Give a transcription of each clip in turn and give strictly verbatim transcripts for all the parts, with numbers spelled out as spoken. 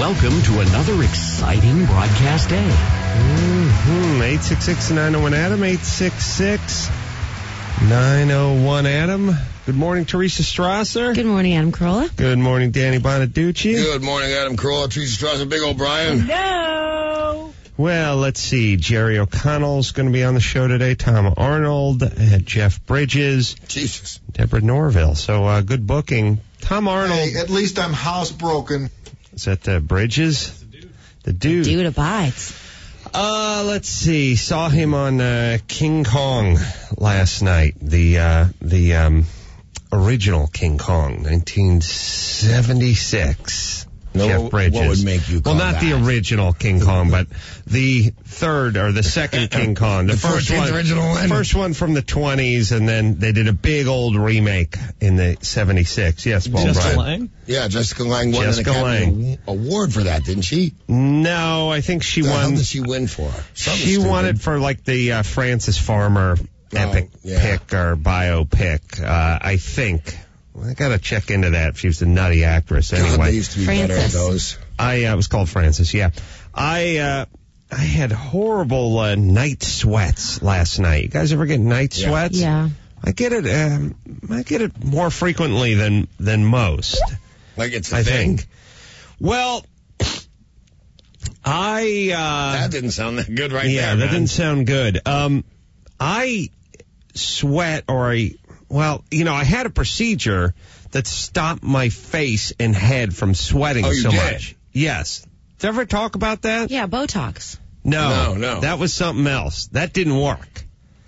Welcome to another exciting broadcast day. Mm-hmm. eight six six, nine oh one, Adam. eight six six, nine oh one, Adam. Good morning, Teresa Strasser. Good morning, Adam Carolla. Good morning, Danny Bonaducci. Good morning, Adam Carolla, Teresa Strasser, Big O'Brien. No. Well, let's see. Jerry O'Connell's going to be on the show today. Tom Arnold, uh, Jeff Bridges. Jesus. Deborah Norville. So, uh, good booking. Tom Arnold. Hey, at least I'm housebroken. Is that uh, Bridges? The dude. The dude. Dude abides. Uh, let's see. Saw him on uh, King Kong last night. The uh, the um, original King Kong, nineteen seventy-six. No, Jeff Bridges. what would make you call Well, not that? the original King Kong, but the third or the second King Kong. The, The first one, original one? first one from the twenties, and then they did a big old remake in the seventy-six. Yes, Paul Jessica Bryan. Lange? Yeah, Jessica Lange won Jessica an Academy Lange. Award for that, didn't she? No, I think she The hell won. did she win for? Something She won stupid. it for like the uh, Francis Farmer epic yeah. pick or biopic, uh, I think. Well, I gotta check into that if she was a nutty actress. God, Anyway, they used to be better at Francis. those. I uh, it was called Francis. Yeah, I uh, I had horrible uh, night sweats last night. You guys ever get night Yeah. sweats? Yeah. I get it. Um, I get it more frequently than than most. Like it's a I thing. think. Well, I uh, That didn't sound that good right yeah, there, that man. didn't sound good. Um, I sweat or I, well, you know, I had a procedure that stopped my face and head from sweating Oh, you so did? much. Yes. Did you ever talk about that? Yeah, Botox. No, No, no. That was something else. That didn't work.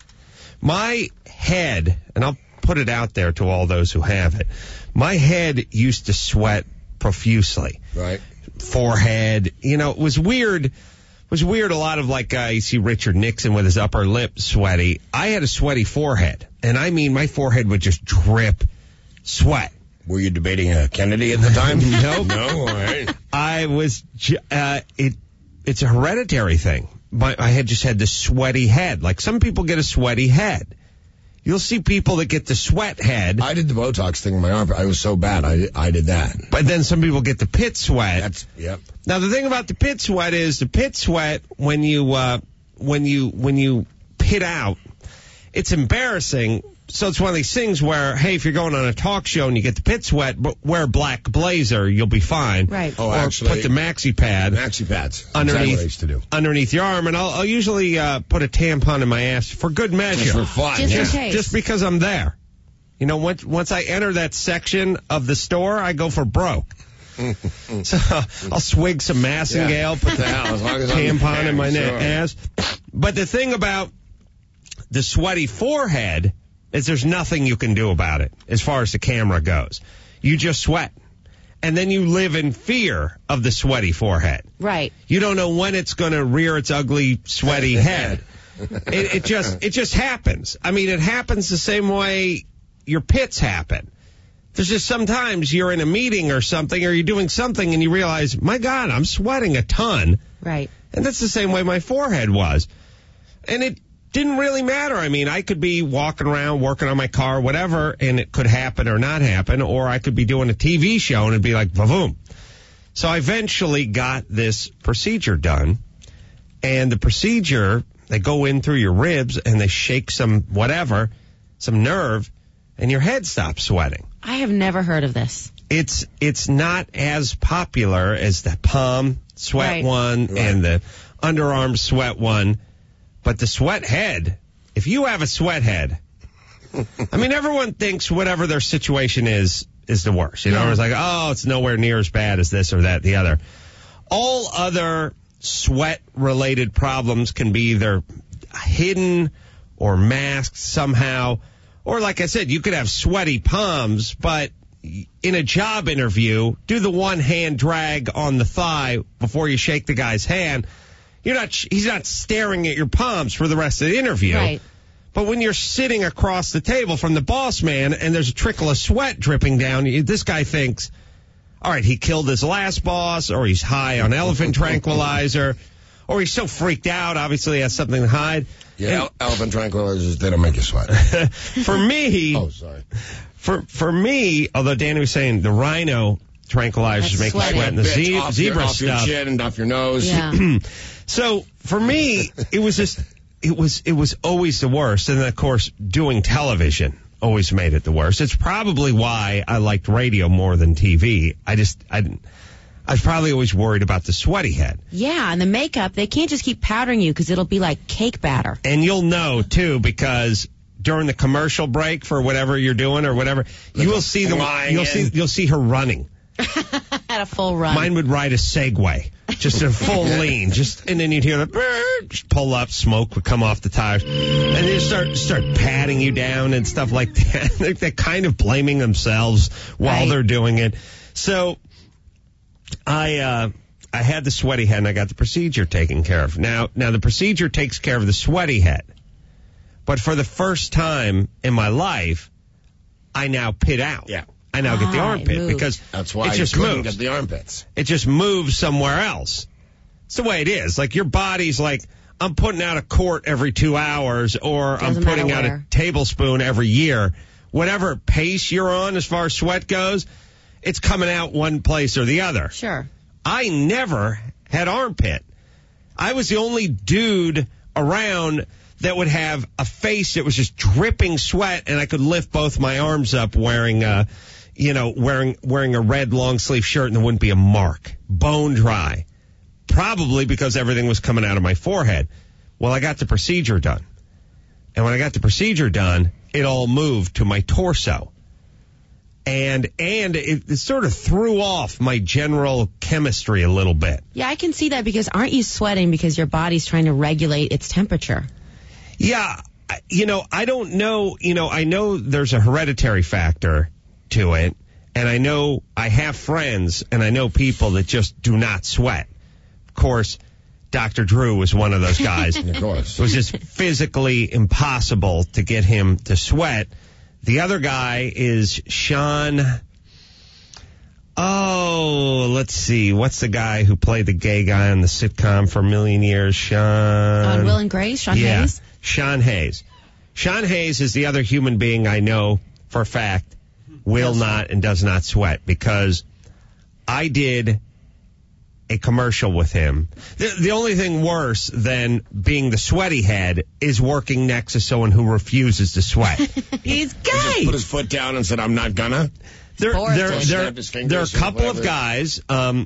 My head, and I'll put it out there to all those who have it, my head used to sweat profusely. Right. Forehead, you know, it was weird. It was weird. A lot of like, uh, you see Richard Nixon with his upper lip sweaty. I had a sweaty forehead. And I mean, my forehead would just drip sweat. Were you debating uh, Kennedy at the time? Nope. No? All right. I was, ju- uh, it, it's a hereditary thing. My, I had just had this sweaty head. Like some people get a sweaty head. You'll see people that get the sweat head, I did the Botox thing in my arm. I was so bad. I, I did that. but then some people get the pit sweat. That's, yep. Now the thing about the pit sweat is the pit sweat when you uh, when you when you pit out, it's embarrassing. So it's one of these things where, hey, if you're going on a talk show and you get the pit sweat, but wear a black blazer, you'll be fine. Right. Oh, or actually- put the maxi pad Maxi pads. That's underneath what I used to do. underneath your arm, and I'll, I'll usually uh, put a tampon in my ass for good measure, Just for fun. Just yeah. in case. just because I'm there. You know, once once I enter that section of the store, I go for broke. So I'll swig some Massengale, put the Yeah, as long as I'm tampon in my sure. neck ass. But the thing about the sweaty forehead is there's nothing you can do about it as far as the camera goes. You just sweat. And then you live in fear of the sweaty forehead. Right. You don't know when it's going to rear its ugly, sweaty head. It, it just it just happens. I mean, it happens the same way your pits happen. There's just sometimes you're in a meeting or something, or you're doing something, and you realize, my God, I'm sweating a ton. Right. And that's the same way my forehead was. And it didn't really matter. I mean, I could be walking around, working on my car, whatever, and it could happen or not happen, or I could be doing a T V show and it'd be like, va-voom. So I eventually got this procedure done, and the procedure, they go in through your ribs and they shake some whatever, some nerve, and your head stops sweating. I have never heard of this. It's it's not as popular as the palm sweat Right. one Right. and the underarm sweat one, but the sweat head, if you have a sweat head, I mean, everyone thinks whatever their situation is is the worst. You know, Yeah. it's like, oh, it's nowhere near as bad as this or that, the other. All other sweat-related problems can be either hidden or masked somehow. Or like I said, you could have sweaty palms, but in a job interview, do the one hand drag on the thigh before you shake the guy's hand. You're not, he's not staring at your palms for the rest of the interview. Right. But when you're sitting across the table from the boss man and there's a trickle of sweat dripping down, you, this guy thinks, all right, he killed his last boss, or he's high on elephant tranquilizer, or he's so freaked out, obviously he has something to hide. Yeah, el- elephant tranquilizers, they don't make you sweat. For me, Oh, sorry. for for me, although Danny was saying the rhino tranquilizers That's make you sweating. sweat, and the Bitch, ze- off zebra your, off stuff. your chin and off your nose. Yeah. So for me, it was just, it was, it was always the worst. And then, of course, doing television always made it the worst. It's probably why I liked radio more than T V. I just, I didn't, I was probably always worried about the sweaty head. Yeah, and the makeup, they can't just keep powdering you because it'll be like cake batter. And you'll know, too, because during the commercial break for whatever you're doing or whatever, you will see the, Flying you'll see, in. you'll see her running. At a full run. Mine would ride a Segway, just a full lean, just, and then you'd hear the brrr, just pull up, smoke would come off the tires, and they start start patting you down and stuff like that. They're, they're kind of blaming themselves while Right. they're doing it. So I uh, I had the sweaty head, and I got the procedure taken care of. Now now the procedure takes care of the sweaty head, but for the first time in my life, I now pit out. Yeah. I now get the Ah, it armpit moved. because That's why it just you couldn't moves. get the armpits. It just moves somewhere else. It's the way it is. Like your body's like, I'm putting out a quart every two hours or Doesn't I'm putting matter out a where. tablespoon every year. Whatever pace you're on as far as sweat goes, it's coming out one place or the other. Sure. I never had armpit. I was the only dude around that would have a face that was just dripping sweat, and I could lift both my arms up wearing, uh, you know, wearing wearing a red long sleeve shirt, and there wouldn't be a mark. Bone dry. Probably because everything was coming out of my forehead. Well, I got the procedure done. And when I got the procedure done, it all moved to my torso. And and it, it sort of threw off my general chemistry a little bit. Yeah, I can see that because aren't you sweating because your body's trying to regulate its temperature? Yeah, I- you know, I don't know, you know, I know there's a hereditary factor to it, and I know I have friends and I know people that just do not sweat. Of course, Doctor Drew was one of those guys. Of course. It was just physically impossible to get him to sweat. The other guy is Sean. Oh, let's see. What's the guy who played the gay guy on the sitcom for a million years? Sean. On Will and Grace, Sean yeah, Hayes? Sean Hayes. Sean Hayes is the other human being I know for a fact will not and does not sweat because I did a commercial with him. The, the only thing worse than being the sweaty head is working next to someone who refuses to sweat. He's He gay. just put his foot down and said, I'm not gonna. There, Forced there, him. there, Snapped his fingers there are a and couple of whatever. guys. Um,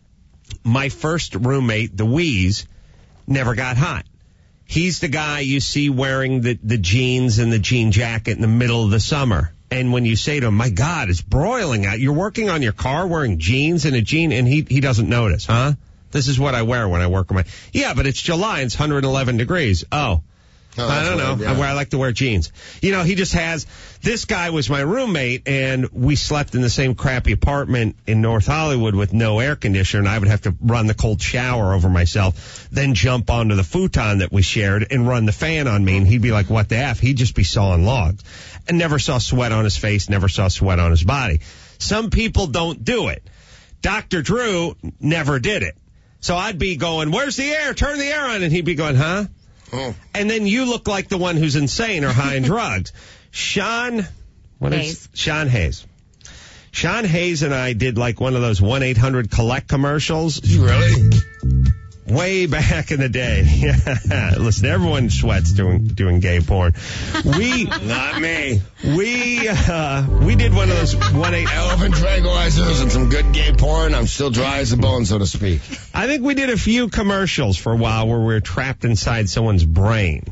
my first roommate, the Wheeze, never got hot. He's the guy you see wearing the, the jeans and the jean jacket in the middle of the summer. And when you say to him, my God, it's broiling out. You're working on your car wearing jeans and a jean, and he, he doesn't notice, huh? This is what I wear when I work on my... Yeah, but it's July and it's one hundred eleven degrees. Oh. Oh, I that's don't know. what I- yeah. I, wear, I like to wear jeans. You know, he just has... This guy was my roommate, and we slept in the same crappy apartment in North Hollywood with no air conditioner, and I would have to run the cold shower over myself, then jump onto the futon that we shared and run the fan on me, and he'd be like, what the F? He'd just be sawing logs. And never saw sweat on his face, never saw sweat on his body. Some people don't do it. Doctor Drew never did it. So I'd be going, where's the air? Turn the air on. And he'd be going, huh? Oh. And then you look like the one who's insane or high in drugs. Sean, what is Hayes. Sean Hayes. Sean Hayes and I did like one of those one eight hundred collect commercials You really? way back in the day. Yeah. Listen, everyone sweats doing doing gay porn. We Not me. we uh, we did one of those one eight. Elephant tranquilizers and some good gay porn. I'm still dry as a bone, so to speak. I think we did a few commercials for a while where we were trapped inside someone's brain.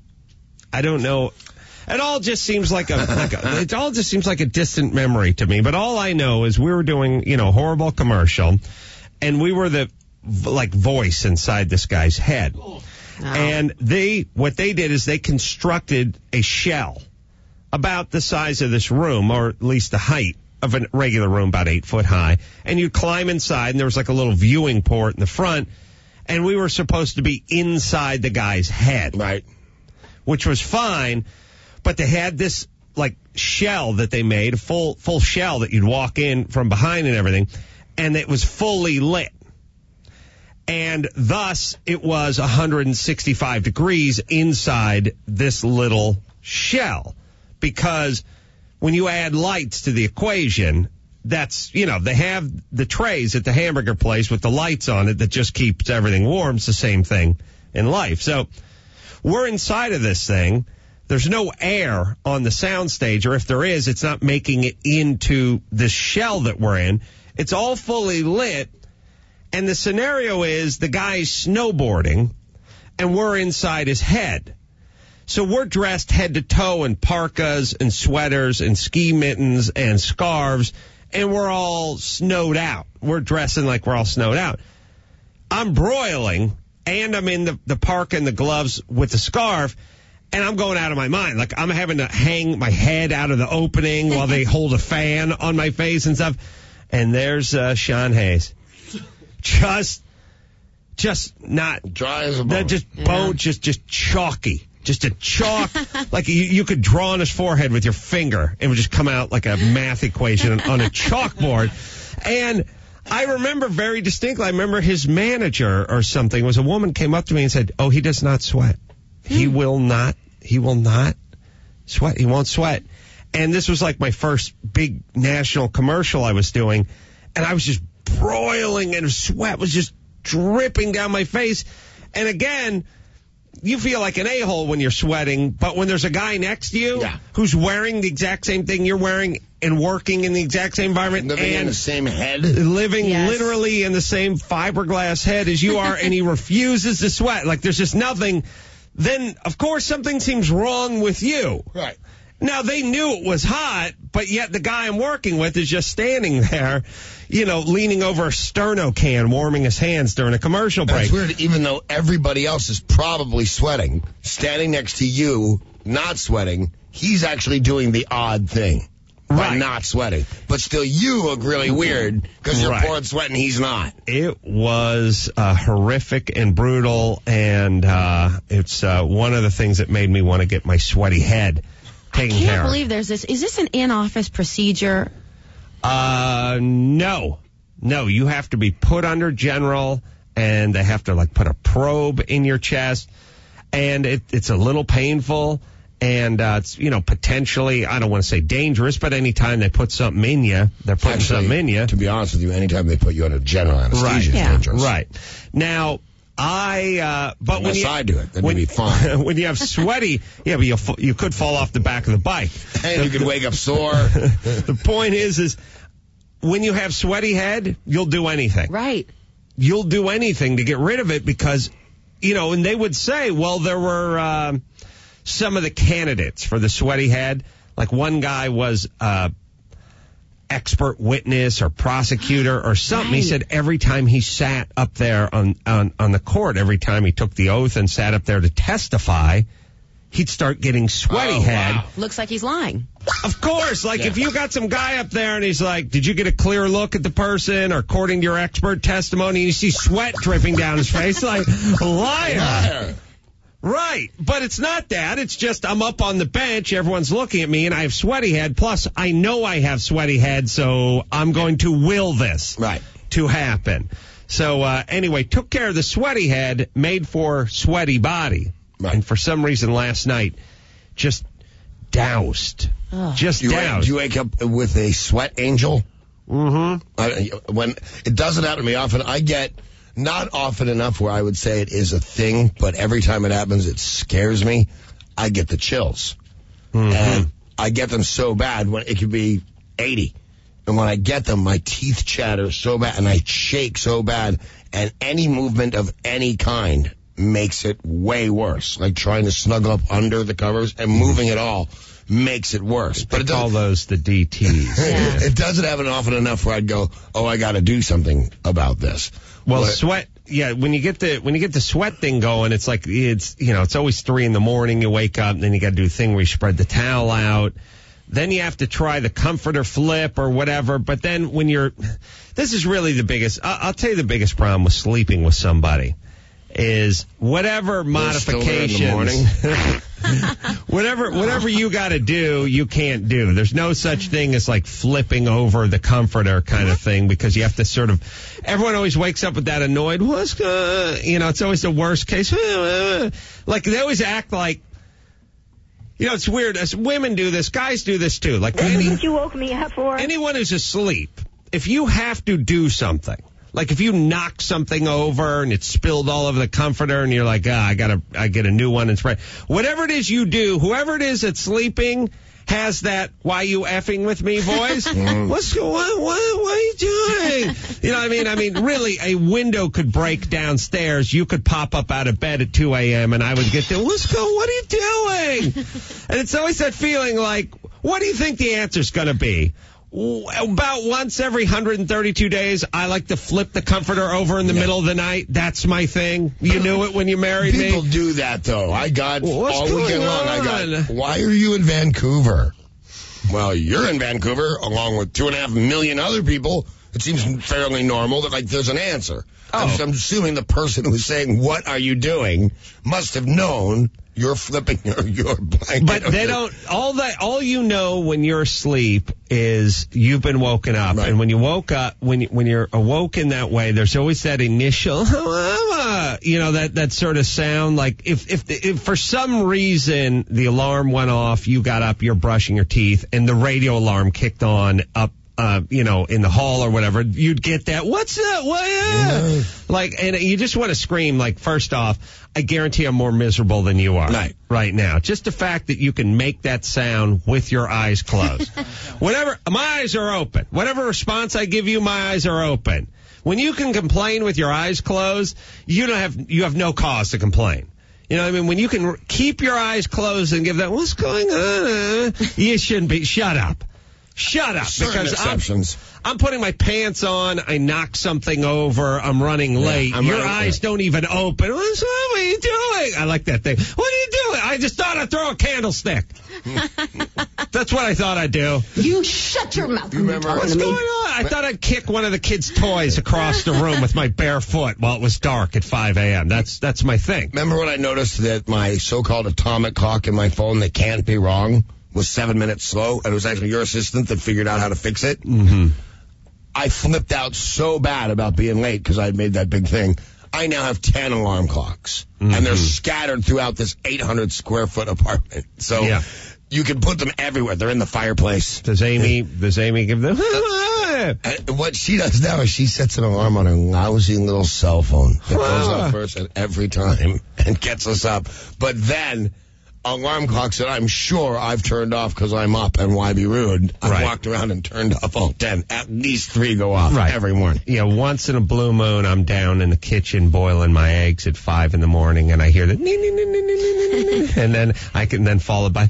I don't know. It all just seems like a, like a, it all just seems like a distant memory to me. But all I know is we were doing, you know, a horrible commercial, and we were the v- like voice inside this guy's head. And they, what they did is they constructed a shell about the size of this room, or at least the height of a regular room, about eight foot high. And you'd climb inside, and there was like a little viewing port in the front, and we were supposed to be inside the guy's head, Right. which was fine. But they had this like shell that they made, a full full shell that you'd walk in from behind and everything, and it was fully lit. And thus it was one hundred sixty-five degrees inside this little shell, because when you add lights to the equation, that's, you know, they have the trays at the hamburger place with the lights on it that just keeps everything warm. It's the same thing in life. So we're inside of this thing. There's no air on the soundstage, or if there is, it's not making it into the shell that we're in. It's all fully lit. And the scenario is the guy's snowboarding and we're inside his head. So we're dressed head to toe in parkas and sweaters and ski mittens and scarves, and we're all snowed out. We're dressing like we're all snowed out. I'm broiling, and I'm in the, the parka and the gloves with the scarf, and I'm going out of my mind. Like, I'm having to hang my head out of the opening while they hold a fan on my face and stuff. And there's uh, Sean Hayes. Just, just not... Dry as a bone. Just bone, just, just chalky. Just a chalk, like you, you could draw on his forehead with your finger. It would just come out like a math equation on a chalkboard. And I remember very distinctly, I remember his manager or something, was a woman, came up to me and said, oh, he does not sweat. He will not, he will not sweat. He won't sweat. And this was like my first big national commercial I was doing. And I was just broiling and sweat was just dripping down my face. And again, you feel like an a-hole when you're sweating, but when there's a guy next to you yeah. who's wearing the exact same thing you're wearing and working in the exact same environment living and in the same head, living yes. literally in the same fiberglass head as you are, and he refuses to sweat, like there's just nothing, then of course something seems wrong with you. Right. Now, they knew it was hot, but yet the guy I'm working with is just standing there, you know, leaning over a Sterno can, warming his hands during a commercial break. That's weird, even though everybody else is probably sweating, standing next to you, not sweating, he's actually doing the odd thing by right. not sweating. But still, you look really weird because you're right. pouring sweat and he's not. It was uh, horrific and brutal, and uh, it's uh, one of the things that made me want to get my sweaty head taken I can't care of. believe there's this. Is this an in-office procedure? Uh, no. No, you have to be put under general, and they have to, like, put a probe in your chest, and it, it's a little painful, and uh, it's, you know, potentially, I don't want to say dangerous, but anytime they put something in you, they're putting Actually, something in you. To be honest with you, anytime they put you under general anesthesia, Right. it's Yeah. dangerous. Right. Now, I, uh, but Unless when you, I do it, then when, maybe fine. when you have sweaty, yeah, but you you could fall off the back of the bike. And you could wake up sore. The point is, is when you have sweaty head, you'll do anything. Right. You'll do anything to get rid of it because, you know, and they would say, well, there were uh, some of the candidates for the sweaty head. Like one guy was uh expert witness or prosecutor or something. Right. He said every time he sat up there on, on, on the court, every time he took the oath and sat up there to testify, he'd start getting sweaty Oh, head. wow. Looks like he's lying. Of course, like Yeah. if you got some guy up there and he's like, did you get a clear look at the person, or according to your expert testimony, you see sweat dripping down his face, like, liar. Liar. Right, but it's not that. It's just I'm up on the bench, everyone's looking at me, and I have sweaty head. Plus, I know I have sweaty head, so I'm going to will this Right. to happen. So uh, anyway, took care of the sweaty head, made for sweaty body. Right. And for some reason last night, just doused. Ugh. Just Do you, wake, doused. do you wake up with a sweat angel? Mm-hmm. I, when it doesn't happen to me often, I get not often enough where I would say it is a thing, but every time it happens, it scares me. I get the chills, Mm-hmm. and I get them so bad when it could be eighty, and when I get them, my teeth chatter so bad, and I shake so bad, and any movement of any kind makes it way worse. Like trying to snuggle up under the covers and moving at all makes it worse. But it They call doesn't. those the D Ts. Yeah. It doesn't happen often enough where I'd go, oh, I got to do something about this. Well, But- sweat. Yeah, when you get the when you get the sweat thing going, it's like it's you know it's always three in the morning. You wake up, and then you got to do the thing where you spread the towel out. Then you have to try the comforter flip or whatever. But then when you're, this is really the biggest. I'll, I'll tell you the biggest problem with sleeping with somebody is whatever They're still there in the modifications. morning. Whatever, whatever you got to do, you can't do. There's no such thing as like flipping over the comforter kind of thing because you have to sort of. Everyone always wakes up with that annoyed. What's uh, you know? It's always the worst case. Like they always act like You know, it's weird. As women do this, guys do this too. Like any, What you woke me up for? anyone who's asleep, if you have to do something, like if you knock something over and it's spilled all over the comforter and you're like, ah, I gotta, I get a new one and spray. Whatever it is you do, whoever it is that's sleeping has that "why you effing with me" voice. What's what, what, what are you doing? You know what I mean? I mean, really, a window could break downstairs. You could pop up out of bed at two a.m. and I would get there. Let's go. What are you doing? And it's always that feeling like, what do you think the answer's going to be? About once every one hundred thirty-two days, I like to flip the comforter over in the yeah. middle of the night. That's my thing. You knew it when you married People me. People do that, though. I got What's all weekend long. I got, why are you in Vancouver? Well, you're in Vancouver along with two and a half million other people. It seems fairly normal that, like, there's an answer. Oh. I'm, I'm assuming the person who's saying, what are you doing, must have known you're flipping your, your blanket. But they don't, all that, all you know when you're asleep is you've been woken up. Right. And when you woke up, when you, when you're awoken that way, there's always that initial, you know, that, that sort of sound. Like if, if, the, if for some reason the alarm went off, you got up, you're brushing your teeth, and the radio alarm kicked on up, Uh, you know, in the hall or whatever, you'd get that, what's that? What? Yeah. Like, and you just want to scream, like, first off, I guarantee I'm more miserable than you are right, right now. Just the fact that you can make that sound with your eyes closed. Whatever, my eyes are open. Whatever response I give you, my eyes are open. When you can complain with your eyes closed, you don't have, you have no cause to complain. You know what I mean? When you can keep your eyes closed and give that, what's going on? You shouldn't be, shut up. Shut up, Certain because exceptions. I'm, I'm putting my pants on, I knock something over, I'm running late, yeah, I'm your running eyes late. don't even open. What's wrong? What are you doing? I like that thing. What are you doing? I just thought I'd throw a candlestick. That's what I thought I'd do. You shut your mouth. You remember What's going on? I thought I'd kick one of the kids' toys across the room with my bare foot while it was dark at five a.m. That's that's my thing. Remember when I noticed that my so-called atomic clock in my phone that can't be wrong was seven minutes slow, and it was actually your assistant that figured out how to fix it? Mm-hmm. I flipped out so bad about being late because I had made that big thing. I now have ten alarm clocks, mm-hmm. and they're scattered throughout this eight hundred square foot apartment. So yeah. you can put them everywhere. They're in the fireplace. Does Amy, does Amy give them? And what she does now is she sets an alarm on her lousy little cell phone that goes off first and every time and gets us up. But then alarm clocks that I'm sure I've turned off because I'm up and why be rude. I've Right. walked around and turned off all ten. At least three go off Right. every morning. Yeah, once in a blue moon, I'm down in the kitchen boiling my eggs at five in the morning, and I hear the nee, nee, nee, nee, nee, nee, nee, nee, and then I can then follow by.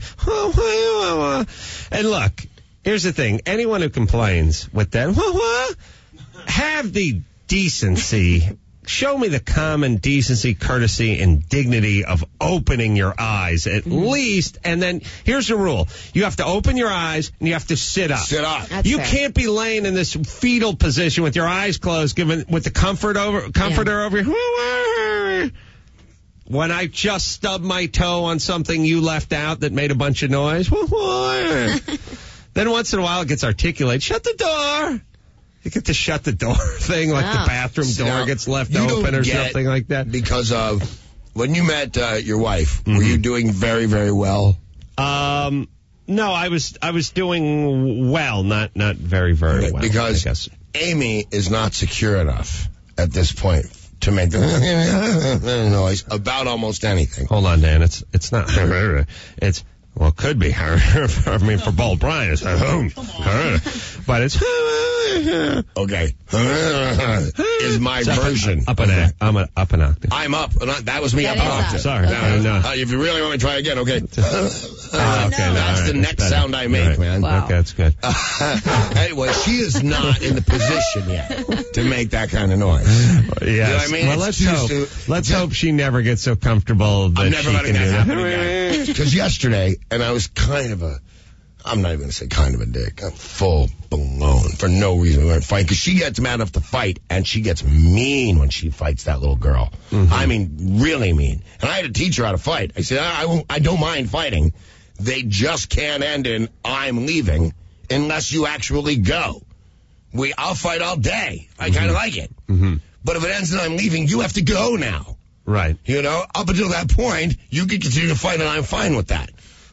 And look, here's the thing: anyone who complains with that, have the decency. Show me the common decency, courtesy, and dignity of opening your eyes at mm-hmm. least. And then here's the rule. You have to open your eyes and you have to sit up. Sit up. That's you fair. can't be laying in this fetal position with your eyes closed, given with the comfort over comforter Yeah. over your. When I just stubbed my toe on something you left out that made a bunch of noise. Then once in a while it gets articulated. Shut the door. You get to shut the door thing, like Wow. the bathroom door Now, gets left you open don't or get something like that. Because of when you met uh, your wife, Mm-hmm. were you doing very, very well? Um, no, I was I was doing well, not not very very well. Because I guess. Amy is not secure enough at this point to make the noise about almost anything. Hold on, Dan. It's it's not. It's well, it could be. I mean, for Bold Brian, it's but it's Okay. Is my version. up an octave. I'm a, up an octave. I'm up. and I- That was me That up an is up. octave. Sorry, no, no. Uh, if you really want me to try again, okay. Oh, okay, no, That's all the right, next better. sound I make, Right. man. Wow. Okay, that's good. Anyway, she is not in the position yet to make that kind of noise. Yes. You know what I mean? Well, It's let's too hope. soon. Let's hope she never gets so comfortable that I'm never she letting can that do happen again. Because yesterday, and I was kind of a, I'm not even going to say kind of a dick. I'm full blown for no reason. We weren't fighting because she gets mad enough to fight, and she gets mean when she fights that little girl. Mm-hmm. I mean, really mean. And I had to teach her how to fight. I said, I, I, won't, I don't mind fighting. They just can't end in I'm leaving unless you actually go. We, I'll fight all day. I kind of like it. Mm-hmm. But if it ends in I'm leaving, you have to go now. Right. You know, up until that point, you can continue to fight, and I'm fine with that.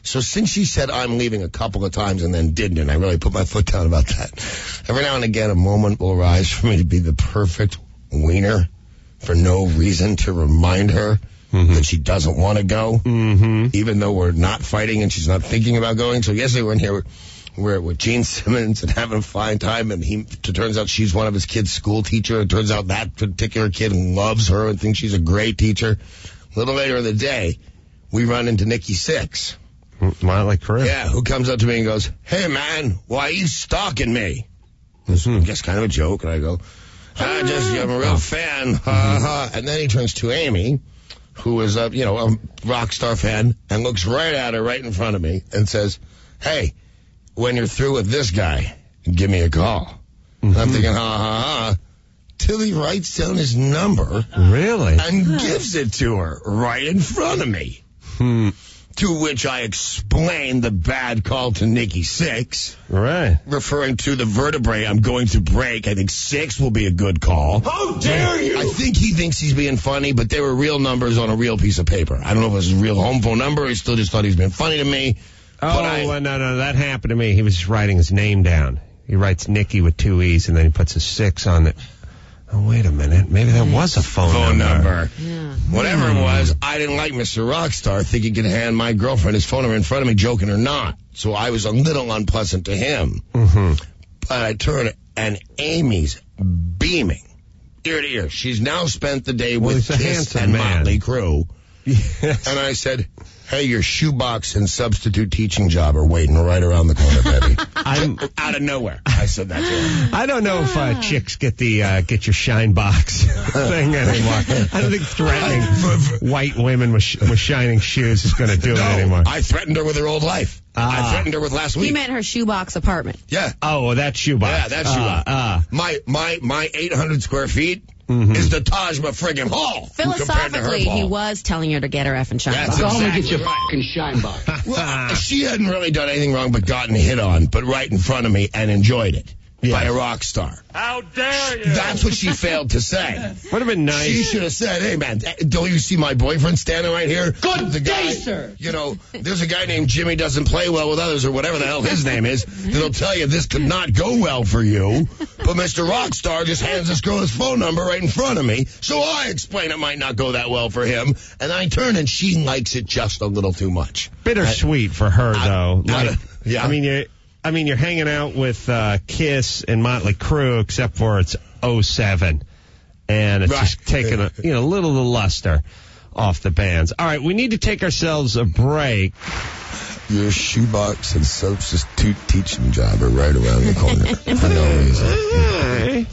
So since she said I'm leaving a couple of times and then didn't, and I really put my foot down about that, every now and again a moment will arise for me to be the perfect wiener for no reason to remind her mm-hmm. that she doesn't want to go, mm-hmm. even though we're not fighting and she's not thinking about going. So yesterday we're in here, we're with Gene Simmons and having a fine time, and he, it turns out she's one of his kids' school teacher. It turns out that particular kid loves her and thinks she's a great teacher. A little later in the day, we run into Nikki Sixx. Motley Crue. Yeah, who comes up to me and goes, "Hey, man, why are you stalking me?" This Mm-hmm. is, I guess, kind of a joke. And I go, I just, I'm a real fan. Uh-huh. And then he turns to Amy, who is a, you know, a rock star fan, and looks right at her right in front of me and says, "Hey, when you're through with this guy, give me a call." Mm-hmm. I'm thinking, ha, ha, ha. Till he writes down his number. Really? And gives it to her right in front of me. Hmm. To which I explained the bad call to Nikki Sixx. Right. Referring to the vertebrae I'm going to break. I think six will be a good call. How dare you? I think he thinks he's being funny, but they were real numbers on a real piece of paper. I don't know if it was a real home phone number. He still just thought he was being funny to me. Oh, but I, well, no, no, that happened to me. He was just writing his name down. He writes Nikki with two E's, and then he puts a six on it. Oh, wait a minute. Maybe that was a phone, phone number. number. Yeah. Whatever it was, I didn't like Mister Rockstar thinking he could hand my girlfriend his phone number in front of me, joking or not. So I was a little unpleasant to him. Mm-hmm. But I turn and Amy's beaming ear to ear. She's now spent the day Well, with he's a Kiss handsome and man. Motley Crue. Yes. And I said, "Hey, your shoebox and substitute teaching job are waiting right around the corner, baby." I'm, Out of nowhere. I said that to her. I don't know if uh, chicks get the uh, get your shine box thing anymore. I don't think threatening white women with, sh- with shining shoes is going to do No, it anymore. I threatened her with her old life. Ah. I threatened her with last week. He meant her shoebox apartment. Yeah. Oh, well, that's shoebox. Yeah, that's uh, shoebox. Uh, My my my eight hundred square feet Mhm. is the Taj Mahal Hall. compared to her Philosophically, he ball. was telling her to get her effing shine That's box. exactly get your right. fucking shine box. Well, she hadn't really done anything wrong but gotten hit on, but right in front of me and enjoyed it Yes. by a rock star. How dare you? That's what she failed to say. Would have been nice. She should have said, "Hey, man, don't you see my boyfriend standing right here? Good the guy, day, sir." You know, there's a guy named Jimmy doesn't play well with others or whatever the hell his name is. That'll tell you this could not go well for you. But Mister Rockstar just hands this girl his phone number right in front of me. So I explain it might not go that well for him. And I turn and she likes it just a little too much. Bittersweet for her, I- though. I- Like, yeah. I mean, you. I mean, you're hanging out with uh, Kiss and Motley Crue, except for it's oh seven, and it's Right. just taking a you know little of the luster off the bands. All right, we need to take ourselves a break. Your shoebox and substitute teaching job are right around the corner for no reason. Hey.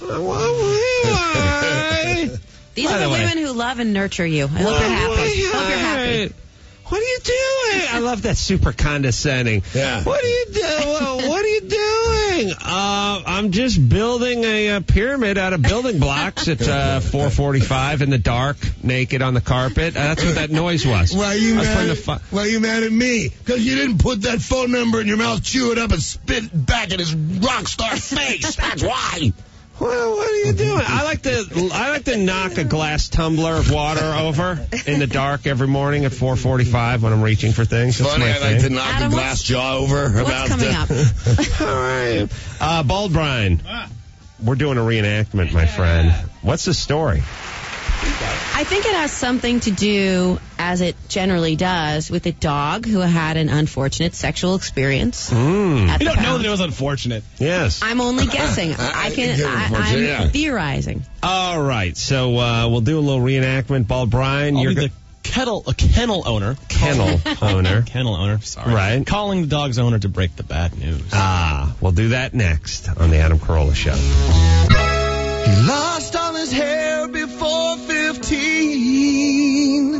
Why? These By are the the way- women who love and nurture you. I hope you're happy. Hope you're happy. What are you doing? I love that super condescending. Yeah. What are you doing? What are you doing? Uh, I'm just building a, uh pyramid out of building blocks at uh, four forty-five in the dark, naked on the carpet. Uh, that's what that noise was. Why are you I was putting mad? the fu- Why are you mad at me? Because you didn't put that phone number in your mouth, chew it up, and spit it back in his rock star face. That's why. Well, what are you doing? I like to I like to knock a glass tumbler of water over in the dark every morning at four forty-five when I'm reaching for things. That's Funny, my I like to thing. knock Adam, a glass what's- jaw over. What's about coming the, up? All right. Uh, Bald Brian, we're doing a reenactment, my friend. What's the story? I think it has something to do, as it generally does, with a dog who had an unfortunate sexual experience. Mm. At We the don't know pound. that it was unfortunate. Yes. I'm only guessing. I can. Yeah, I, unfortunate, I'm yeah. theorizing. All right. So uh, we'll do a little reenactment. Bald Brian, I'll you're be go- the kettle, a kennel owner. kennel owner. Kennel owner, sorry. Right. Calling the dog's owner to break the bad news. Ah, we'll do that next on the Adam Carolla Show. He lost all his hair before fifteen.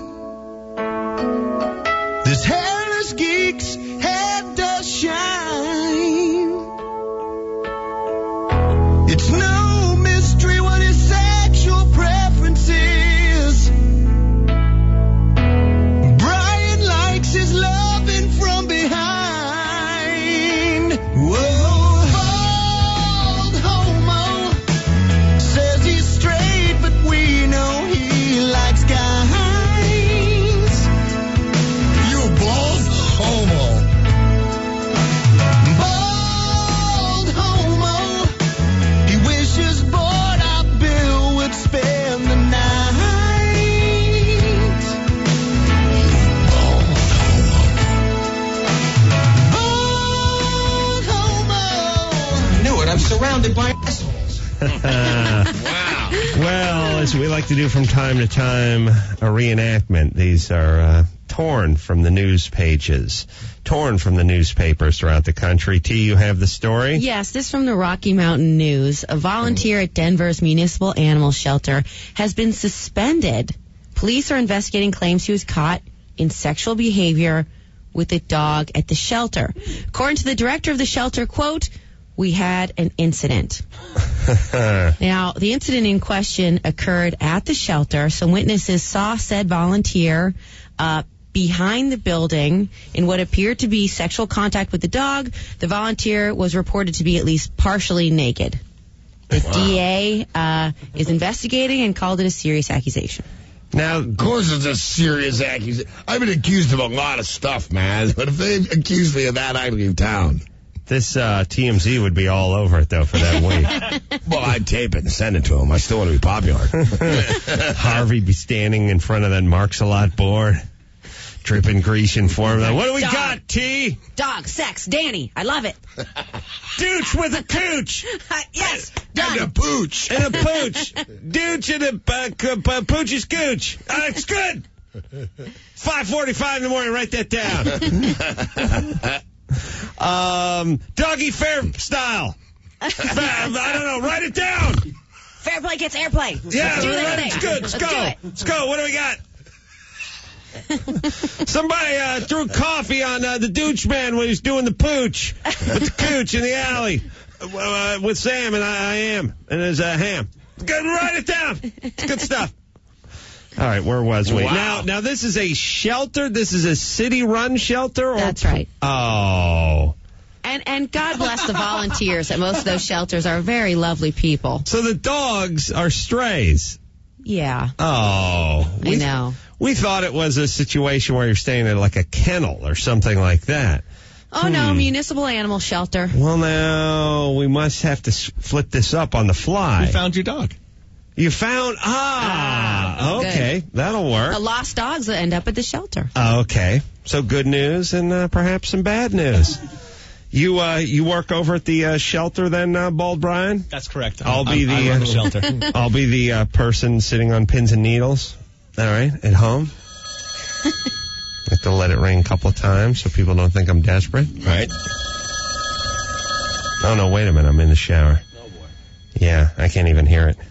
This hairless geek's head does shine. It's no mystery what his sexual preference is. Brian likes his loving from behind. Whoa, bald homo says he's straight, but we know he likes guys. You bald homo. I'm surrounded by assholes. Wow. Well, as we like to do from time to time, a reenactment. These are uh, torn from the news pages, torn from the newspapers throughout the country. T, you have the story? Yes, this from the Rocky Mountain News. A volunteer at Denver's Municipal Animal Shelter has been suspended. Police are investigating claims he was caught in sexual behavior with a dog at the shelter. According to the director of the shelter, quote, "We had an incident." Now, the incident in question occurred at the shelter. Some witnesses saw said volunteer uh, behind the building in what appeared to be sexual contact with the dog. The volunteer was reported to be at least partially naked. The wow. D A uh, is investigating and called it a serious accusation. Now, of course it's a serious accusation. I've been accused of a lot of stuff, man. But if they accuse me of that, I leave town. This uh, T M Z would be all over it, though, for that week. Well, I'd tape it and send it to him. I still want to be popular. Harvey'd be standing in front of that Marks-a-Lot board, dripping grease in formula. What do we Dog. got, T? Dog, sex, Danny. I love it. Douche with a cooch. Uh, yes, And done. a pooch. And a pooch. Douche and a uh, c- uh, pooch's gooch. Uh, it's good. five forty-five in the morning. Write that down. Um, doggy fair style. I don't know. Write it down. Fair play gets airplay. Yeah, Let's do that right, thing. it's good. Let's, Let's go. do it. Let's go. What do we got? Somebody uh, threw coffee on uh, the douche man when he was doing the pooch with the cooch in the alley uh, with Sam and I, I am and his uh, ham. Good. Write it down. It's good stuff. All right, where was we? Wow. Now, now this is a shelter. This is a city-run shelter. Or That's right. Oh. And and God bless the volunteers at most of those shelters are very lovely people. So the dogs are strays. Yeah, Oh. I know. We thought it was a situation where you're staying at like a kennel or something like that. Oh, no, municipal animal shelter. Well, now we must have to s- flip this up on the fly. We found your dog. You found, ah, Ah, okay, that'll work. The lost dogs that end up at the shelter. Okay, so good news and uh, perhaps some bad news. You uh, you work over at the uh, shelter then, uh, Bald Brian? That's correct. I'll I'm- be the, I run the uh, shelter. I'll be the uh, person sitting on pins and needles. All right, at home. I have to let it ring a couple of times so people don't think I'm desperate. Right. Oh, no, wait a minute. I'm in the shower. Oh, boy. Yeah, I can't even hear it.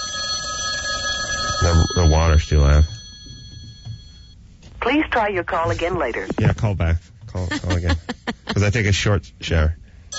The, the water's too loud. Please try your call again later. Yeah, call back. Call, call again. Because I take a short shower.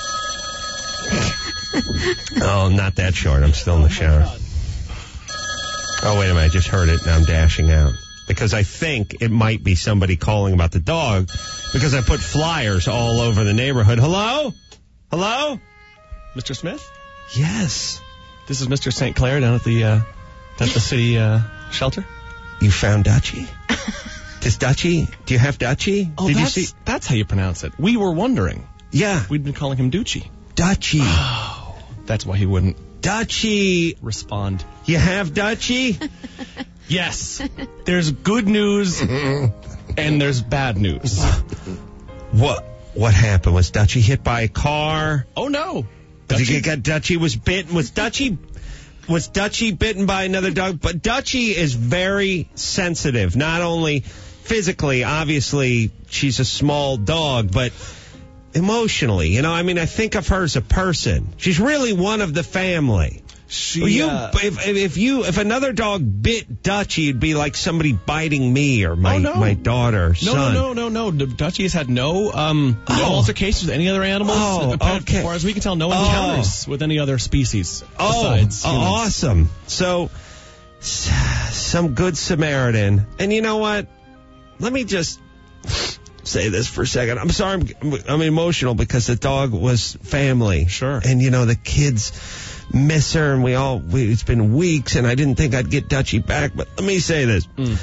Oh, not that short. I'm still in the shower. Oh, wait a minute. I just heard it. Now I'm dashing out. Because I think it might be somebody calling about the dog. Because I put flyers all over the neighborhood. Hello? Hello? Mister Smith? Yes. This is Mister Saint Clair down at the uh, at the city uh, shelter. You found Dutchie? Does Dutchie? Do you have Dutchie? Oh, Did that's, you see? that's how you pronounce it. We were wondering. Yeah. We'd been calling him Dutchie. Dutchie. Oh, that's why he wouldn't Dutchie. respond. You have Dutchie? Yes. There's good news and there's bad news. What? What happened? Was Dutchie hit by a car? Oh, no. Did Dutchie- you get Dutchie was bitten? Was Dutchie was Dutchie bitten by another dog? But Dutchie is very sensitive. Not only physically, obviously, she's a small dog, but emotionally. You know, I mean, I think of her as a person. She's really one of the family. She, Well, you, uh, if, if you, if another dog bit Dutchie, it'd be like somebody biting me or my Oh, no. my daughter, or No, son. no, no, no, no. Dutchie has had no um, no Oh. altercations with any other animals. Oh, Apart- okay. As far as we can tell, no Oh. encounters with any other species Oh, besides oh, humans. awesome. So, s- some good Samaritan. And you know what? Let me just say this for a second. I'm sorry I'm, I'm emotional because the dog was family. Sure. And, you know, the kids miss her, and we all, we, it's been weeks, and I didn't think I'd get Dutchie back. But let me say this. Mm.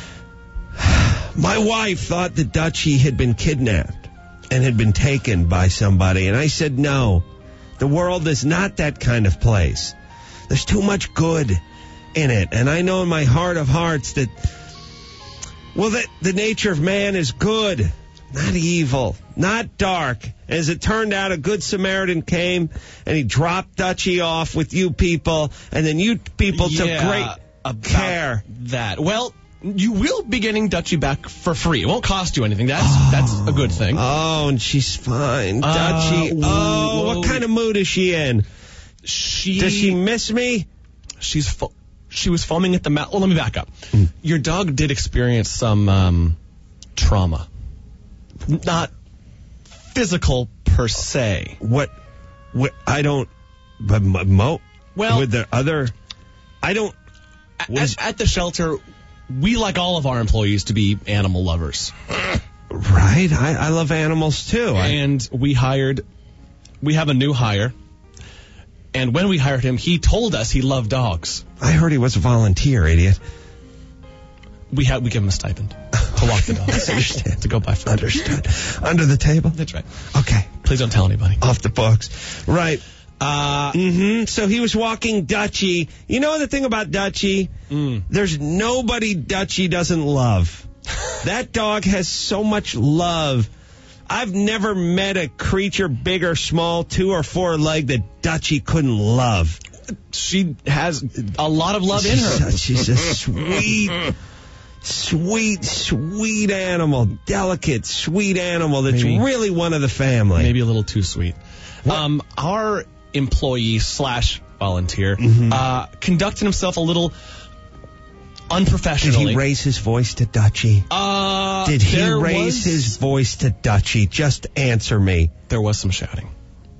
My wife thought that Dutchie had been kidnapped and had been taken by somebody. And I said, no, the world is not that kind of place. There's too much good in it. And I know in my heart of hearts that, well, that the nature of man is good. not evil, not dark. As it turned out, a good Samaritan came and he dropped Dutchie off with you people, and then you people took Yeah, great about care. that. Well, you will be getting Dutchie back for free. It won't cost you anything. That's that's a good thing. Oh, and she's fine. Uh, Dutchie. Oh, whoa. what kind of mood is she in? She Does she miss me? she's fo- she was foaming at the mouth. Well, let me back up. Your dog did experience some um, trauma, not physical per se. What? What? I don't. But Mo- Mo. Well- with the other, I don't. Was- At, at the shelter, we like all of our employees to be animal lovers, Right. I, I love animals too. I, and we hired. We have a new hire, and when we hired him, he told us he loved dogs. I heard he was a volunteer, idiot. We had we give him a stipend to walk the dogs, Understand. to go buy food. Understood. Under the table. That's right. Okay. Please don't tell anybody. Off the books. Right. Uh, Mm-hmm. So he was walking Dutchie. You know the thing about Dutchie? mm. There's nobody Dutchie doesn't love. That dog has so much love. I've never met a creature, big or small, two or four leg, that Dutchie couldn't love. She has a lot of love in her. She's, she's a sweet, sweet, sweet animal. Delicate, sweet animal that's Maybe- really one of the family. Maybe a little too sweet. Um, our employee slash volunteer Mm-hmm. uh, conducted himself a little Did unprofessionally. he raise his voice to Dutchie? Uh, Did he there raise was, his voice to Dutchie? Just answer me. There was some shouting.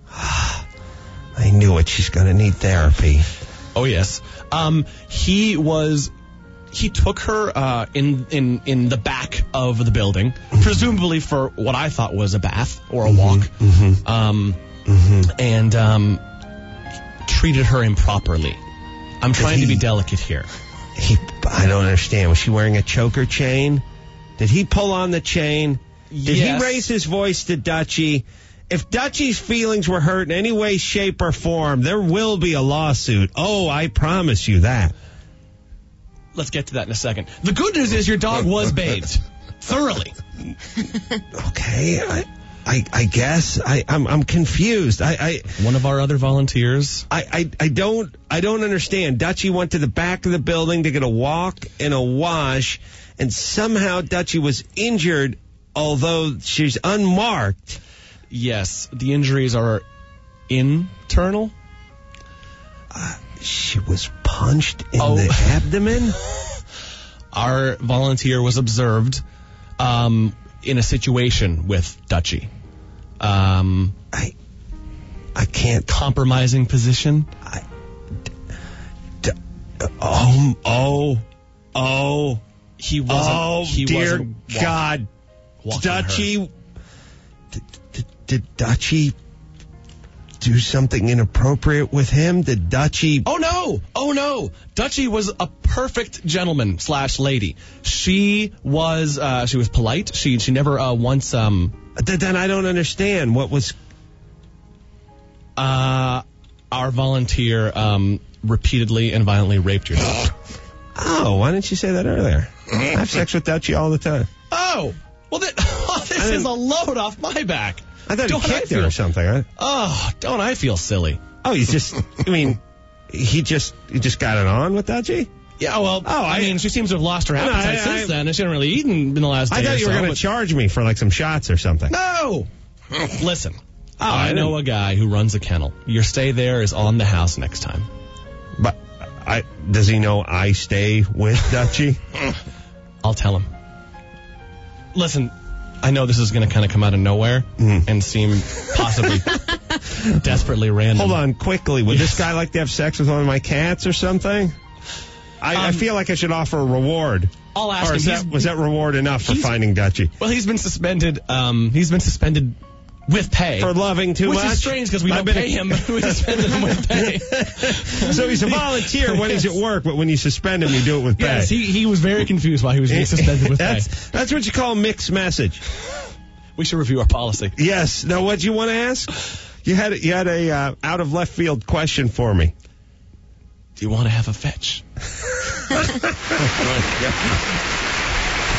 I knew it. She's going to need therapy. Oh yes. Um, he was. He took her uh, in in in the back of the building, presumably for what I thought was a bath or a walk, um, and um, treated her improperly. I'm trying to be he- delicate here. He, I don't understand. Was she wearing a choker chain? Did he pull on the chain? Did Yes. he raise his voice to Dutchie? If Dutchie's feelings were hurt in any way, shape, or form, there will be a lawsuit. Oh, I promise you that. Let's get to that in a second. The good news is your dog was bathed thoroughly. Okay, I, I, I guess I, I'm, I'm confused. I, I, One of our other volunteers. I, I, I don't, I don't understand. Dutchie went to the back of the building to get a walk and a wash, and somehow Dutchie was injured, although she's unmarked. Yes, the injuries are internal. She was punched in Oh. the abdomen. Our volunteer was observed um, in a situation with Dutchie. Um, I, I can't. compromising position. D- oh, oh, oh, He wasn't. oh, he dear wasn't walk- God, walking her. Dutchie. Did, did, did Dutchie do something inappropriate with him? Did Dutchie? Oh no! Oh no! Dutchie was a perfect gentleman slash lady. She was. Uh, she was polite. She she never uh, once. Um, Th- Then I don't understand what was. uh, our volunteer um, repeatedly and violently raped your dog. Oh, why didn't you say that earlier? I have sex with Dutchie all the time. Oh well, that, oh, this I is a load off my back. I thought Don't he I kicked her feel- or something. Right? Oh, don't I feel silly? Oh, he's just. I mean, he just he just got it on with Dutchie. Yeah, well, Oh, I, I- mean, she seems to have lost her No, appetite I- since I- then, and she hasn't really eaten in the last day I thought or you were so, going to but- charge me for like some shots or something. No! Listen, I I know didn't- a guy who runs a kennel. Your stay there is on the house next time. But I does he know I stay with Dutchie? I'll tell him. Listen, I know this is going to kind of come out of nowhere and seem possibly desperately random. Hold on, quickly. Would Yes. this guy like to have sex with one of my cats or something? I, I Um, feel like I should offer a reward. I'll ask Or him. is that, He's- was that reward enough for he's- finding Dutchie? Well, he's been suspended. Um, he's been suspended with pay. For loving too Which much? is strange because we I've don't been- pay him. We suspended him with pay. So he's a volunteer when he's at work, but when you suspend him, you do it with pay. Yes, he, he was very confused why he was being suspended with pay. that's, that's what you call mixed message. We should review our policy. Yes. Now, what you want to ask? You had you had a uh, out of left field question for me. Do you want to have a fetch?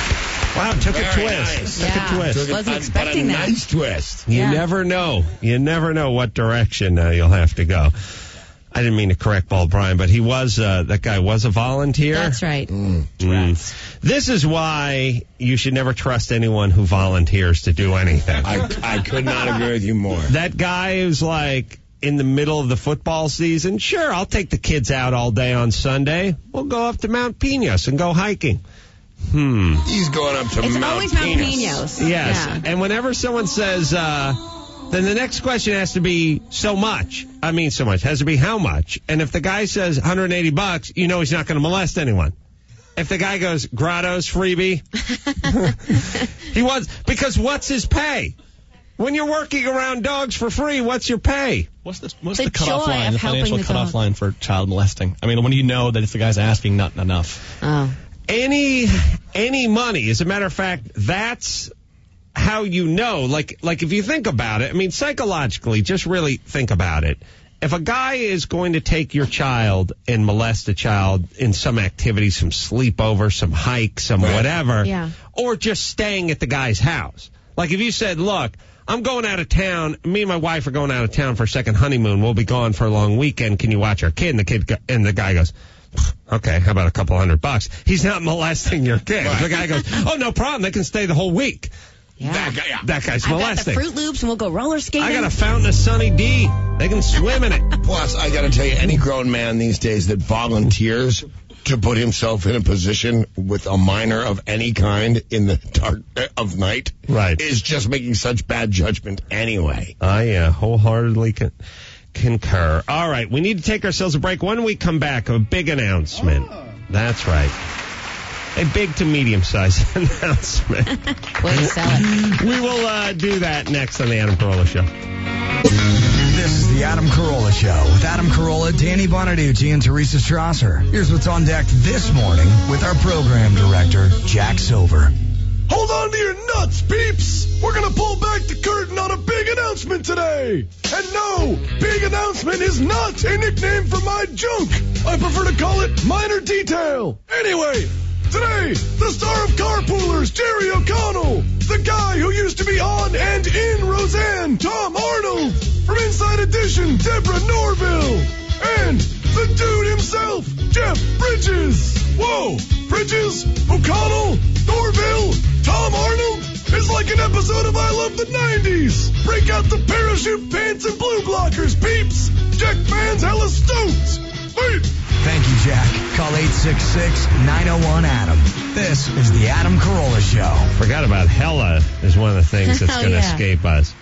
Wow, took a Very twist. nice. Took Yeah. a twist. Took a- Wasn't but a expecting that. nice twist. You Yeah. never know. You never know what direction uh, you'll have to go. I didn't mean to correct Paul Bryan, but he was, uh, that guy was a volunteer. That's right. Mm. This is why you should never trust anyone who volunteers to do anything. I, I could not agree with you more. That guy who's like in the middle of the football season, sure, I'll take the kids out all day on Sunday. We'll go up to Mount Pinos and go hiking. Hmm. He's going up to It's Mount always Mount Pinos. Pinos. Yes. Yeah. And whenever someone says, uh, then the next question has to be so much. I mean, so much. Has to be how much. And if the guy says one hundred eighty bucks, you know he's not going to molest anyone. If the guy goes, Grotto's freebie, he wants, because what's his pay? When you're working around dogs for free, what's your pay? What's the, what's The the cutoff joy line, of the helping financial the cutoff dog. line for child molesting? I mean, when you know that if the guy's asking not enough. Oh. Any, any money, as a matter of fact, that's how you know, like, like if you think about it, I mean, psychologically, just really think about it. If a guy is going to take your child and molest a child in some activity, some sleepover, some hike, some Right. whatever, Yeah. or just staying at the guy's house. Like if you said, look, I'm going out of town, me and my wife are going out of town for a second honeymoon, we'll be gone for a long weekend, can you watch our kid? And the kid, go- and the guy goes, okay, how about a couple hundred bucks? He's not molesting your kid. The guy goes, oh, no problem, they can stay the whole week. Yeah. That, guy, yeah, that guy's I've got the molesting. Fruit Loops and we'll go roller skating. I got a fountain of Sunny D. They can swim in it. Plus, I got to tell you, any grown man these days that volunteers to put himself in a position with a minor of any kind in the dark uh, of night Right. is just making such bad judgment anyway. I uh, wholeheartedly con- concur. All right, we need to take ourselves a break. When we come back, a big announcement. That's right. A big to medium-sized announcement. Way to sell it. We will uh, do that next on the Adam Carolla Show. This is the Adam Carolla Show with Adam Carolla, Danny Bonaducci, and Teresa Strasser. Here's what's on deck this morning with our program director, Jack Silver. Hold on to your nuts, peeps! We're gonna pull back the curtain on a big announcement today! And no, big announcement is not a nickname for my junk! I prefer to call it minor detail! Anyway, today, the star of Carpoolers, Jerry O'Connell! The guy who used to be on and in Roseanne, Tom Arnold! From Inside Edition, Deborah Norville! And the dude himself, Jeff Bridges! Whoa! Bridges, O'Connell, Norville, Tom Arnold is like an episode of I Love the nineties. Break out the parachute pants and blue blockers, peeps. Jack Man's hella stoked. Wait. Thank you, Jack. Call eight six six, nine oh one, Adam. This is the Adam Carolla Show. Forgot about hella is one of the things that's Oh, going to yeah. escape us.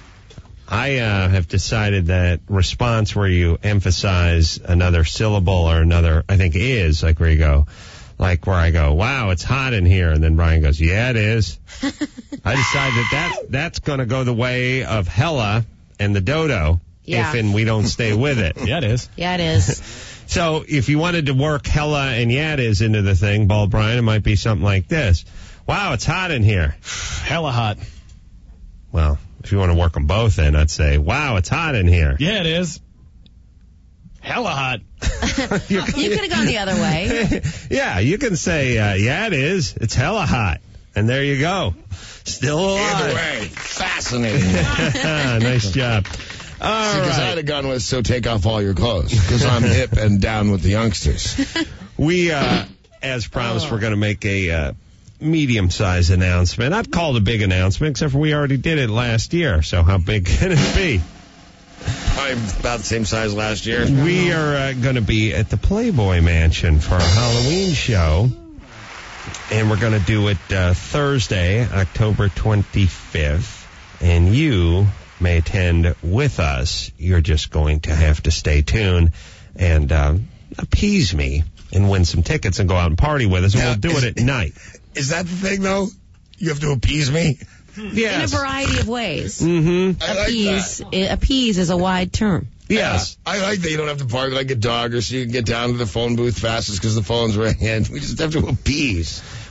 I uh, have decided that response where you emphasize another syllable or another, I think is, like where you go, like where I go, wow, it's hot in here. And then Brian goes, yeah, it is. I decided that, that that's going to go the way of hella and the dodo Yeah. if and we don't stay with it. Yeah, it is. Yeah, it is. So if you wanted to work hella and yeah, it is into the thing, Bald Brian, it might be something like this. Wow, it's hot in here. Hella hot. Well, if you want to work them both in, I'd say, wow, it's hot in here. Yeah, it is. Hella hot. You could have gone the other way. Yeah, you can say, uh, yeah, it is. It's hella hot. And there you go. Still alive. Either way, fascinating. Nice job. All Because I right. had a gun with, so take off all your clothes. Because I'm hip and down with the youngsters. We, uh, as promised, we're going to make a uh, medium-sized announcement. I'd call it a big announcement, except for we already did it last year. So how big can it be? I'm about the same size last year. We are uh, going to be at the Playboy Mansion for our Halloween show. And we're going to do it uh, Thursday, October twenty-fifth. And you may attend with us. You're just going to have to stay tuned and um, appease me and win some tickets and go out and party with us. And Now, we'll do is- it at night. Is that the thing, though? You have to appease me? Yes. In a variety of ways. Mm-hmm. I like Appease, that. appease is a wide term. Yes. Yeah, I like that you don't have to bark like a dog or so you can get down to the phone booth fastest because the phone's ringing. We just have to appease.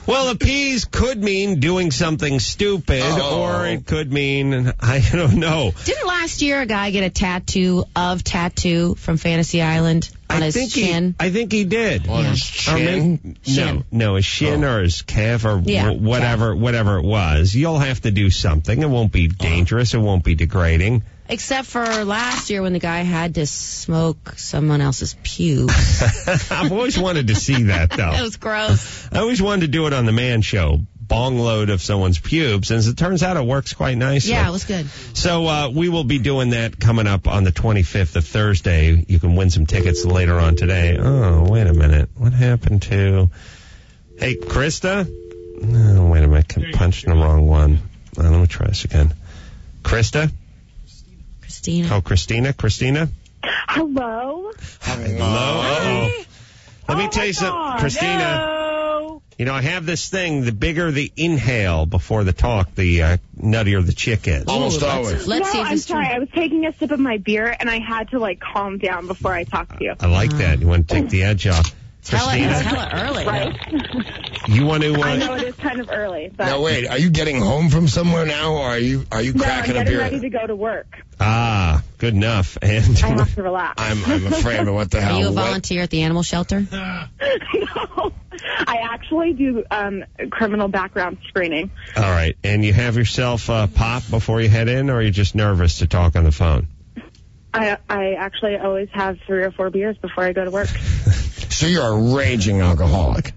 Well, appease could mean doing something stupid, Oh. or it could mean, I don't know. Didn't last year a guy get a tattoo of tattoo from Fantasy Island on I his think chin? He, I think he did. On his Or chin? maybe- Shin. No, no, his shin Oh. or his calf or Yeah, wh- whatever, whatever it was. You'll have to do something. It won't be dangerous. It won't be degrading. Except for last year when the guy had to smoke someone else's pubes. I've always wanted to see that, though. That was gross. I always wanted to do it on the Man Show. Bong load of someone's pubes, and as it turns out, it works quite nicely. Yeah, it was good. So uh, we will be doing that coming up on the twenty-fifth of Thursday. You can win some tickets later on today. Oh, wait a minute. What happened to... Hey, Krista? Oh, wait a minute. I punched the wrong one. Uh, let me try this again. Krista? Christina. Oh, Christina? Christina? Hello? Hello? Uh-oh. Let me Oh tell my you something. God. Christina... No. You know, I have this thing, the bigger the inhale before the talk, the uh, nuttier the chick is. Almost Ooh, always. Let's no, see if I'm it's sorry. true. I was taking a sip of my beer, and I had to, like, calm down before I talked to you. I like that. You want to take the edge off. Tell it, Christina, tell it early. Right? you want to... Uh, I know it is kind of early, but Now wait, are you getting home from somewhere now, or are you are you no, I'm cracking a getting beer? ready to go to work. Ah, good enough. And I have to relax. I'm I'm afraid of what the hell. Are you a What- volunteer at the animal shelter? No, I actually do um, criminal background screening. all right. And you have yourself uh, pop before you head in, or are you just nervous to talk on the phone? I I actually always have three or four beers before I go to work. So you're a raging alcoholic.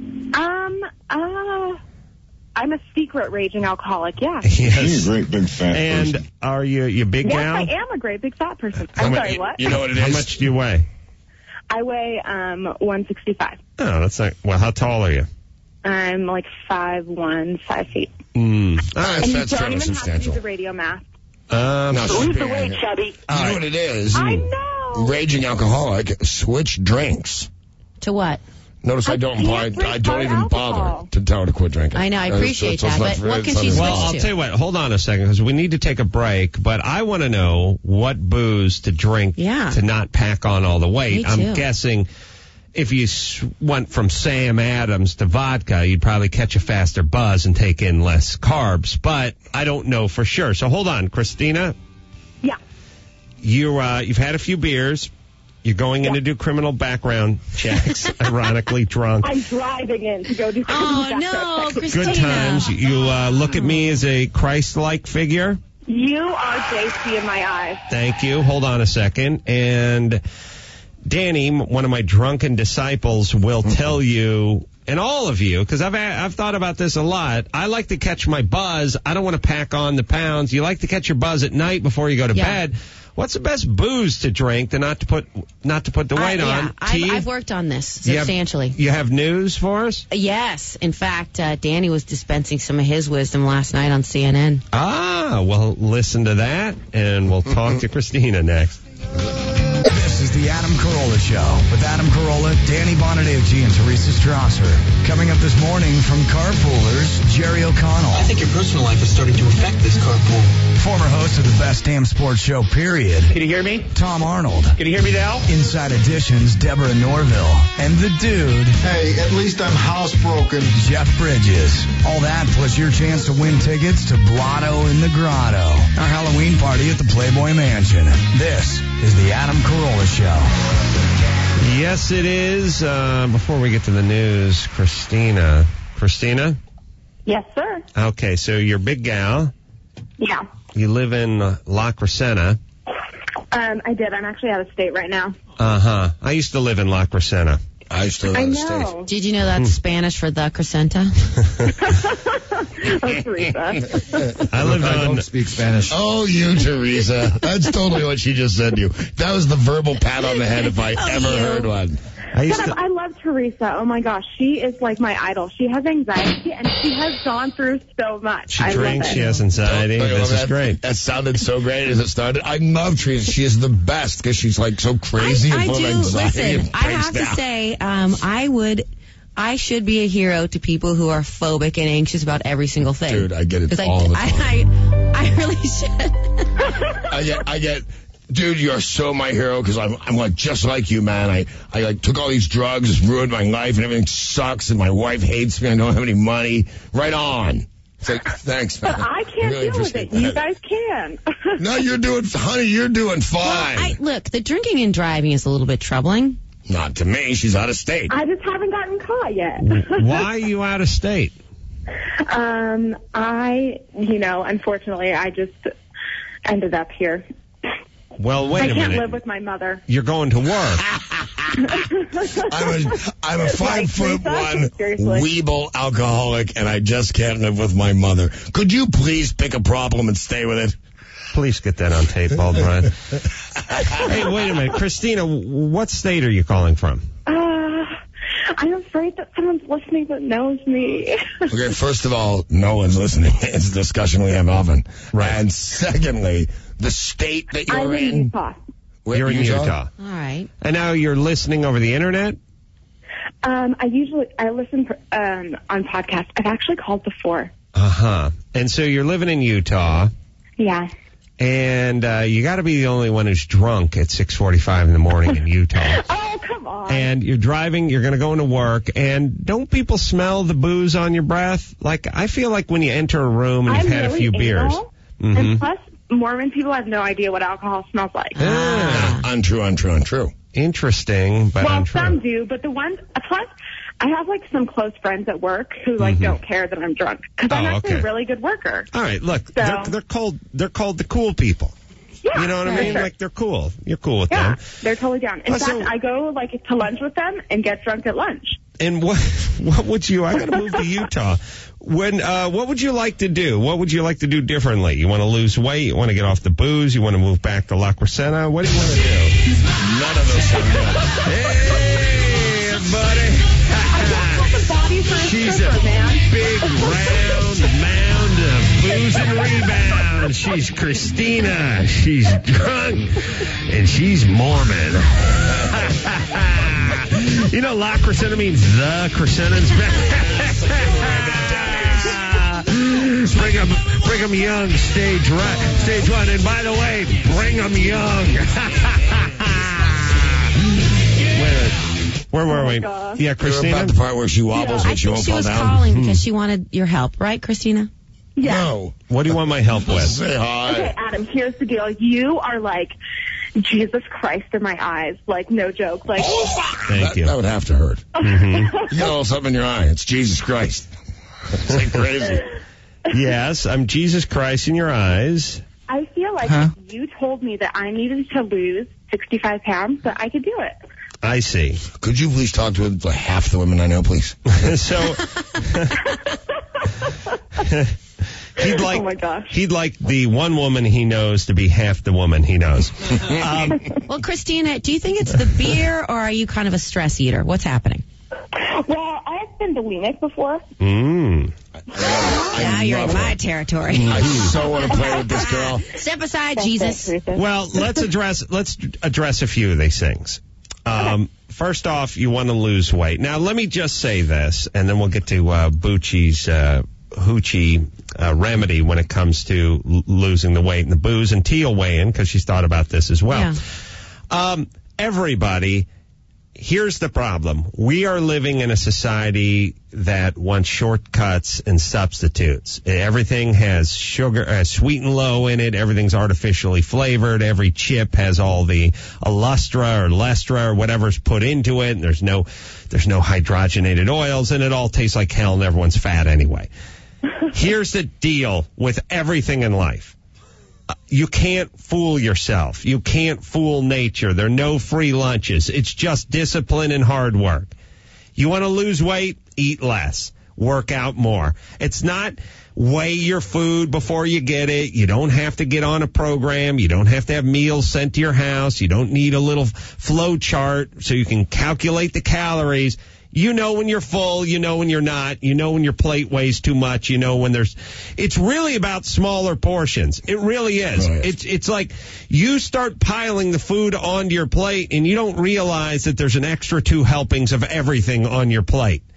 Um, uh, I'm a secret raging alcoholic. Yeah. Yes. great big fat And are you you big Yes, gal? I am a great big fat person. How I'm mu- sorry, what? You know what it is? How much do you weigh? I weigh um one sixty-five. Oh, that's not... Well, how tall are you? I'm like five one, five feet. Mm. Ah, And that's, you that's don't fairly even have to do substantial. the radio math. Um, No, Lose the yeah. weight, chubby. You know what it is? I know. Raging alcoholic, switch drinks. To what? Notice I, I don't can't I, drink I don't hard even alcohol. bother to tell her to quit drinking. I know, I That's- appreciate that's- that, that's but not what for- can she it's not- Well, switch I'll to? tell you what. Hold on a second, because we need to take a break. But I want to know what booze to drink Yeah. to not pack on all the weight. Me I'm too. guessing if you s- went from Sam Adams to vodka, you'd probably catch a faster buzz and take in less carbs. But I don't know for sure. So hold on, Christina. Yeah. You uh, you've had a few beers. You're going in to do criminal background checks. Ironically drunk. I'm driving in to go do Oh, background no, checks. Christina. Good times. You uh, look at me as a Christ-like figure. You are J C in my eyes. Thank you. Hold on a second. And Danny, m- one of my drunken disciples, will tell you, and all of you, because I've a- I've thought about this a lot. I like to catch my buzz. I don't want to pack on the pounds. You like to catch your buzz at night before you go to Yeah. bed. What's the best booze to drink to not to put not to put the I, weight yeah, on? I've, T? I've worked on this You have- substantially. You have news for us? Yes. In fact, uh, Danny was dispensing some of his wisdom last night on C N N. Ah, well, listen to that, and we'll talk to Christina next. This is the Adam Carolla Show with Adam Carolla, Danny Bonaducci, and Teresa Strasser. Coming up this morning from Carpoolers, Jerry O'Connell. I think your personal life is starting to affect this carpool. Former host of the Best Damn Sports Show, period. Can you hear me? Tom Arnold. Can you hear me now? Inside Editions, Deborah Norville. And the dude, Hey, at least I'm housebroken. Jeff Bridges. All that plus your chance to win tickets to Blotto in the Grotto, our Halloween party at the Playboy Mansion. This is the Adam Carolla Show. Yes, it is. Uh, before we get to the news, Christina. Christina? Yes, sir. Okay, so you're a big gal. Yeah. You live in uh, La Crescenta. Um, I did. I'm actually out of state right now. Uh-huh. I used to live in La Crescenta. I still I have state. know. Did you know that's Spanish for the Crescenta? Oh, Teresa. I lived on... speak Spanish. Oh, you, Teresa. That's totally what she just said to you. That was the verbal pat on the head if I ever you. heard one. I used Shut up. to... I love Teresa. Oh, my gosh. She is like my idol. She has anxiety, and she has gone through so much. She I drinks, love she it. has anxiety. Don't you This love is that? great. That sounded so great as it started. I love Teresa. She is the best because she's like so crazy I, and I full do. of anxiety. Listen, and I breaks have to down. say, um, I would, I should be a hero to people who are phobic and anxious about every single thing. Dude, I get it 'Cause I, all the time. I, I, I really should. I get, I get Dude, you're so my hero because I'm, I'm like just like you, man. I, I like took all these drugs, it's ruined my life, and everything sucks, and my wife hates me. I don't have any money. Right on. It's like, thanks, man. But I can't really deal with it. appreciate You that. guys can. No, you're doing, honey, you're doing fine. Well, I, look, the drinking and driving is a little bit troubling. Not to me. She's out of state. I just haven't gotten caught yet. Why are you out of state? um, I, you know, unfortunately, I just ended up here. Well, wait I a can't minute. live with my mother. You're going to work. I'm a, I'm a five Like, foot Teresa? one Seriously. weeble alcoholic, and I just can't live with my mother. Could you please pick a problem and stay with it? Please get that on tape, Bald Brian. Hey, wait a minute. Christina, what state are you calling from? Uh, I'm afraid that someone's listening that knows me. Okay, first of all, no one's listening. It's a discussion we have often. Right. And secondly, the state that you're I'm in in. Utah. Where- You're in Utah. All right. And now you're listening over the internet? Um, I usually, I listen for, um, on podcasts. I've actually called before. Uh-huh. And so you're living in Utah, Yeah. and uh, you got to be the only one who's drunk at six forty-five in the morning in Utah. Oh, come on. And you're driving, you're going to go into work, and don't people smell the booze on your breath? Like, I feel like when you enter a room and you've I'm had really a few beers. anal, Mhm. And plus, Mormon people have no idea what alcohol smells like. Ah, Untrue, untrue, untrue. interesting, but well, untrue. some do, but the ones, plus, I have like some close friends at work who like don't care that I'm drunk because I'm Oh, actually okay. a really good worker. All right, look, they're, they're called they're called the cool people. Yeah, You know what I for mean? sure. Like, they're cool. You're cool with Yeah, them. they're totally down. In Well, fact, so- I go like to lunch with them and get drunk at lunch. And what what would you? I got to move to Utah. When uh, what would you like to do? What would you like to do differently? You want to lose weight? You want to get off the booze? You want to move back to La Crescenta? What do you want to do? None of those sound good. Hey, buddy. I don't have the body for a She's stripper, a man. big round mound of booze and rebound. She's Christina. She's drunk, and she's Mormon. You know, La Crescenta means the Crescentans. Bring them, bring them young, stage right, stage one. And by the way, bring them young. Wait a minute. Where were Oh, my we? gosh. Yeah, You're Christina. about the part where she wobbles I and she think won't she fall was down. calling because she wanted your help, right, Christina? Yeah. No. What do you want my help with? Say hi. Okay, Adam, here's the deal. You are like Jesus Christ in my eyes. Like, no joke. Like, Thank that, you. That would have to hurt. Mm-hmm. You got a little something in your eye. It's Jesus Christ. It's like crazy. Yes, I'm Jesus Christ in your eyes. I feel like Huh? if you told me that I needed to lose sixty-five pounds, that I could do it. I see. Could you please talk to like, half the women I know, please? So he'd like Oh, my gosh. he'd like the one woman he knows to be half the woman he knows. Um, Well, Christina, do you think it's the beer or are you kind of a stress eater? What's happening? Well, I've been bulimic before. mm. Now you're in love my her. territory. I so want to play with this girl. Step aside, That's Jesus. it, Teresa. Well, let's address let's address a few of these things. Um, first off, you want to lose weight. Now, let me just say this, and then we'll get to uh, Bucci's uh, hoochie uh, remedy when it comes to l- losing the weight and the booze. And Tia will weigh in because she's thought about this as well. Yeah. Um, everybody, here's the problem. We are living in a society that wants shortcuts and substitutes. Everything has sugar, uh, sweet and low in it. Everything's artificially flavored. Every chip has all the Illustra or Lestra or whatever's put into it. And there's no, there's no hydrogenated oils, and it all tastes like hell, and everyone's fat anyway. Here's the deal with everything in life. You can't fool yourself. You can't fool nature. There are no free lunches. It's just discipline and hard work. You want to lose weight? Eat less. Work out more. It's not weigh your food before you get it. You don't have to get on a program. You don't have to have meals sent to your house. You don't need a little flow chart so you can calculate the calories. You know when you're full, you know when you're not, you know when your plate weighs too much, you know when there's, it's really about smaller portions. It really is. Right. It's, it's like you start piling the food onto your plate and you don't realize that there's an extra two helpings of everything on your plate.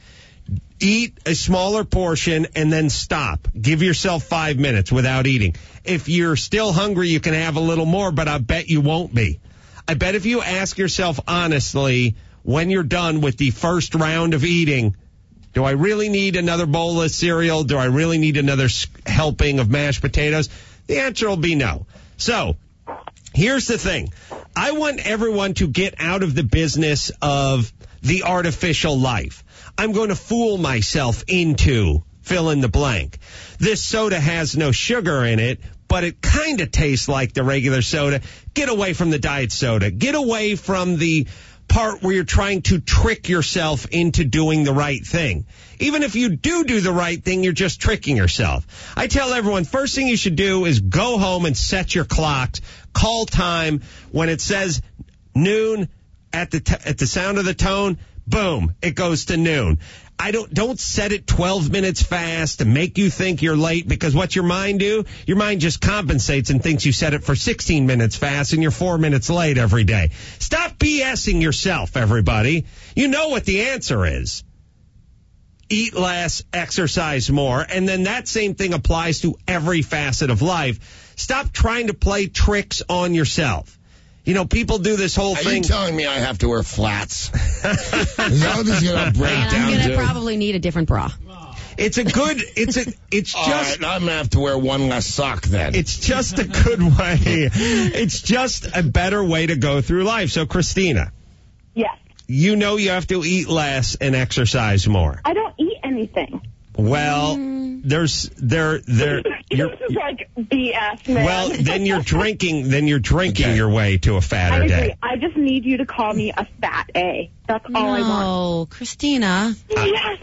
Eat a smaller portion and then stop. Give yourself five minutes without eating. If you're still hungry, you can have a little more, but I bet you won't be. I bet if you ask yourself honestly, when you're done with the first round of eating, do I really need another bowl of cereal? Do I really need another helping of mashed potatoes? The answer will be no. So, here's the thing. I want everyone to get out of the business of the artificial life. I'm going to fool myself into fill in the blank. This soda has no sugar in it, but it kind of tastes like the regular soda. Get away from the diet soda. Get away from the part where you're trying to trick yourself into doing the right thing. Even if you do do the right thing, you're just tricking yourself. I tell everyone, first thing you should do is go home and set your clocks. Call time. When it says noon at the t- at the sound of the tone, boom, it goes to noon. I don't don't set it twelve minutes fast to make you think you're late, because what's your mind do? Your mind just compensates and thinks you set it for sixteen minutes fast and you're four minutes late every day. Stop BSing yourself, everybody. You know what the answer is. Eat less, exercise more, and then that same thing applies to every facet of life. Stop trying to play tricks on yourself. You know, people do this whole Are thing. Are you telling me I have to wear flats? Is that what this is going to break and down I'm going to? to probably need a different bra. It's a good, it's a, it's All just. right, I'm going to have to wear one less sock then. It's just a good way. It's just a better way to go through life. So, Christina. Yes. You know you have to eat less and exercise more. I don't eat anything. Well, there's, there, there. You're, this is like B S, man. well, then you're drinking, then you're drinking Okay. your way to a fatter I agree. day. I just need you to call me a fat A. That's all I want. No, Christina. Yes.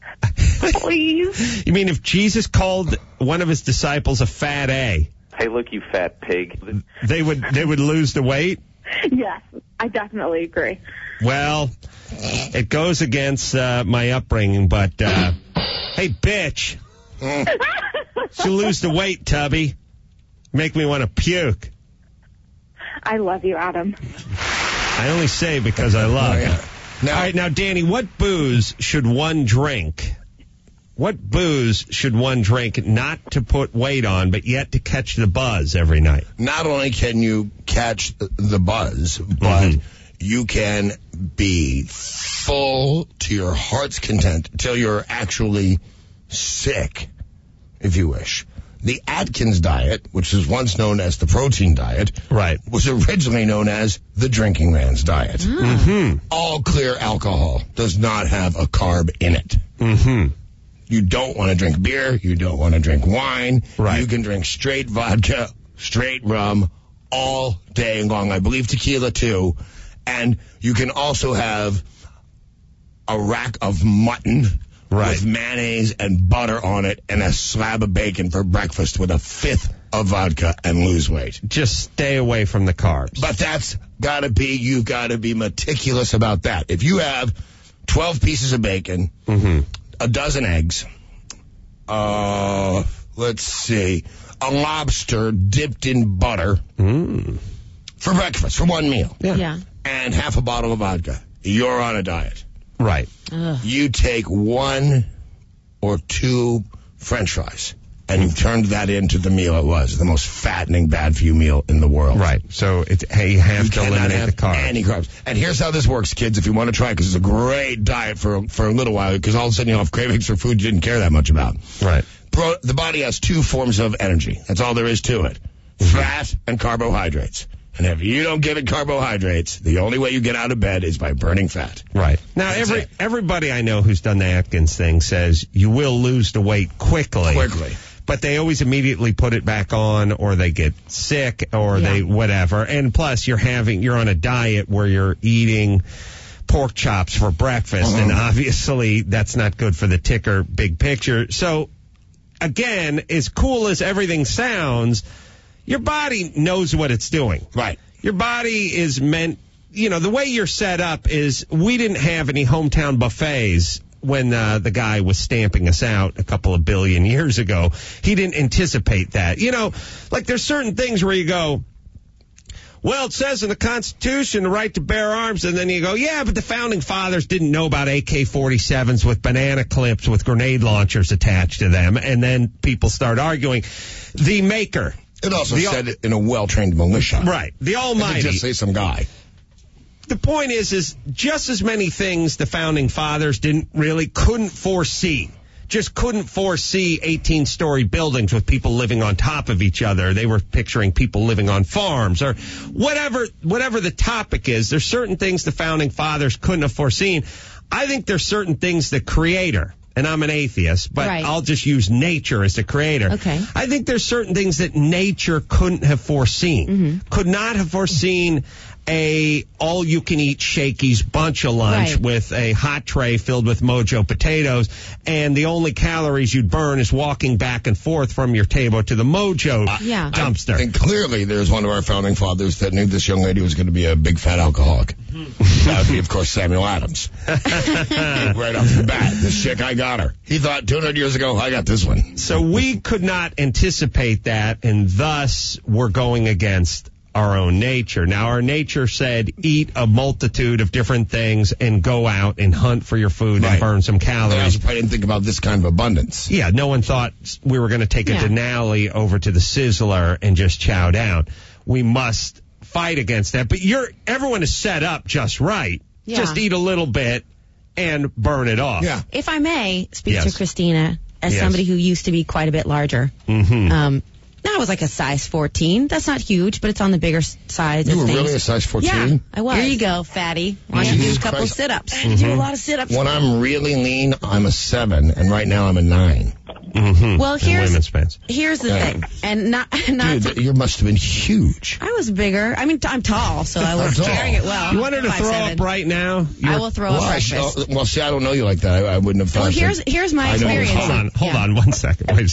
Please. You mean if Jesus called one of his disciples a fat A, Hey, look, you fat pig. they would, they would lose the weight? Yes, I definitely agree. Well, it goes against uh, my upbringing, but uh, hey, bitch, you lose the weight, Tubby. Make me want to puke. I love you, Adam. I only say because I love Oh, yeah. you. Now- All right, now, Danny, what booze should one drink? What booze should one drink not to put weight on, but yet to catch the buzz every night? Not only can you catch the buzz, but Mhm. you can be full to your heart's content till you're actually sick, if you wish. The Atkins diet, which was once known as the protein diet, Right. was originally known as the drinking man's diet. Mm-hmm. All clear alcohol does not have a carb in it. Mm-hmm. You don't want to drink beer. You don't want to drink wine. Right. You can drink straight vodka, straight rum, all day long. I believe tequila too. And you can also have a rack of mutton Right. with mayonnaise and butter on it and a slab of bacon for breakfast with a fifth of vodka and lose weight. Just stay away from the carbs. But that's gotta be, you've gotta be meticulous about that. If you have twelve pieces of bacon, Mm-hmm. a dozen eggs, uh, let's see, a lobster dipped in butter Mm. for breakfast, for one meal, Yeah. Yeah. and half a bottle of vodka, you're on a diet. Right. Ugh. You take one or two French fries, and you've turned that into the meal it was, the most fattening, bad for you meal in the world. Right. So it, hey, you have You to cannot eliminate have the carbs. any carbs. And here's how this works, kids, if you want to try it, because it's a great diet for, for a little while, because all of a sudden you'll have cravings for food you didn't care that much about. Right. Pro, the body has two forms of energy. That's all there is to it. Fat and carbohydrates. And if you don't give it carbohydrates, the only way you get out of bed is by burning fat. Right. Now, That's every it. everybody I know who's done the Atkins thing says you will lose the weight quickly. Quickly. But they always immediately put it back on, or they get sick, or Yeah. they whatever. And plus, you're having you're on a diet where you're eating pork chops for breakfast, Uh-huh. and obviously that's not good for the ticker big picture. So, again, as cool as everything sounds, your body knows what it's doing. Right. Your body is meant, you know, the way you're set up is we didn't have any hometown buffets when uh, the guy was stamping us out a couple of billion years ago. He didn't anticipate that. You know, like there's certain things where you go, well, it says in the Constitution the right to bear arms, and then you go, yeah, but the founding fathers didn't know about A K forty-sevens with banana clips with grenade launchers attached to them, and then people start arguing. The maker. It also the, said it in a well-trained militia. Right. The Almighty. It didn't just say some guy. The point is, is just as many things the founding fathers didn't really, couldn't foresee. Just couldn't foresee eighteen-story buildings with people living on top of each other. They were picturing people living on farms or whatever, whatever the topic is. There's certain things the founding fathers couldn't have foreseen. I think there's certain things the creator, and I'm an atheist, but right. I'll just use nature as the creator. Okay. I think there's certain things that nature couldn't have foreseen. Mm-hmm. Could not have foreseen a all-you-can-eat Shakey's bunch of lunch right. with a hot tray filled with Mojo potatoes, and the only calories you'd burn is walking back and forth from your table to the Mojo uh, yeah. dumpster. And clearly there's one of our founding fathers that knew this young lady was going to be a big fat alcoholic. Mm-hmm. That would be, of course, Samuel Adams. Right off the bat, this chick, I got her. He thought two hundred years ago, I got this one. So we could not anticipate that, and thus we're going against our own nature. Now, our nature said eat a multitude of different things and go out and hunt for your food right. and burn some I calories. probably didn't think about this kind of abundance. Yeah, no one thought we were going to take a Yeah. Denali over to the Sizzler and just chow down. We must fight against that. But you're everyone is set up just right. Yeah. Just eat a little bit and burn it off. Yeah. If I may speak Yes. to Christina as Yes. somebody who used to be quite a bit larger. Mm-hmm. Um, now I was like a size fourteen. That's not huge, but it's on the bigger s- side You of were things. really a size fourteen? Yeah, I was. Here you go, fatty. Why don't you do a Jesus couple Christ. sit-ups? Mm-hmm. I do a lot of sit-ups. When I'm really lean, I'm a seven, and right now I'm a nine. Mm-hmm. Well, In here's women's pants. here's the Yeah. thing, and not not. Dude, you must have been huge. I was bigger. I mean, t- I'm tall, so I was Tall. carrying it well. You want her to Five, throw seven. up right now? I will throw Well, up I sh- breakfast. oh, well, see, I don't know you like that. I, I wouldn't have thought. Well, so. here's here's my I know. experience. Hold on, hold Yeah. on one second. Wait a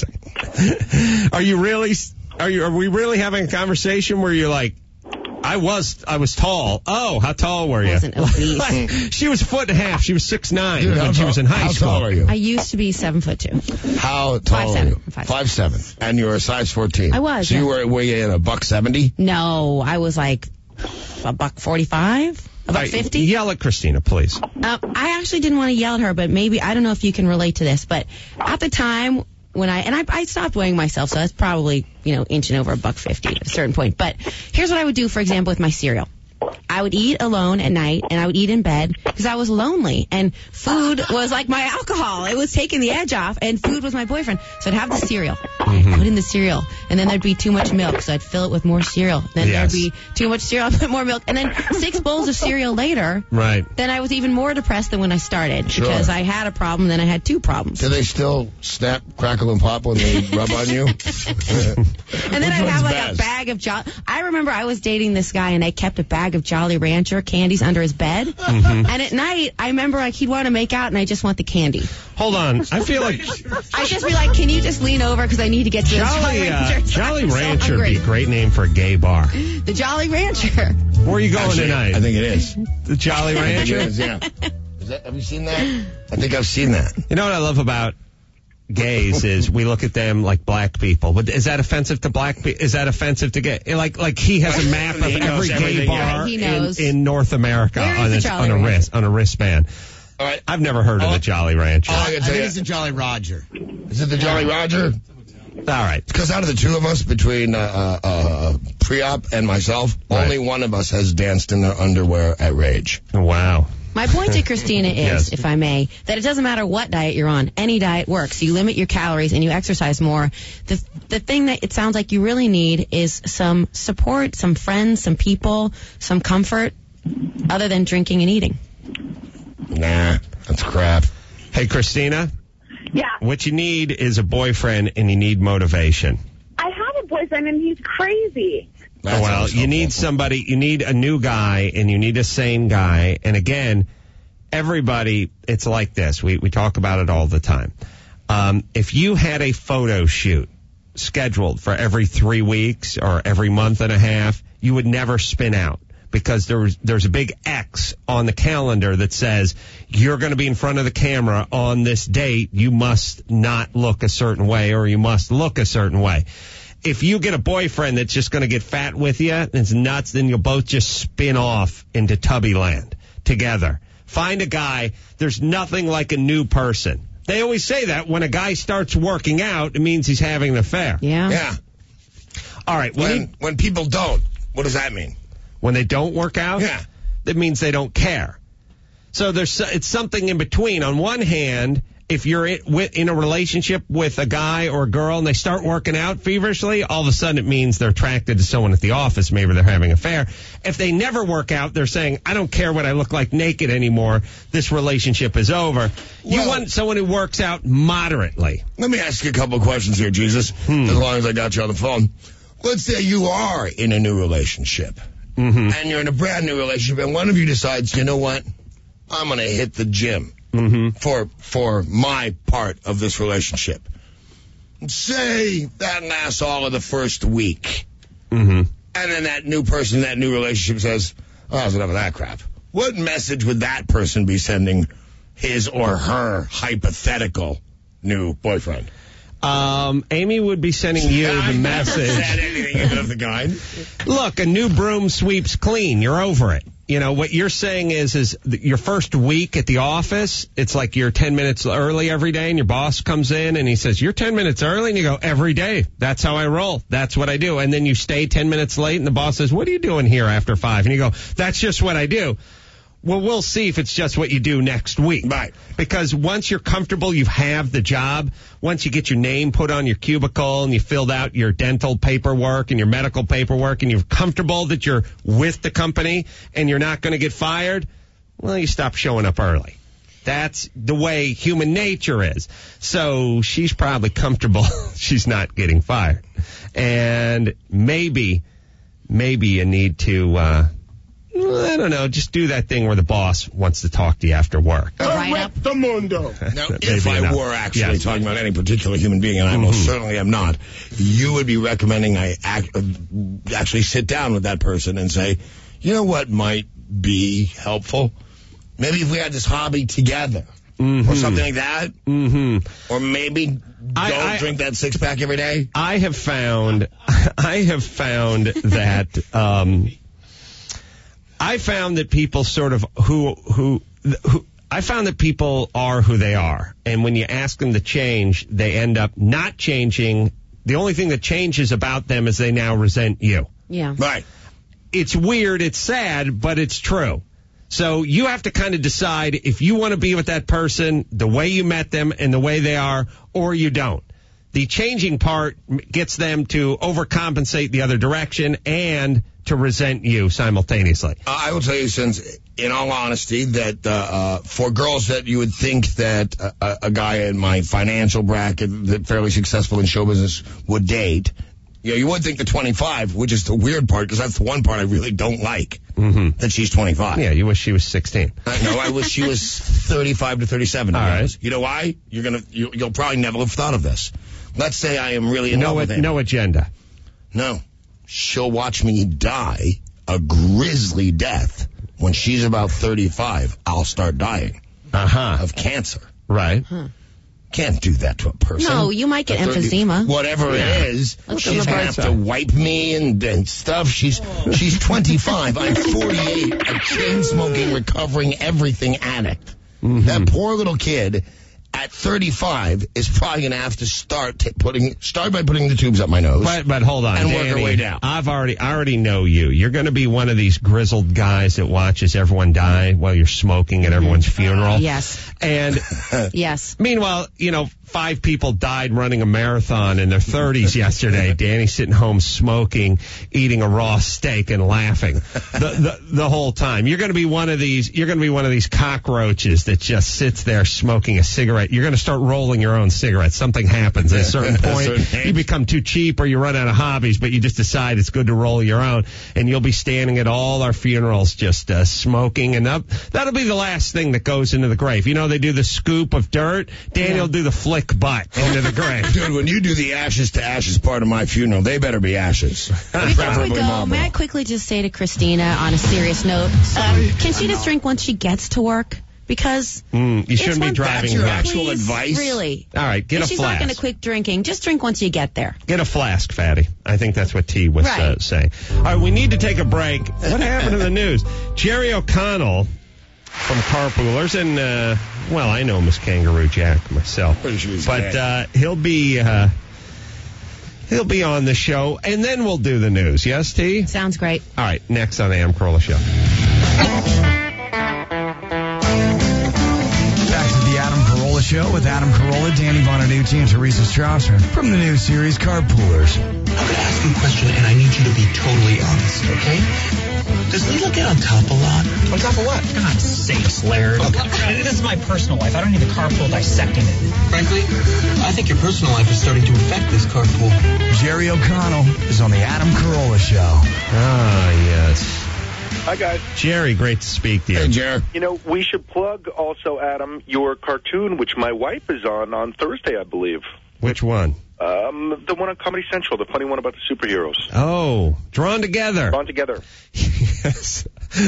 second. Are you really, are you, are we really having a conversation where you're like, I was, I was tall. Oh, how tall were you? I wasn't obese. Like, she was a foot and a half. She was six nine Dude, when how she tall- was in high how school. tall are you? I used to be seven foot two. How tall Five are seven. you? Five Five seven. And you were a size fourteen. I was, So you yeah. were, were you in a buck seventy? No, I was like a buck forty-five, a buck Right, fifty. Yell at Christina, please. Uh, I actually didn't want to yell at her, but maybe, I don't know if you can relate to this, but at the time when I, and I, I stopped weighing myself, so that's probably, you know, inching over a buck fifty at a certain point. But here's what I would do, for example, with my cereal. I would eat alone at night, and I would eat in bed because I was lonely, and food was like my alcohol. It was taking the edge off, and food was my boyfriend. So I'd have the cereal, Mm-hmm. put in the cereal, and then there'd be too much milk, so I'd fill it with more cereal. Then Yes. there'd be too much cereal, I'd put more milk, and then six bowls of cereal later, Right. then I was even more depressed than when I started Sure. because I had a problem, then I had two problems. Do they still snap, crackle, and pop when they rub on you? And then I'd one's have like best? a bag of Jolly. I remember I was dating this guy and I kept a bag of Jolly Rancher candies under his bed. Mm-hmm. And at night, I remember like he'd want to make out and I just want the candy. Hold on. I feel like I'd just be like, can you just lean over because I need to get to the Jolly Jolly, uh, Rancher. Jolly I'm so Rancher would hungry. be a great name for a gay bar. The Jolly Rancher. Where are you going Actually, tonight? I think it is. the Jolly I think it Rancher? is, yeah. Is that, have you seen that? I think I've seen that. You know what I love about gays is we look at them like black people. But is that offensive to black people? Is that offensive to gay? Like, like he has a map of He knows every gay everything, bar Right, he in, knows. in North America Where is on, the a, Jolly on a Rancher? wrist on a wristband. All right. I've never heard of Oh. the Jolly Rancher. Oh, I I can think tell you. it's a Jolly Roger. Is it the Jolly Roger? All right. Because out of the two of us, between uh, uh, uh, pre-op and myself, Right. only one of us has danced in their underwear at Rage. Wow. My point to Christina is, Yes. if I may, that it doesn't matter what diet you're on. Any diet works. You limit your calories and you exercise more. The the thing that it sounds like you really need is some support, some friends, some people, some comfort, other than drinking and eating. Nah, that's crap. Hey, Christina, Yeah. what you need is a boyfriend and you need motivation. I have a boyfriend and he's crazy. That's well, always you need helpful. somebody, you need a new guy and you need a sane guy. And again, everybody, it's like this. We, we talk about it all the time. Um, if you had a photo shoot scheduled for every three weeks or every month and a half, you would never spin out because there's, there's a big X on the calendar that says you're going to be in front of the camera on this date. You must not look a certain way or you must look a certain way. if you get a boyfriend that's just going to get fat with you and it's nuts, then you'll both just spin off into tubby land together. Find a guy. There's nothing like a new person. They always say that when a guy starts working out, it means he's having an affair. Yeah. Yeah. All right. When, When, when people don't, what does that mean? when they don't work out, Yeah. that means they don't care. So there's it's something in between. On one hand, if you're in a relationship with a guy or a girl and they start working out feverishly, all of a sudden it means they're attracted to someone at the office. Maybe they're having an affair. If they never work out, they're saying, I don't care what I look like naked anymore. This relationship is over. You Well- want someone who works out moderately. Let me ask you a couple of questions here, Jesus, as long as I got you on the phone. Let's say you are in a new relationship, Mm-hmm. and you're in a brand new relationship, and one of you decides, you know what, I'm going to hit the gym Mm-hmm. for for my part of this relationship. Say that lasts all of the first week, Mm-hmm. and then that new person in that new relationship says, oh, that's enough of that crap. What message would that person be sending his or her hypothetical new boyfriend? Um, Amy would be sending you the I never message. said anything of the kind. Look, a new broom sweeps clean. You're over it. You know, what you're saying is, is th- your first week at the office, it's like you're ten minutes early every day and your boss comes in and he says, you're ten minutes early? And you go, every day. That's how I roll. That's what I do. And then you stay ten minutes late and the boss says, what are you doing here after five? And you go, that's just what I do. Well, we'll see if it's just what you do next week. Right. Because once you're comfortable, you have the job. Once you get your name put on your cubicle and you filled out your dental paperwork and your medical paperwork and you're comfortable that you're with the company and you're not going to get fired, well, you stop showing up early. That's the way human nature is. So she's probably comfortable she's not getting fired. And maybe, maybe you need to, uh, I don't know, just do that thing where the boss wants to talk to you after work. Right up. The mundo. Now, if Maybe I enough. were actually Yes. talking about any particular human being, and I most certainly am not, you would be recommending I act, uh, actually sit down with that person and say, you know what might be helpful? Maybe if we had this hobby together. Or something like that. Mm-hmm. Or maybe don't I- I- drink that six pack every day. I have found, I have found that, um, I found that people sort of who, who, who, I found that people are who they are. And when you ask them to change, they end up not changing. The only thing that changes about them is they now resent you. Yeah. Right. It's weird, it's sad, but it's true. So you have to kind of decide if you want to be with that person the way you met them and the way they are, or you don't. The changing part gets them to overcompensate the other direction and to resent you simultaneously. Uh, I will tell you, since, in all honesty, that uh, uh, for girls that you would think that a, a guy in my financial bracket, that fairly successful in show business, would date, you know, you would think the twenty-five, which is the weird part, because that's the one part I really don't like, Mm-hmm. that she's twenty-five. Yeah, you wish she was sixteen. I know, I wish she was thirty-five to thirty-seven. All right. You know why? You're gonna, you, you'll probably never have thought of this. Let's say I am really in No, love with him. no agenda. No. She'll watch me die a grisly death. When she's about thirty-five, I'll start dying Uh-huh. of cancer. Right. Can't do that to a person. No, you might get A thirty emphysema. Whatever Yeah. it is, Let's she's go gonna to have the to bright side. wipe me and, and stuff. She's she's twenty-five. I'm forty-eight. A chain-smoking, recovering everything addict. Mm-hmm. That poor little kid at thirty-five is probably going to have to start t- putting start by putting the tubes up my nose. But but hold on, And work Danny, her way down. I've already I already know you. You're going to be one of these grizzled guys that watches everyone die while you're smoking at everyone's funeral. Yes. And Yes. meanwhile, you know, five people died running a marathon in their thirties yesterday. Danny's sitting home smoking, eating a raw steak and laughing the, the the whole time. You're going to be one of these. You're going to be one of these cockroaches that just sits there smoking a cigarette. You're going to start rolling your own cigarettes. Something happens at a certain At a point. certain age. You become too cheap or you run out of hobbies, but you just decide it's good to roll your own. And you'll be standing at all our funerals just uh, smoking. And up, that'll be the last thing that goes into the grave. You know, they do the scoop of dirt. Danny will do the flick butt into the grave. Dude, when you do the ashes to ashes part of my funeral, they better be ashes. Before we Preferably go, marble. may I quickly just say to Christina on a serious note, um, can she just drink once she gets to work? because Mm, you it's shouldn't be one- driving. That's your drunk. actual Please, advice? Really. All right, get If a she's flask. not going to quit drinking, just drink once you get there. Get a flask, Fatty. I think that's what T was uh, Right. saying. All right, we need to take a break. What happened to the news? Jerry O'Connell from Carpoolers, and, uh, well, I know Miss Kangaroo Jack myself. Pretty sure he's But dead. uh, he'll be uh, he'll be on the show, and then we'll do the news. Yes, T? Sounds great. All right, next on the Adam Carolla Show. Back to the Adam Carolla Show with Adam Carolla, Danny Bonaducci, and Teresa Strasser from the new series Carpoolers. I'm going to ask you a question, and I need you to be totally honest, okay? Does Leela get on top a lot? On top of what? God's sakes, Laird. Okay. This is my personal life. I don't need the carpool dissecting it. Frankly, I think your personal life is starting to affect this carpool. Jerry O'Connell is on the Adam Carolla Show. Ah, yes. Hi, guys. Jerry, great to speak to you. Hey, Jerry. You know, we should plug also, Adam, your cartoon, which my wife is on on Thursday, I believe. Which one? Um, the one on Comedy Central, the funny one about the superheroes. Oh, Drawn Together. Drawn Together. Yes.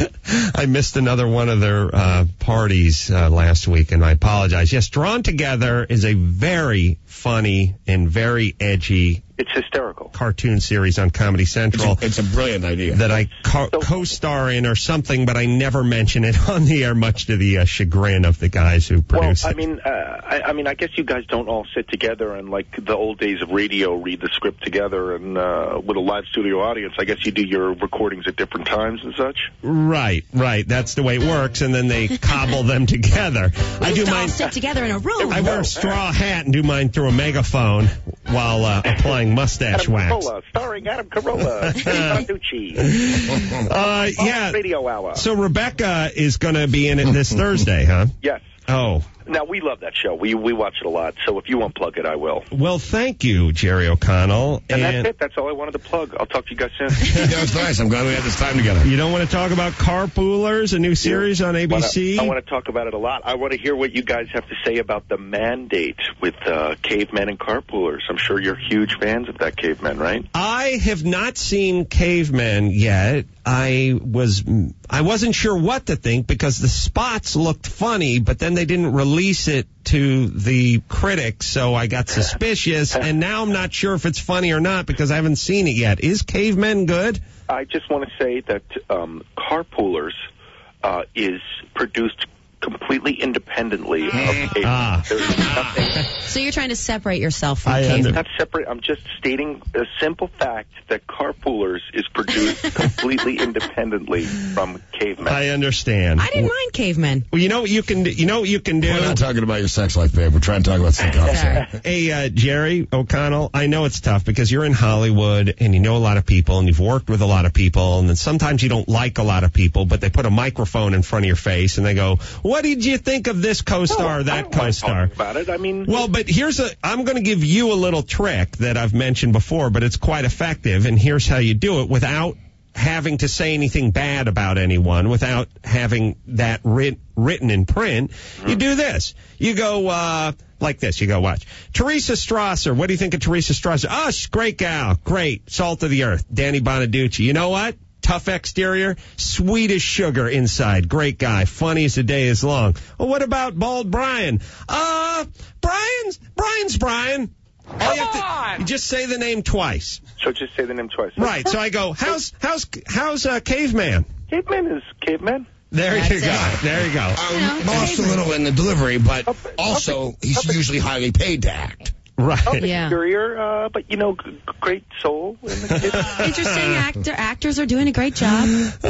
I missed another one of their uh, parties uh, last week, and I apologize. Yes, Drawn Together is a very funny and very edgy It's hysterical. cartoon series on Comedy Central It's a, it's a brilliant idea. that I co- So- co-star in or something, but I never mention it on the air, much to the uh, chagrin of the guys who Well, produce I it. mean, uh, I, I mean, I guess you guys don't all sit together and, like the old days of radio, read the script together and uh, with a live studio audience. I guess you do your recordings at different times and such. Right, right. That's the way it works, and then they cobble them together. I We do used to all mine. sit together in a room. I wear a straw hat and do mine through a megaphone while uh, applying mustache Adam wax. Carolla, starring Adam Carolla, Steve Bonaducci. Uh, yeah. Radio Hour. So Rebecca is going to be in it this Thursday, huh? Yes. Oh. Now, we love that show. We we watch it a lot. So if you want to plug it, I will. Well, thank you, Jerry O'Connell. And, that's it. That's all I wanted to plug. I'll talk to you guys soon. That was nice. I'm glad we had this time together. You don't want to talk about Carpoolers, a new series on A B C? I want to talk about it a lot. I want to hear what you guys have to say about the mandate with uh, cavemen and carpoolers. I'm sure you're huge fans of that cavemen, right? I have not seen Cavemen yet. I was I wasn't sure what to think because the spots looked funny, but then they didn't release it to the critics, so I got suspicious, and now I'm not sure if it's funny or not because I haven't seen it yet. Is Cavemen good? I just want to say that um, Carpoolers uh, is produced completely independently of cavemen. Ah. There's nothing. So you're trying to separate yourself from I cavemen. under- Not separate. I'm just stating a simple fact that Carpoolers is produced completely independently from cavemen. I understand. I didn't mind cavemen. Well, you know what you can do? You know what you can do? We're not talking about your sex life, babe. We're trying to talk about sitcoms. Sorry. Hey, uh, Jerry O'Connell, I know it's tough because you're in Hollywood and you know a lot of people and you've worked with a lot of people, and then sometimes you don't like a lot of people, but they put a microphone in front of your face and they go, what did you think of this co-star, No, that I don't mind co-star? talking about it. I mean, Well, but here's a, I'm going to give you a little trick that I've mentioned before, but it's quite effective, and here's how you do it without having to say anything bad about anyone, without having that writ, written in print. Mm-hmm. You do this. You go, uh, like this. You go, watch. Teresa Strasser. What do you think of Teresa Strasser? Oh, she's a great gal. Great. Salt of the earth. Danny Bonaducci. You know what? Tough exterior, sweet as sugar inside. Great guy, funny as the day is long. Well, what about Bald Brian? Uh, Brian's, Brian's Brian. All you, have to, you just say the name twice. so just say the name twice. Right, so I go, how's, how's, how's, uh, Caveman? Caveman is caveman. There That's you go. it. There you go. Um, lost a little in the delivery, but Up- also up- he's up- usually highly paid to act. Right. Yeah. Exterior, uh, but you know, g- great soul. In the Interesting actor. Actors are doing a great job.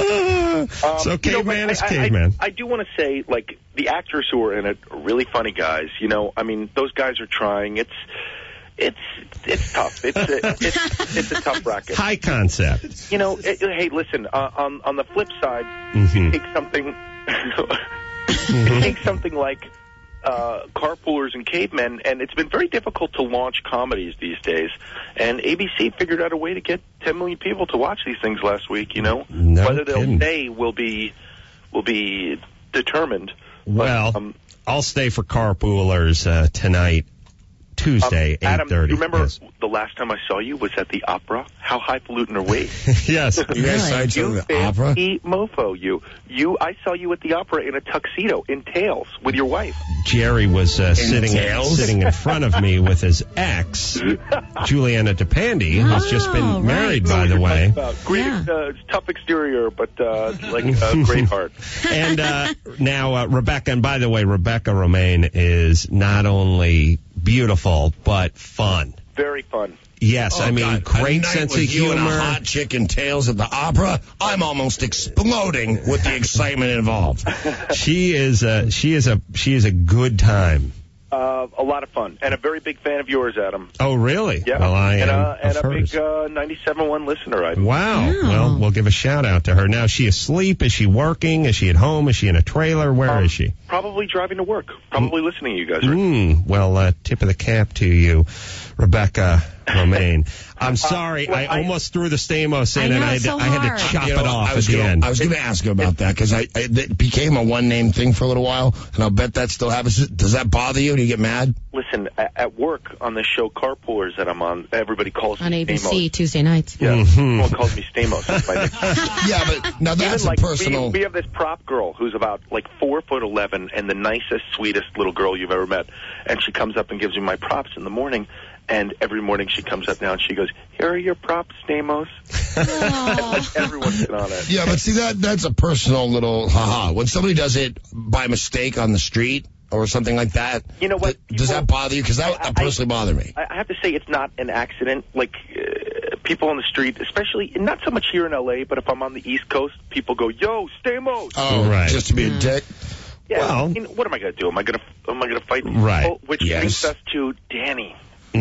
Um, So you know, caveman but is I- I- caveman. I, I do want to say, like, the actors who are in it are really funny guys. You know, I mean, those guys are trying. It's, it's, it's tough. It's, a, it's, it's a tough bracket. High concept. You know, it, hey, listen. Uh, on on the flip side, Mhm. you take something, you take something like uh, Carpoolers and Cavemen, and it's been very difficult to launch comedies these days. And A B C figured out a way to get ten million people to watch these things last week. You know, No whether they'll kidding. stay will be will be determined. But, Well, um, I'll stay for Carpoolers uh, tonight Tuesday, Um, Adam, eight thirty. you remember Yes. the last time I saw you was at the opera? How highfalutin are we? Yes. You guys saw each other You at the opera? fancy mofo, you. You, I saw you at the opera in a tuxedo, in tails, with your wife. Jerry was uh, sitting tails? sitting in front of me with his ex, Juliana DePandy, who's just been Oh, right. married, by the way. Uh, great, Yeah. uh, tough exterior, but uh, like a great heart. And uh, now uh, Rebecca, and by the way, Rebecca Romaine is not only beautiful, but fun. Very fun. Yes, Oh, I mean, God. great a night sense with of you and humor. a hot chick and tails at the opera. I'm almost exploding with the excitement involved. She is a, she is a, she is a good time. Uh, a lot of fun. And a very big fan of yours, Adam. Oh, really? Yeah. Well, I and, am uh, and of a hers. big uh, ninety-seven point one listener. I Wow. Wow. Well, we'll give a shout out to her. Now, is she asleep? Is she working? Is she at home? Is she in a trailer? Where Um, is she? Probably driving to work. Probably listening to you guys. Right? Mm, well, uh, tip of the cap to you, Rebecca Romaine. I'm sorry, well, I, I- almost threw the Stamos in, I know, and I, it's had so to, I had hard. to chop You know, it off I was at the gonna, end. I was going to ask you about that because I, I it became a one name thing for a little while, and I'll bet that still happens. Does that bother you? Do you get mad? Listen, at, at work on the show Carpoolers that I'm on, everybody calls On me A B C Stamos. Tuesday nights. Yeah, Mhm. everyone calls me Stamos. That's my nickname. Yeah, but now that's Even, like, a personal. We, we have this prop girl who's about like four foot eleven and the nicest, sweetest little girl you've ever met, and she comes up and gives me my props in the morning. And every morning she comes up now and she goes, "Here are your props, Stamos." Everyone's in on it. Yeah, but see that that's a personal little haha. When somebody does it by mistake on the street or something like that, You know what? th- does that bother you? Because that, I- that personally bothered me. I I have to say it's not an accident. Like uh, people on the street, especially not so much here in L A, but if I'm on the East Coast, people go, "Yo, Stamos." Oh, Right. just to be a dick. Yeah. well- I mean, what am I going to do? Am I going to am I going to fight? these Right. people? Which Yes. brings us to Danny.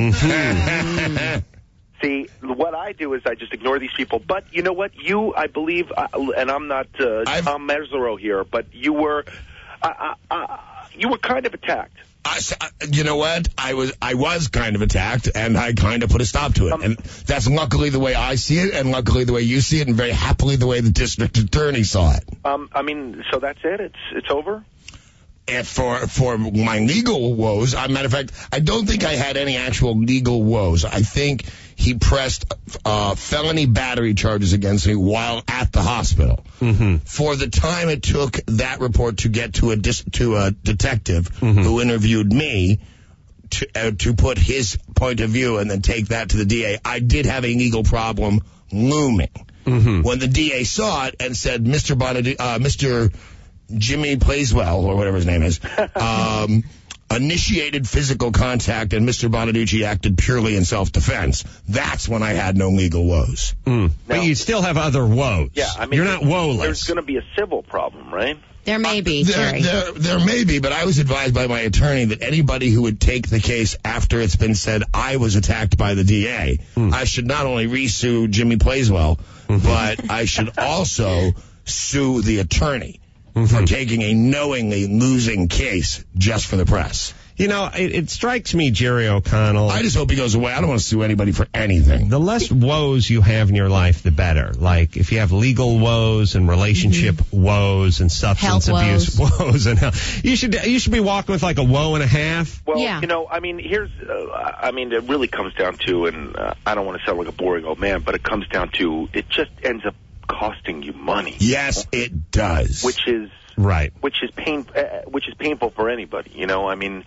Mhm. See, what I do is I just ignore these people. But you know what? You, I believe, uh, and I'm not uh, I've- Tom Mesereau here, but you were, uh, uh, uh, you were kind of attacked. I, s- I- you know what? I was I was kind of attacked, and I kind of put a stop to it. Um, and that's luckily the way I see it, and luckily the way you see it, and very happily the way the district attorney saw it. Um, I mean, so that's it. It's it's over. And for for my legal woes, as a matter of fact, I don't think I had any actual legal woes. I think he pressed uh, felony battery charges against me while at the hospital. Mm-hmm. For the time it took that report to get to a dis- to a detective Mm-hmm. who interviewed me to uh, to put his point of view and then take that to the D A, I did have a legal problem looming. Mm-hmm. When the D A saw it and said, Mister Bonadu- uh, Mister Jimmy Plaiswell, or whatever his name is, um, initiated physical contact, and Mister Bonaducci acted purely in self-defense. That's when I had no legal woes. Mm. But Now- you still have other woes. Yeah, I mean, you're not There's woeless. going to be a civil problem, right? There may be, There, Jerry. there, there may be, but I was advised by my attorney that anybody who would take the case after it's been said I was attacked by the D A, Hmm. I should not only re-sue Jimmy Plaiswell, Mm-hmm. but I should also sue the attorney Mm-hmm. for taking a knowingly losing case just for the press. You know, it, it strikes me, Jerry O'Connell. I just hope he goes away. I don't want to sue anybody for anything. The less woes you have in your life, the better. Like, if you have legal woes and relationship woes and substance Health abuse woes, and health, you should you should be walking with like a woe and a half. Well, Yeah. you know, I mean, here's, uh, I mean, it really comes down to, and uh, I don't want to sound like a boring old man, but it comes down to, it just ends up costing you money. Yes, it does. Which is, Right. which is pain, uh, which is painful for anybody. You know, I mean,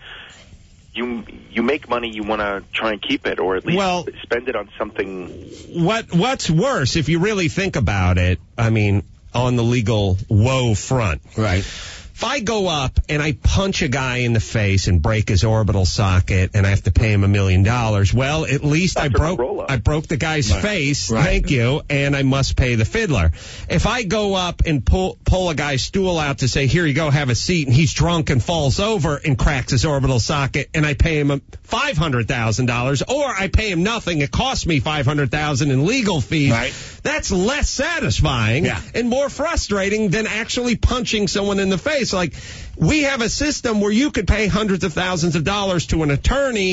you you make money, you want to try and keep it, or at least Well- spend it on something. What What's worse, if you really think about it, I mean, on the legal woe front. Right. If I go up and I punch a guy in the face and break his orbital socket and I have to pay him a million dollars, well, at least I That's a broke roll-up. I broke the guy's Right. face, Right. thank you, and I must pay the fiddler. If I go up and pull pull a guy's stool out to say, here you go, have a seat, and he's drunk and falls over and cracks his orbital socket, and I pay him five hundred thousand dollars, or I pay him nothing, it costs me five hundred thousand dollars in legal fees, Right. that's less satisfying Yeah. and more frustrating than actually punching someone in the face. Like, we have a system where you could pay hundreds of thousands of dollars to an attorney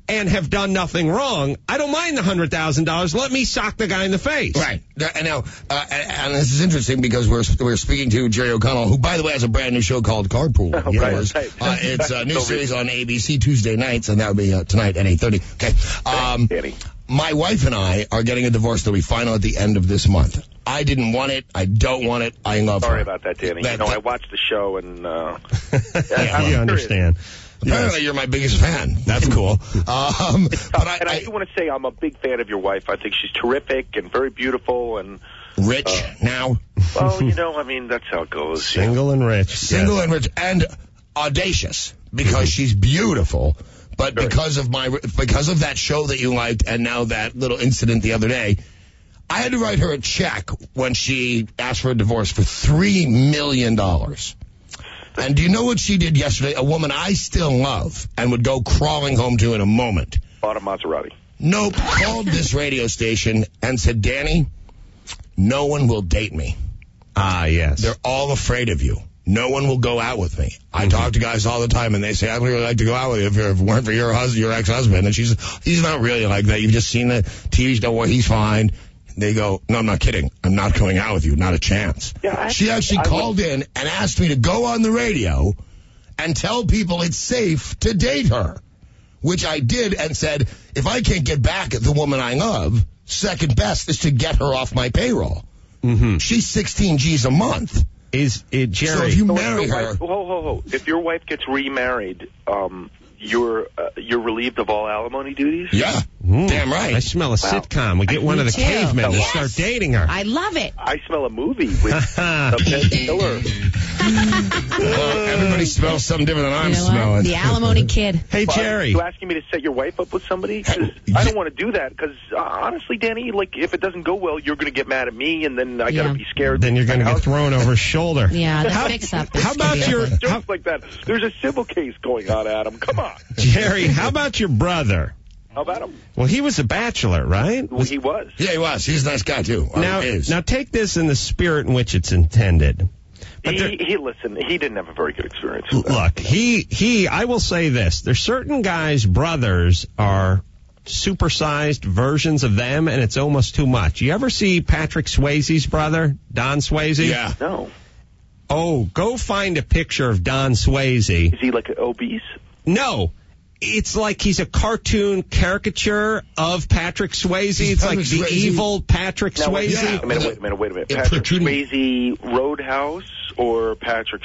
and have done nothing wrong, I don't mind the one hundred thousand dollars. Let me sock the guy in the face. Right. And now, uh, and this is interesting because we're we're speaking to Jerry O'Connell, who, by the way, has a brand new show called Carpool. Oh, right, right. Uh, it's a new series on A B C Tuesday nights, and that will be uh, tonight at eight thirty. Okay. Um, my wife and I are getting a divorce that we final at the end of this month. I didn't want it. I don't want it. I love Sorry her. about that, Danny. That, you know, I watched the show, and uh, yeah, you understand. Apparently, yes. You're my biggest fan. That's cool. Um, but I, and I, I do want to say I'm a big fan of your wife. I think she's terrific and very beautiful and rich uh, now. Well, you know, I mean, that's how it goes. Single yeah. and rich. Single yes. and rich and audacious because mm-hmm. she's beautiful. But sure. because of my because of that show that you liked and now that little incident the other day, I had to write her a check when she asked for a divorce for three million dollars. And do you know what she did yesterday? A woman I still love and would go crawling home to in a moment. Bought a Maserati. Nope. Called this radio station and said, Danny, no one will date me. Ah, yes. They're all afraid of you. No one will go out with me. I mm-hmm. talk to guys all the time, and they say, I'd really like to go out with you if, if it weren't for your husband, your ex-husband. And she's, he's not really like that. You've just seen the T V show where he's fine. They go, no, I'm not kidding. I'm not going out with you. Not a chance. Yeah, I, she actually I called would... in and asked me to go on the radio and tell people it's safe to date her, which I did and said, if I can't get back at the woman I love, second best is to get her off my payroll. Mm-hmm. She's sixteen G's a month. Is it, Jerry? So if you so marry her... Wife, ho, ho, ho. If your wife gets remarried, um... You're uh, you're relieved of all alimony duties? Yeah, mm. damn right. I smell a wow. sitcom. We get I one of the too. cavemen yes. to start dating her. I love it. I smell a movie with a Ben Stiller. Well, everybody smells something different than I'm you know smelling. What? The alimony kid. Hey, well, Jerry. Are you asking me to set your wife up with somebody? 'Cause I don't want to do that because, uh, honestly, Danny, like, if it doesn't go well, you're going to get mad at me, and then I yeah. got to be scared. Then you're going to get thrown over his shoulder. Yeah, the fix-up. How about your... Jokes how, like that. There's a civil case going on, Adam. Come on. Jerry, how about your brother? How about him? Well, he was a bachelor, right? Well, he was. Yeah, he was. He's a nice guy, too. Now, is. now take this in the spirit in which it's intended. But he, there, he, listen, he didn't have a very good experience with Look, that. he, he, I will say this. There's certain guys' brothers are supersized versions of them, and it's almost too much. You ever see Patrick Swayze's brother, Don Swayze? Yeah. No. Oh, go find a picture of Don Swayze. Is he like obese? No. It's like he's a cartoon caricature of Patrick Swayze. He's it's Patrick like the Swayze. evil Patrick now, Swayze. Wait, yeah. a minute, wait a minute, wait a minute. Patrick Swayze Roadhouse or Patrick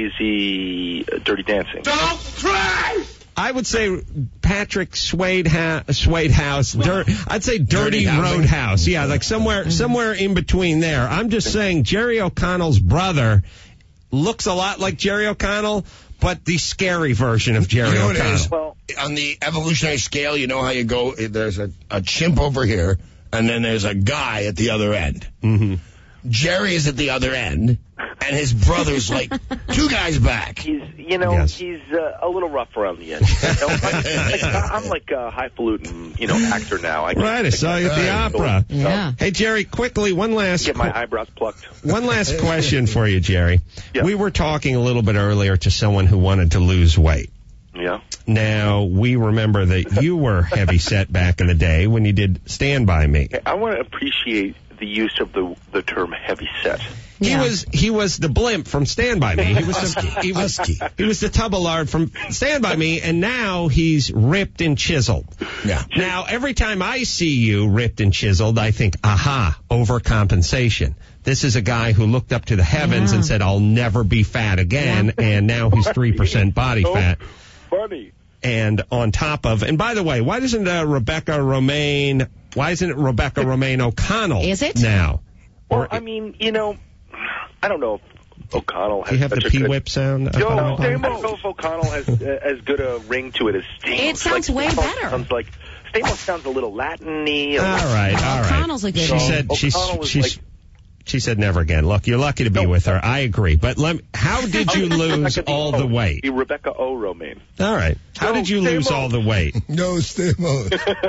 Swayze uh, Dirty Dancing? Don't cry! I would say Patrick Swade ha- Swade House. Dir- I'd say Dirty, Dirty Roadhouse. Yeah, like somewhere somewhere in between there. I'm just saying Jerry O'Connell's brother looks a lot like Jerry O'Connell, but the scary version of Jerry you know what O'Connell. It is? Well, on the evolutionary scale, you know how you go, there's a, a chimp over here, and then there's a guy at the other end. Mm-hmm. Jerry is at the other end, and his brother's like two guys back. He's, you know, yes. he's uh, a little rough around the edges. You know, like, like, I'm like a highfalutin, you know, actor now. I right, I saw you at the opera. Yeah. Hey, Jerry, quickly, one last... Get my eyebrows plucked. One last question for you, Jerry. Yeah. We were talking a little bit earlier to someone who wanted to lose weight. Yeah. Now, we remember that you were heavy set back in the day when you did Stand By Me. I want to appreciate the use of the the term heavy set. He Yeah. was he was the blimp from Stand By Me. He was the, he was he was the Tubbalard from Stand By Me, and now he's ripped and chiseled. Yeah. Now every time I see you ripped and chiseled, I think, aha, overcompensation. This is a guy who looked up to the heavens Yeah. and said, "I'll never be fat again," Yeah. and now he's three percent body so fat. Funny. And on top of, and by the way, why doesn't uh, Rebecca Romaine? Why isn't it Rebecca Romaine O'Connell? Is it now? Well, Or, I mean, you know, I don't know if O'Connell has do you have such the a P good... whip sound? Yo, O'Connell? I don't know if O'Connell has uh, as good a ring to it as Stamos. It sounds like, way Stamos better. Sounds like Stamos sounds a little Latin-y. All right, all right. O'Connell's a good She name. said she's O'Connell was she's like She said never again. Look, you're lucky to be No. with her. I agree. But let me, how did you lose Rebecca all O. the weight? The Rebecca O. Romaine. All right. How No, did you stay lose mo- all the weight? No, Stamos.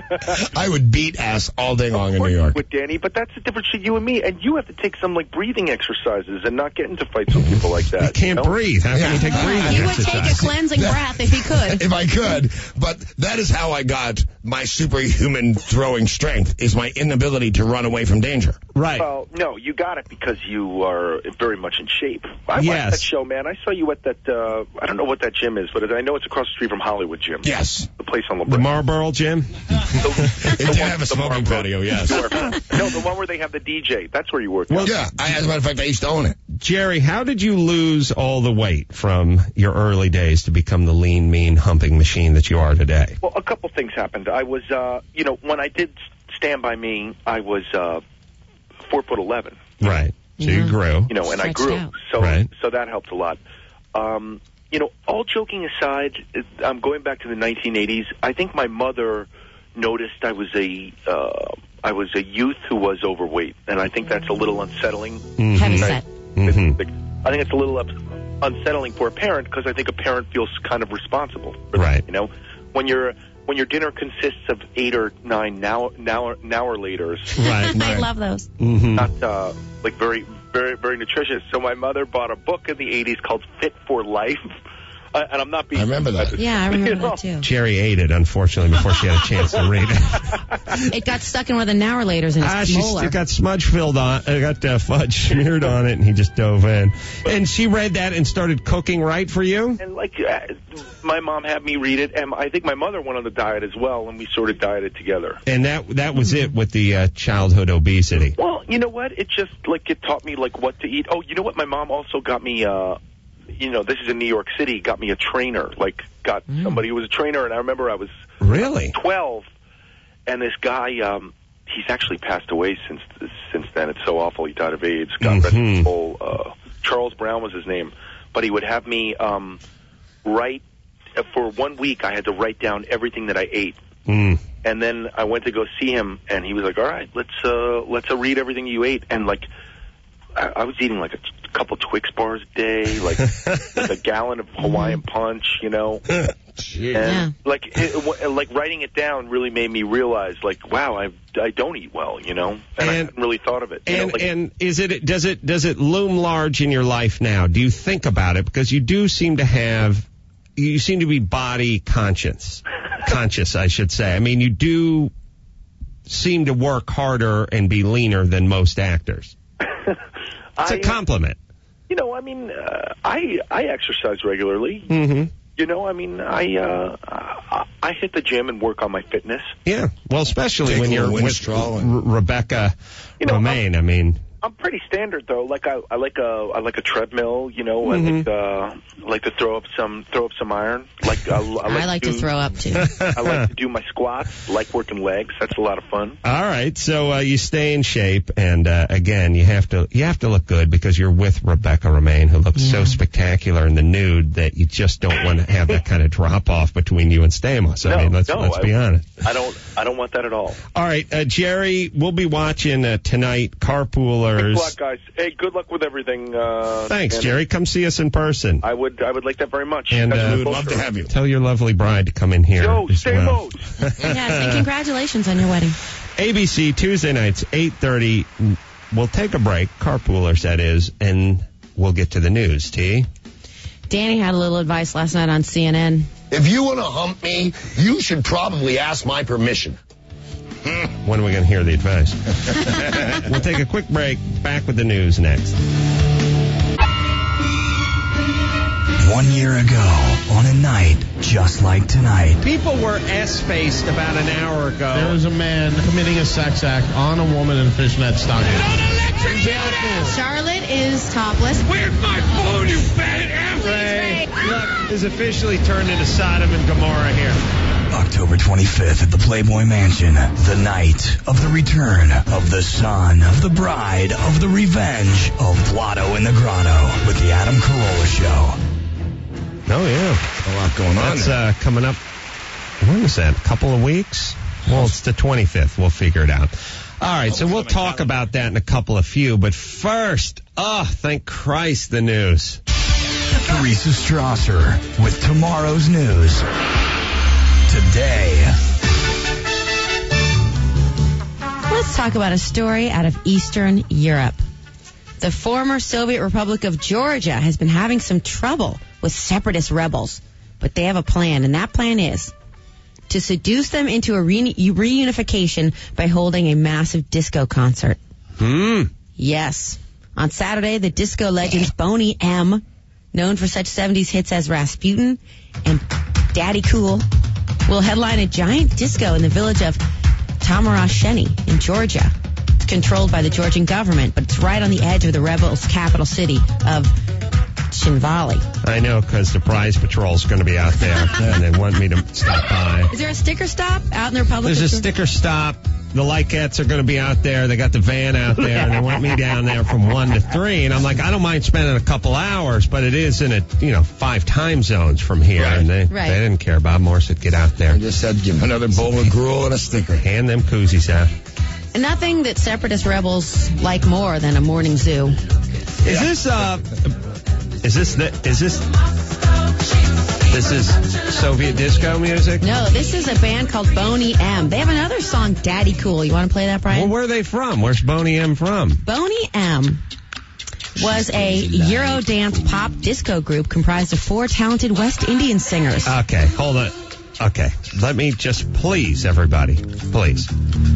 I would beat ass all day long in New York. With Danny, but that's the difference to you and me. And you have to take some like breathing exercises and not get into fights with people like that. You can't know? breathe. How can you take breathing He would take a exercise? cleansing breath if he could. If I could, but that is how I got my superhuman throwing strength, is my inability to run away from danger. Right. Well, no, you got it because you are very much in shape. I Yes. watched that show, man. I saw you at that, uh, I don't know what that gym is, but I know it's across the street from Hollywood Gym. Yes. The place on La The Brea. Marlboro Gym? It did have a smoking patio, yes. No, the one where they have the D J. That's where you work. Well, out. Yeah, I, as a matter of fact, I used to own it. Jerry, how did you lose all the weight from your early days to become the lean, mean, humping machine that you are today? Well, a couple things happened. I was, uh, you know, when I did Stand By Me, I was uh, four foot eleven. Right. So Yeah. you grew. You know, and I Stretched grew. out. So, Right. so that helped a lot. Um, you know, all joking aside, it- I'm going back to the nineteen eighties. I think my mother noticed I was a, uh, I was a youth who was overweight, and I think that's a little unsettling. Heavy set. Mhm. I think it's a little up, unsettling for a parent because I think a parent feels kind of responsible for Right. that, you know, when you're when your dinner consists of eight or nine now now now or laters, Right. I right. love those. Mhm. not uh, like very very very nutritious. So my mother bought a book in the eighties called Fit for Life, uh, and I'm not being. I remember that. Yeah, I remember You know? that too. Jerry ate it, unfortunately, before she had a chance to read it. It got stuck in one of the Nauerlaters in his Ah, she molar. still got smudge filled on, uh, got uh, fudge smeared on it, and he just dove in. And she read that and started cooking right for you? And like uh, my mom had me read it, and I think my mother went on the diet as well, and we sort of dieted together. And that that was it with the uh, childhood obesity. Well, you know what? It just like it taught me like what to eat. Oh, you know what? My mom also got me. uh You know, this is in New York City. Got me a trainer. Like got somebody who was a trainer, and I remember I was Really? twelve, and this guy. um He's actually passed away since since then. It's so awful. He died of AIDS. God rest his soul. Uh, Charles Brown was his name, but he would have me um, write for one week. I had to write down everything that I ate, Mm. and then I went to go see him, and he was like, "All right, let's uh, let's uh, read everything you ate." And like, I, I was eating like a t- couple Twix bars a day, like, like a gallon of Hawaiian Punch, you know. Jeez. And like, it, w- like writing it down really made me realize, like, wow, I I don't eat well, you know, and, I And- hadn't really thought of it. You And know, like, and is it does it does it loom large in your life now? Do you think about it because you do seem to have you seem to be body conscious, conscious, I should say. I mean, you do seem to work harder and be leaner than most actors. It's I, a compliment. You know, I mean, uh, I I exercise regularly. Mm-hmm. You know, I mean, I uh, I, I hit the gym and work on my fitness. Yeah, well, especially Take when a you're little with Winstrol R- and- Rebecca You know, Romaine. I mean, I'm pretty standard though. Like I, I like a I like a treadmill. You know, I like uh, like to throw up some throw up some iron. Like I, I like, I like to do, throw up too. I like to do my squats. Like working legs. That's a lot of fun. all right. So uh, you stay in shape, and uh, again, you have to you have to look good because you're with Rebecca Romaine, who looks so spectacular in the nude that you just don't want to have that kind of drop off between you and Stamos. I No, mean, let's no, let's I- be honest. I don't I don't want that at all. All right, uh, Jerry, we'll be watching uh, tonight. Carpoolers. Good luck, guys. Hey, good luck with everything. Uh, Thanks, and Jerry. Come see us in person. I would I would like that very much. And That's uh, a we would closer. love to have you. Tell your lovely bride to come in here Yo, as stay well. mode. Yes, and congratulations on your wedding. A B C Tuesday nights, eight thirty. We'll take a break, Carpoolers that is, and we'll get to the news, T. Danny had a little advice last night on C N N. If you want to hump me, you should probably ask my permission. When are we going to hear the advice? We'll take a quick break. Back with the news next. One year ago, on a night just like tonight, People were S-faced about an hour ago. There was a man committing a sex act on a woman in fishnet stockings. Charlotte is topless. Where's my phone, you fat ass? Ray, look, is officially turned into Sodom and Gomorrah here. October twenty-fifth at the Playboy Mansion, the night of the return of the son, of the bride, of the revenge of Blotto in the Grotto with the Adam Carolla Show. Oh, yeah. A lot going on That's there. uh, coming up, when is that, a couple of weeks? Well, it's the twenty-fifth. We'll figure it out. All right, so we'll talk about that in a couple of few, but first, oh, thank Christ, the news. Teresa Strasser with tomorrow's news. Today. Let's talk about a story out of Eastern Europe. The former Soviet Republic of Georgia has been having some trouble with separatist rebels, but they have a plan, and that plan is to seduce them into a re- reunification by holding a massive disco concert. Hmm. Yes. On Saturday, the disco legends Boney M., known for such seventies hits as Rasputin and Daddy Cool, will headline a giant disco in the village of Tamarasheni in Georgia. It's controlled by the Georgian government, but it's right on the edge of the rebels' capital city of Shinvali. I know, because the prize patrol's going to be out there, and they want me to stop by. Is there a sticker stop out in the Republic? There's a sticker stop. The Likettes are going to be out there. They got the van out there, and they want me down there from one to three. And I'm like, I don't mind spending a couple hours, but it is in a, you know, five time zones from here. Right. And they, Right. they didn't care. Bob Moore said, get out there. I just said, give another bowl of gruel and a sticker. Hand them koozies out. And nothing that separatist rebels like more than a morning zoo. Is this, uh, is this, the, is this, this is Soviet disco music? No, this is a band called Boney M. They have another song, Daddy Cool. You want to play that, Brian? Well, where are they from? Where's Boney M from? Boney M was a Eurodance pop disco group comprised of four talented West Indian singers. Okay, hold on. Okay, let me just please, everybody, please.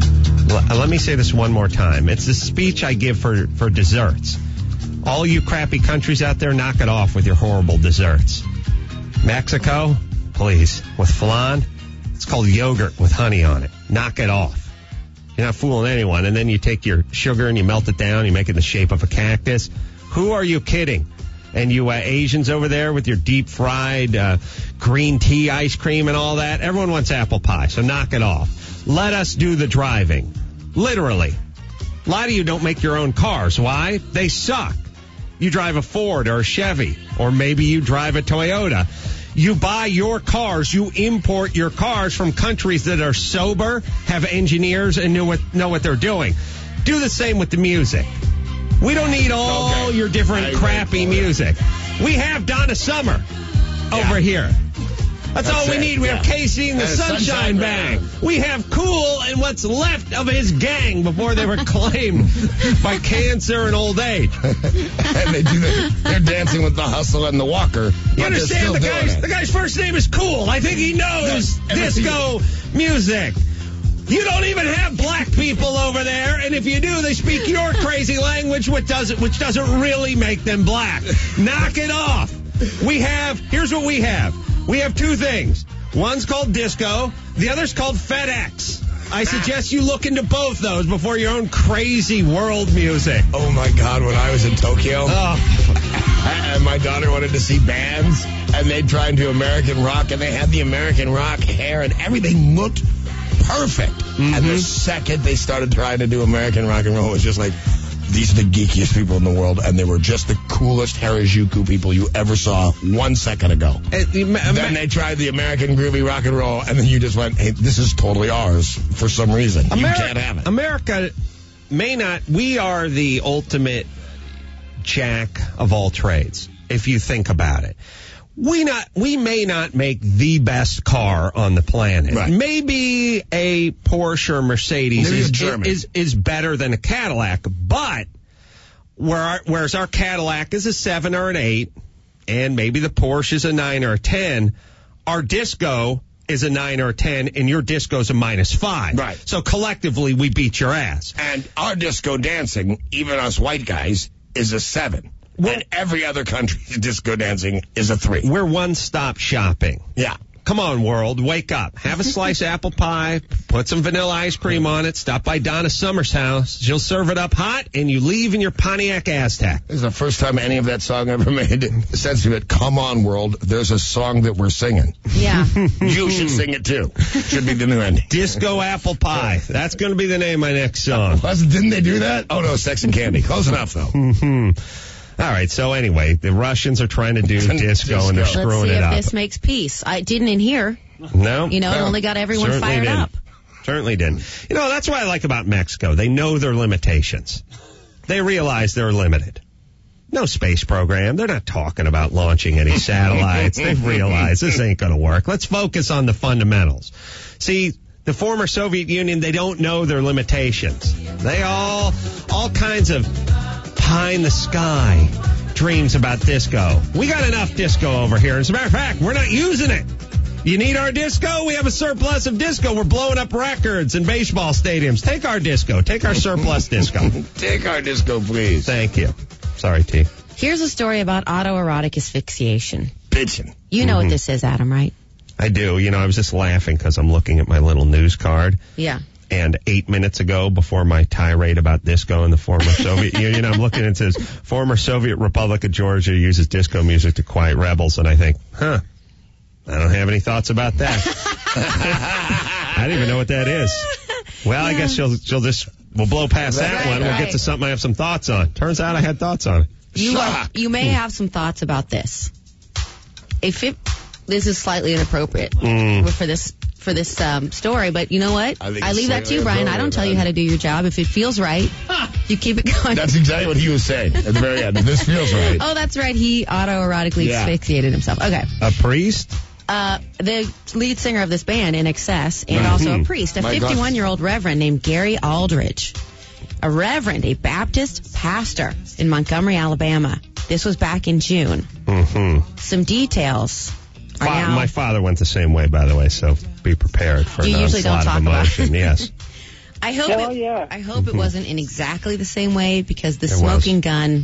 L- let me say this one more time. It's the speech I give for, for desserts. All you crappy countries out there, knock it off with your horrible desserts. Mexico, please, with flan, it's called yogurt with honey on it. Knock it off. You're not fooling anyone. And then you take your sugar and you melt it down, you make it in the shape of a cactus. Who are you kidding? And you uh, Asians over there with your deep fried uh, green tea ice cream and all that, everyone wants apple pie, so knock it off. Let us do the driving. Literally. A lot of you don't make your own cars. Why? They suck. You drive a Ford or a Chevy, or maybe you drive a Toyota. You buy your cars, you import your cars from countries that are sober, have engineers, and know what, know what they're doing. Do the same with the music. We don't need all Okay. your different crappy music. We have Donna Summer over here. That's, That's all we it, need. We yeah. have Casey and the And Sunshine, Sunshine Bang. Bang. We have Cool and what's left of his gang before they were claimed by cancer and old age. And they do the, they're dancing with the hustle and the walker. You but they're understand still the doing guy's it. the guy's first name is Cool. I think he knows Yeah, disco music. You don't even have black people over there, and if you do, they speak your crazy language, which doesn't which doesn't really make them black. Knock it off. We have here's what we have. We have two things. One's called disco. The other's called FedEx. I suggest you look into both those before your own crazy world music. Oh, my God, when I was in Tokyo, Oh. and my daughter wanted to see bands, and they tried to do American rock, and they had the American rock hair, and everything looked perfect. Mm-hmm. And the second they started trying to do American rock and roll, it was just like, these are the geekiest people in the world, and they were just the coolest Harajuku people you ever saw one second ago. Uh, Then they tried the American groovy rock and roll, and then you just went, hey, this is totally ours for some reason. Ameri- you can't have it. America may not, we are the ultimate jack of all trades, if you think about it. We not we may not make the best car on the planet. Right. Maybe a Porsche or Mercedes Maybe a is, German. is is better than a Cadillac, but where our, whereas our Cadillac is a seven or an eight, and maybe the Porsche is a nine or a ten, our disco is a nine or a ten, and your disco's a minus five. Right. So collectively, we beat your ass. And our disco dancing, even us white guys, is a seven. Well- and every other country's disco dancing is a three. We're one-stop shopping. Yeah. Come on, world, wake up. Have a slice of apple pie, put some vanilla ice cream on it, stop by Donna Summer's house. She'll serve it up hot, and you leave in your Pontiac Aztek. This is the first time any of that song ever made sense to me. Come on, world, there's a song that we're singing. Yeah. You should sing it, too. Should be the new ending. Disco Apple Pie. That's going to be the name of my next song. Plus, didn't they do that? Oh, no, Sex and Candy. Close enough, though. Mm-hmm. All right, so anyway, the Russians are trying to do disco, and they're Disco. Let's screwing see it if up. this makes peace. I didn't in here. No? You know, it No, only got everyone certainly fired didn't. up. Certainly didn't. You know, that's what I like about Mexico. They know their limitations. They realize they're limited. No space program. They're not talking about launching any satellites. They've realized this ain't going to work. Let's focus on the fundamentals. See, the former Soviet Union, they don't know their limitations. They all, all kinds of pie in the sky dreams about disco. We got enough disco over here. As a matter of fact, we're not using it. You need our disco? We have a surplus of disco. We're blowing up records in baseball stadiums. Take our disco. Take our surplus disco. Take our disco, please. Thank you. Sorry, T. Here's a story about autoerotic asphyxiation. Bitchin'. You know Mhm. what this is, Adam, right? I do. You know, I was just laughing because I'm looking at my little news card. Yeah. And eight minutes ago, before my tirade about disco in the former Soviet Union, I'm looking and it says, former Soviet Republic of Georgia uses disco music to quiet rebels. And I think, huh, I don't have any thoughts about that. I don't even know what that is. Well, I guess she'll, she'll just, we'll blow past that Right, one. We'll right. get to something I have some thoughts on. Turns out I had thoughts on it. You are, you may have some thoughts about this. A fif- this is slightly inappropriate Mm. for this for this um, story, but you know what? I think I it's leave that to you, slightly Brian. I don't tell you how to do your job. If it feels right, you keep it going. That's exactly what he was saying at the very end. This feels right. Oh, that's right. He autoerotically Yeah. asphyxiated himself. Okay. A priest? Uh, the lead singer of this band, In Excess, and Right. also Hmm. a priest, a My God. fifty-one-year-old reverend named Gary Aldridge. A reverend, a Baptist pastor in Montgomery, Alabama. This was back in June. Mm-hmm. Some details are Fa- now... my father went the same way, by the way, so be prepared for You an usually don't onslaught of talk about emotion. it. Yes. I hope Hell it, yeah. I hope it wasn't in exactly the same way, because the It smoking was. gun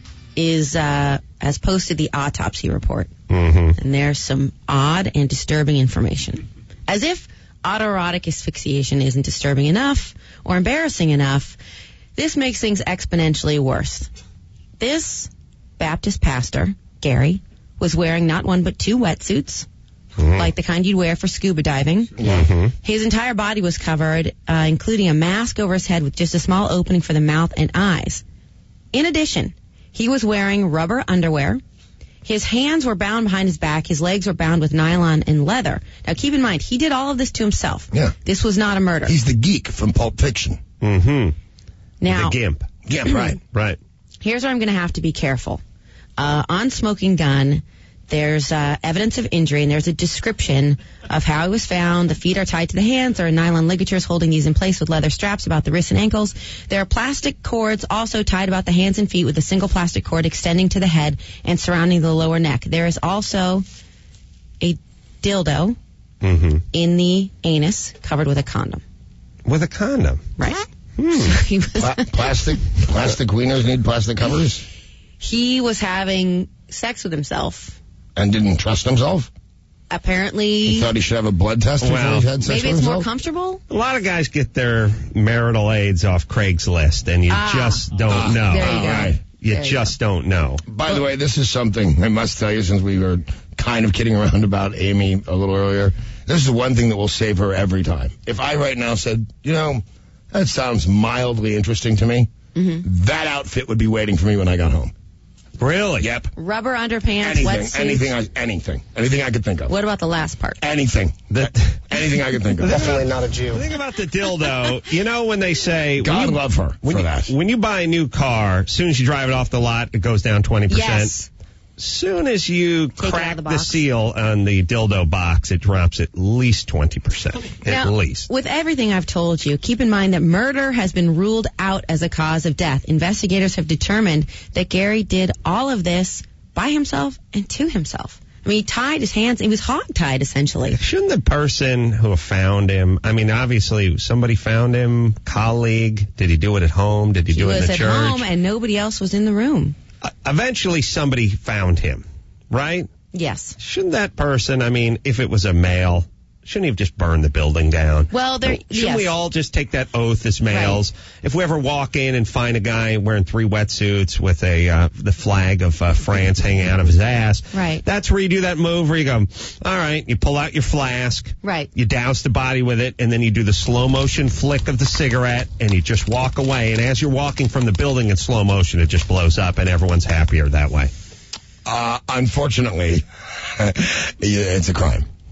is uh, has posted the autopsy report. Mm-hmm. And there's some odd and disturbing information. As if autoerotic asphyxiation isn't disturbing enough or embarrassing enough, this makes things exponentially worse. This Baptist pastor, Gary, was wearing not one but two wetsuits, Mm-hmm. like the kind you'd wear for scuba diving. Mm-hmm. His entire body was covered, uh, including a mask over his head with just a small opening for the mouth and eyes. In addition, he was wearing rubber underwear. His hands were bound behind his back. His legs were bound with nylon and leather. Now, keep in mind, he did all of this to himself. Yeah. This was not a murder. He's the geek from Pulp Fiction. Mm-hmm. Now, The gimp. Yeah, right. Right. here's where I'm going to have to be careful. Uh, on Smoking Gun, there's uh, evidence of injury, and there's a description of how it was found. The feet are tied to the hands. There are nylon ligatures holding these in place with leather straps about the wrists and ankles. There are plastic cords also tied about the hands and feet with a single plastic cord extending to the head and surrounding the lower neck. There is also a dildo Mm-hmm. in the anus covered with a condom. With a condom. Right. Hmm. So he was, Pla- plastic, plastic wieners need plastic covers, he was having sex with himself. and didn't trust himself. Apparently, He thought he should have a blood test before Well, he had sex maybe with it's more himself. comfortable. A lot of guys get their marital aids off Craigslist, and you Ah. just don't Ah, know. There you go. All right. You There you just don't know. By the way, this is something I must tell you, since we were kind of kidding around about Amy a little earlier. This is one thing that will save her every time. If I right now said, you know, that sounds mildly interesting to me, Mm-hmm. that outfit would be waiting for me when I got home. Really? Yep. Rubber underpants, Anything, wetsuits. anything, I, anything, anything I could think of. What about the last part? Anything, The, anything I could think of. Definitely not a Jew. the thing about the dildo, you know when they say... when God you, love her when for you, that. When you buy a new car, as soon as you drive it off the lot, it goes down twenty percent. Yes. As soon as you Take it out crack of the the, box. seal on the dildo box, it drops at least twenty percent. At Now, least. with everything I've told you, keep in mind that murder has been ruled out as a cause of death. Investigators have determined that Gary did all of this by himself and to himself. I mean, he tied his hands. He was hog-tied, essentially. Shouldn't the person who found him, I mean, obviously somebody found him, colleague, did he do it at home? Did he, He do it in was the at church? home, and nobody else was in the room. Uh, eventually somebody found him, right? Yes. Shouldn't that person, I mean, if it was a male, shouldn't he have just burned the building down? Well, there. Shouldn't yes. we all just take that oath as males? If we ever walk in and find a guy wearing three wetsuits with a uh, the flag of uh, France hanging out of his ass, Right. that's where you do that move where you go, all right, you pull out your flask, Right. you douse the body with it, and then you do the slow motion flick of the cigarette, and you just walk away. And as you're walking from the building in slow motion, it just blows up, and everyone's happier that way. Uh, unfortunately, it's a crime.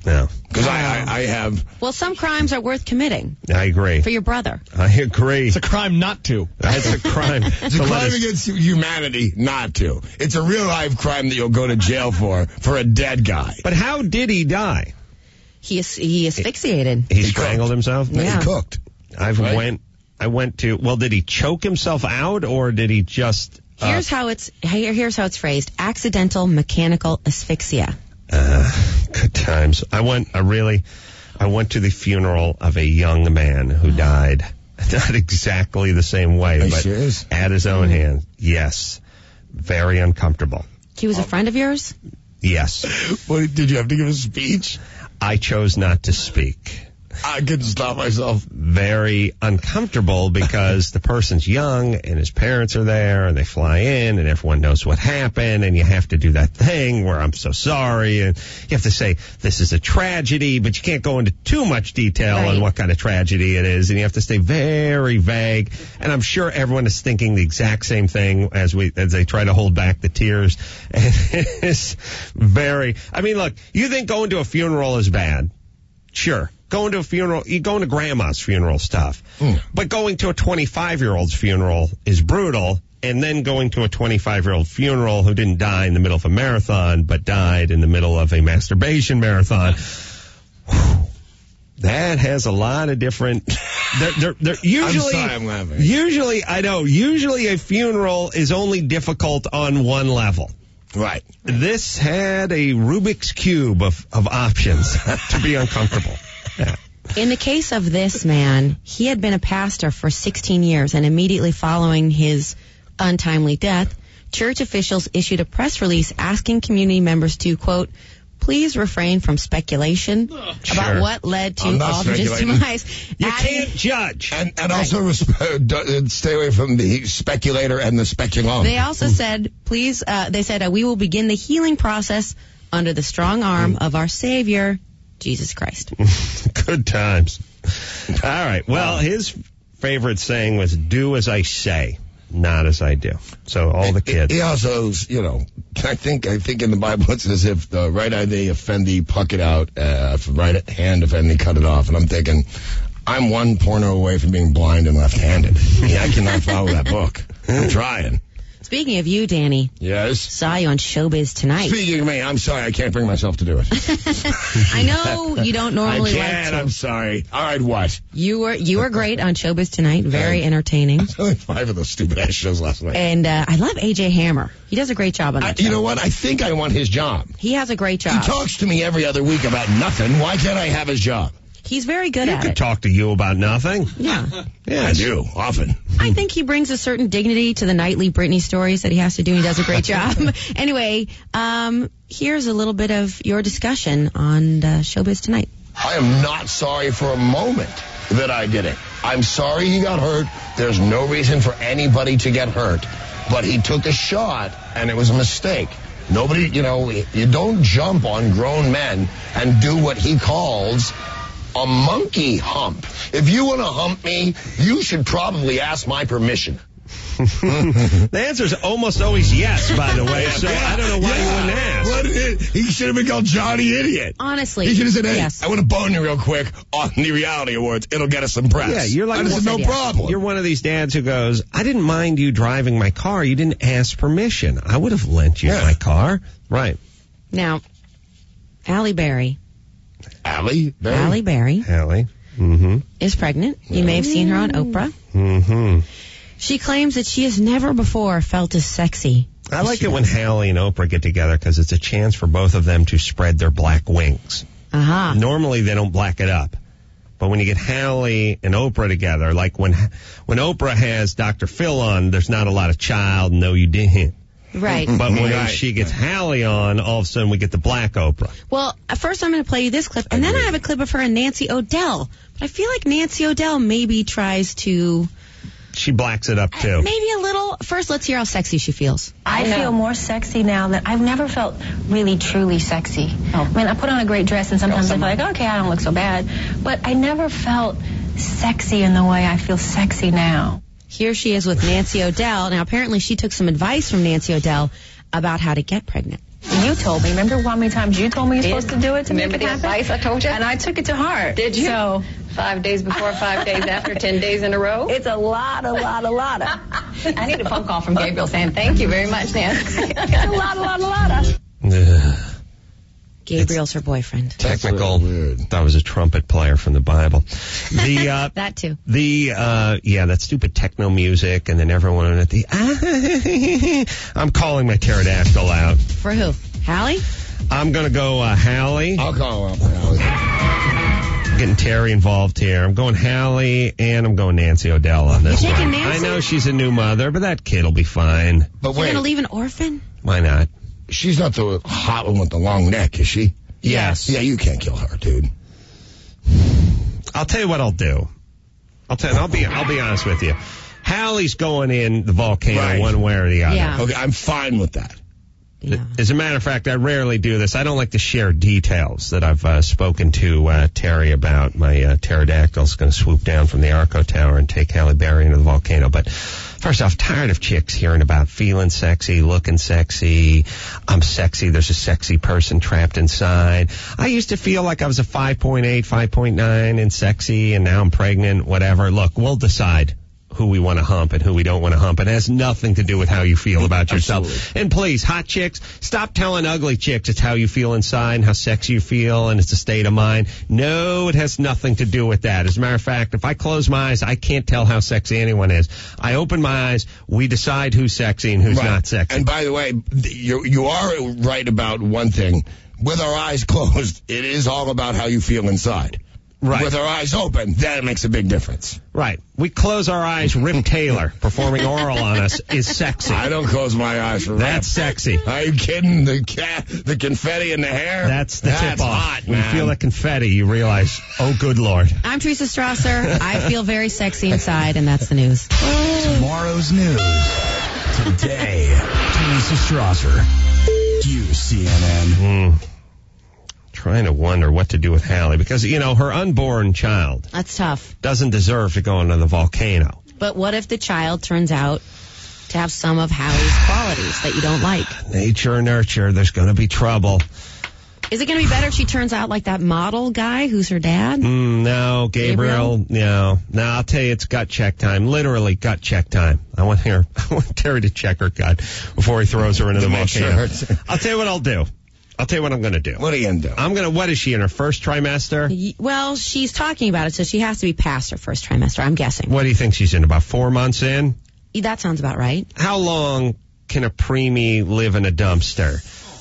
No. Because I, I, I have... Well, some crimes are worth committing. I agree. For your brother. I agree. It's a crime not to. That's a crime. It's a crime against humanity not to. It's a real life crime that you'll go to jail for, for a dead guy. But how did he die? He is, he asphyxiated. He, he strangled himself? Yeah. He cooked. I've Right. went, I went to, well, did he choke himself out or did he just... Uh, Here's how it's here, here's how it's phrased: accidental mechanical asphyxia. Uh, good times. I went, I really, I went to the funeral of a young man who died. Not exactly the same way, Are you but serious? at his own hand. Yes. Very uncomfortable. He was a friend of yours? Yes. What, did you have to give a speech? I chose not to speak. I couldn't stop myself. Very uncomfortable because the person's young and his parents are there and they fly in and everyone knows what happened and you have to do that thing where I'm so sorry and you have to say this is a tragedy, but you can't go into too much detail Right. on what kind of tragedy it is and you have to stay very vague. And I'm sure everyone is thinking the exact same thing as we as they try to hold back the tears. And it's very, I mean, look, you think going to a funeral is bad? Sure. Going to a funeral, you going to grandma's funeral stuff. Mm. But going to a twenty-five-year-old's funeral is brutal. And then going to a twenty-five-year-old funeral who didn't die in the middle of a marathon, but died in the middle of a masturbation marathon. Whew. That has a lot of different. They're, they're, they're usually, I'm sorry, I'm laughing. Usually, I know. Usually, a funeral is only difficult on one level. Right. This had a Rubik's Cube of, of options to be uncomfortable. Yeah. In the case of this man, he had been a pastor for sixteen years, and immediately following his untimely death, church officials issued a press release asking community members to, quote, please refrain from speculation Sure. about what led to I'm not Aldridge's speculating. demise. You adding- can't judge. And, and also resp- d- stay away from the speculator and the speculum. They also said, please, uh, they said, uh, we will begin the healing process under the strong arm of our Savior, Jesus Christ. Good times. All right. Well, his favorite saying was, do as I say, not as I do. So all the kids. He also, you know, I think I think in the Bible it says if the right eye they offend thee, pluck it out. Uh, if the right hand offend thee, cut it off. And I'm thinking, I'm one porno away from being blind and left-handed. I mean, I cannot follow that book. I'm trying. Speaking of you, Danny, Yes. saw you on Showbiz Tonight. Speaking of me, I'm sorry, I can't bring myself to do it. I know you don't normally I like can't, to. I'm sorry. All right, what? You were you were great on Showbiz Tonight. Very entertaining. Only five of those stupid ass shows last night. And uh, I love A J Hammer. He does a great job on I, that you show. know what? I think I want his job. He has a great He job. talks to me every other week about nothing. Why can't I have his job? He's very good You at could it. talk to you about nothing. Yeah. Yeah, I do, often. I think he brings a certain dignity to the nightly Britney stories that he has to do. He does a great job. Anyway, um, here's a little bit of your discussion on uh, Showbiz Tonight. I am not sorry for a moment that I did it. I'm sorry he got hurt. There's no reason for anybody to get hurt. But he took a shot, and it was a mistake. Nobody, you know, you don't jump on grown men and do what he calls a monkey hump. If you want to hump me, you should probably ask my permission. The answer is almost always yes, by the way, so I don't know why you wouldn't ask. What is, he should have been called Johnny Idiot. Honestly, He should have said, hey, yes. I want to bone you real quick on the reality awards. It'll get us some press. Yeah, you're like I said, no yes. problem. You're one of these dads who goes, I didn't mind you driving my car. You didn't ask permission. I would have lent you Yeah. my car. Right. Now, Halle Berry. Allie? Berry? Halle Berry Hallie. Mm-hmm. is pregnant. You may have seen her on Oprah. Mm-hmm. She claims that she has never before felt as sexy. I like it when Hallie and Oprah get together because it's a chance for both of them to spread their black wings. Aha. Normally they don't black it up. But when you get Hallie and Oprah together, like when when Oprah has Doctor Phil on, there's not a lot of child, no you didn't. Right. But when Right. she gets Hallie on, all of a sudden we get the black Oprah. Well, uh, first I'm going to play you this clip, and then I have a clip of her and Nancy O'Dell. But I feel like Nancy O'Dell maybe tries to, She blacks it up too. maybe a little. First, let's hear how sexy she feels. I feel more sexy now than I've never felt really truly sexy. I mean, I put on a great dress and sometimes I feel like, okay, I don't look so bad. But I never felt sexy in the way I feel sexy now. Here she is with Nancy O'Dell. Now, apparently she took some advice from Nancy O'Dell about how to get pregnant. You told me. Remember how many times you told me you're supposed to do it to Remember make it the happen? advice I told you? And I took it to heart. Did you? So Five days before, five days after, ten days in a row? it's a lot, a lot, a lot of. I need a phone call from Gabriel saying thank you very much, Nancy. It's a lot, a lot, a lot of. Ugh. Gabriel's her boyfriend. Technical. That was a trumpet player from the Bible. The uh, That too. the uh, yeah, that stupid techno music, and then everyone at the. I'm calling my pterodactyl out. For who? Hallie? I'm gonna go uh, Hallie. I'll call her up, Hallie. Getting Terry involved here. I'm going Hallie, and I'm going Nancy O'Dell on this You're taking one. Nancy? I know she's a new mother, but that kid'll be fine. But You're wait, gonna leave an orphan? Why not? she's not the hot one with the long neck, is she? Yes. Yeah, you can't kill her, dude. I'll tell you what I'll do. I'll tell. I'll be. I'll be honest with you. Hallie's going in the volcano Right. one way or the other. Yeah. Okay, I'm fine with that. Yeah. As a matter of fact, I rarely do this. I don't like to share details that I've uh, spoken to uh, Terry about. My uh, pterodactyl's going to swoop down from the Arco Tower and take Halle Berry into the volcano. But first off, tired of chicks hearing about feeling sexy, looking sexy. I'm sexy. There's a sexy person trapped inside. I used to feel like I was a five point eight, five point nine and sexy, and now I'm pregnant, whatever. Look, we'll decide who we want to hump and who we don't want to hump. It has nothing to do with how you feel about yourself. Absolutely. And please, hot chicks, stop telling ugly chicks it's how you feel inside and how sexy you feel and it's a state of mind. No, it has nothing to do with that. As a matter of fact, if I close my eyes, I can't tell how sexy anyone is. I open my eyes, we decide who's sexy and who's Right. not sexy. And by the way, you you are right about one thing. With our eyes closed, it is all about how you feel inside. Right. With our eyes open, that makes a big difference. Right. We close our eyes, Rip Taylor performing oral on us is sexy. I don't close my eyes for That's Rip. sexy. Are you kidding? The cat, the confetti in the hair? That's the That's tip-off. hot, When you man. feel that confetti, you realize, oh, good Lord. I'm Teresa Strasser. I feel very sexy inside, and that's the news. Tomorrow's news. Today, Teresa Strasser. You, C N N. Mm. Trying to wonder what to do with Hallie because, you know, her unborn child That's tough. doesn't deserve to go into the volcano. But what if the child turns out to have some of Hallie's qualities that you don't like? Nature, nurture, there's going to be trouble. Is it going to be better if she turns out like that model guy who's her dad? Mm, no, Gabriel, Gabriel? no. No, I'll tell you, it's gut check time. Literally gut check time. I want her, I want Terry to check her gut before he throws her into the To make volcano. sure. I'll tell you what I'll do. I'll tell you what I'm going to do. What are you going to do? I'm going to, what is she in her first trimester? Y- Well, she's talking about it, so she has to be past her first trimester, I'm guessing. What do you think she's in? About four months in? That sounds about right. How long can a preemie live in a dumpster?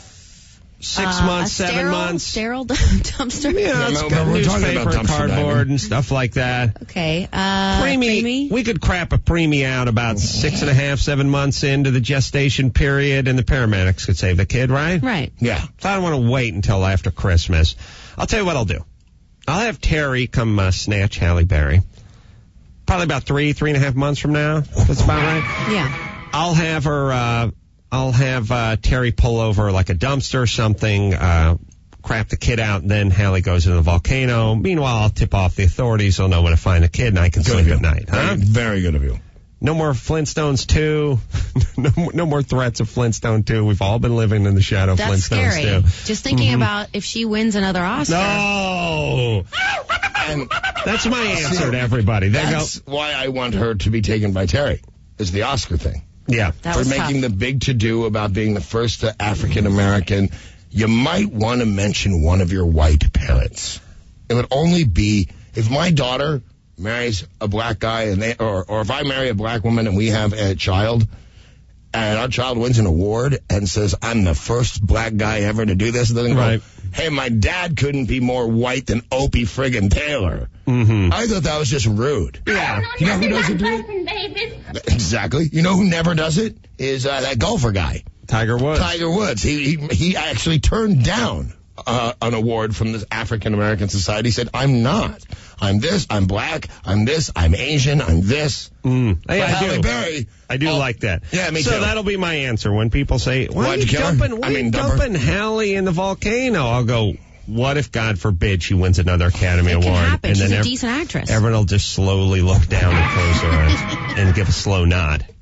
Six Uh, months, a seven sterile, months? Sterile dumpster? Yeah, it's no, got we're talking newspaper about and dumpster cardboard diving. and stuff like that. Okay. Uh, Preemie, preemie? we could crap a preemie out about six and a half, seven months into the gestation period, and the paramedics could save the kid, right? Right. Yeah. So I don't want to wait until after Christmas. I'll tell you what I'll do. I'll have Terry come uh, snatch Halle Berry. Probably about three, three and a half months from now. That's about right. Yeah. I'll have her, uh, I'll have uh, Terry pull over like a dumpster or something, uh, crap the kid out, and then Hallie goes into the volcano. Meanwhile, I'll tip off the authorities. They'll know where to find the kid, and I can Good sleep of you. at night. Huh? Very, very good of you. No more Flintstones two. no, more- no more threats of Flintstone two. We've all been living in the shadow of That's Flintstones scary. two. Just thinking Mhm. about if she wins another Oscar. No! And That's my answer to everybody. They go, that's why I want her to be taken by Terry, is the Oscar thing. yeah. That For was making tough. the big to-do about being the first African American. You might want to mention one of your white parents. It would only be if my daughter marries a black guy, and they, or, or if I marry a black woman and we have a child, and our child wins an award and says, I'm the first black guy ever to do this, and then Right. go, hey, my dad couldn't be more white than Opie friggin' Taylor. Mm-hmm. I thought that was just rude. Yeah. You know who doesn't do it? Exactly. You know who never does it? Is uh, that golfer guy. Tiger Woods. Tiger Woods. He he, he actually turned down uh, an award from the African American Society. He said, I'm not. I'm this. I'm black. I'm this. I'm Asian. I'm this. Mm. Hey, But I Halle do. Berry. I do oh, like that. Yeah, me so too. that'll be my answer when people say, why Why'd are you you kill her? dumping, why I are mean, you dump her? dumping Hallie in the volcano? I'll go, what if, God forbid, she wins another Academy It Award? can happen. And She's then a ev- decent actress. everyone will just slowly look down and close their eyes and give a slow nod.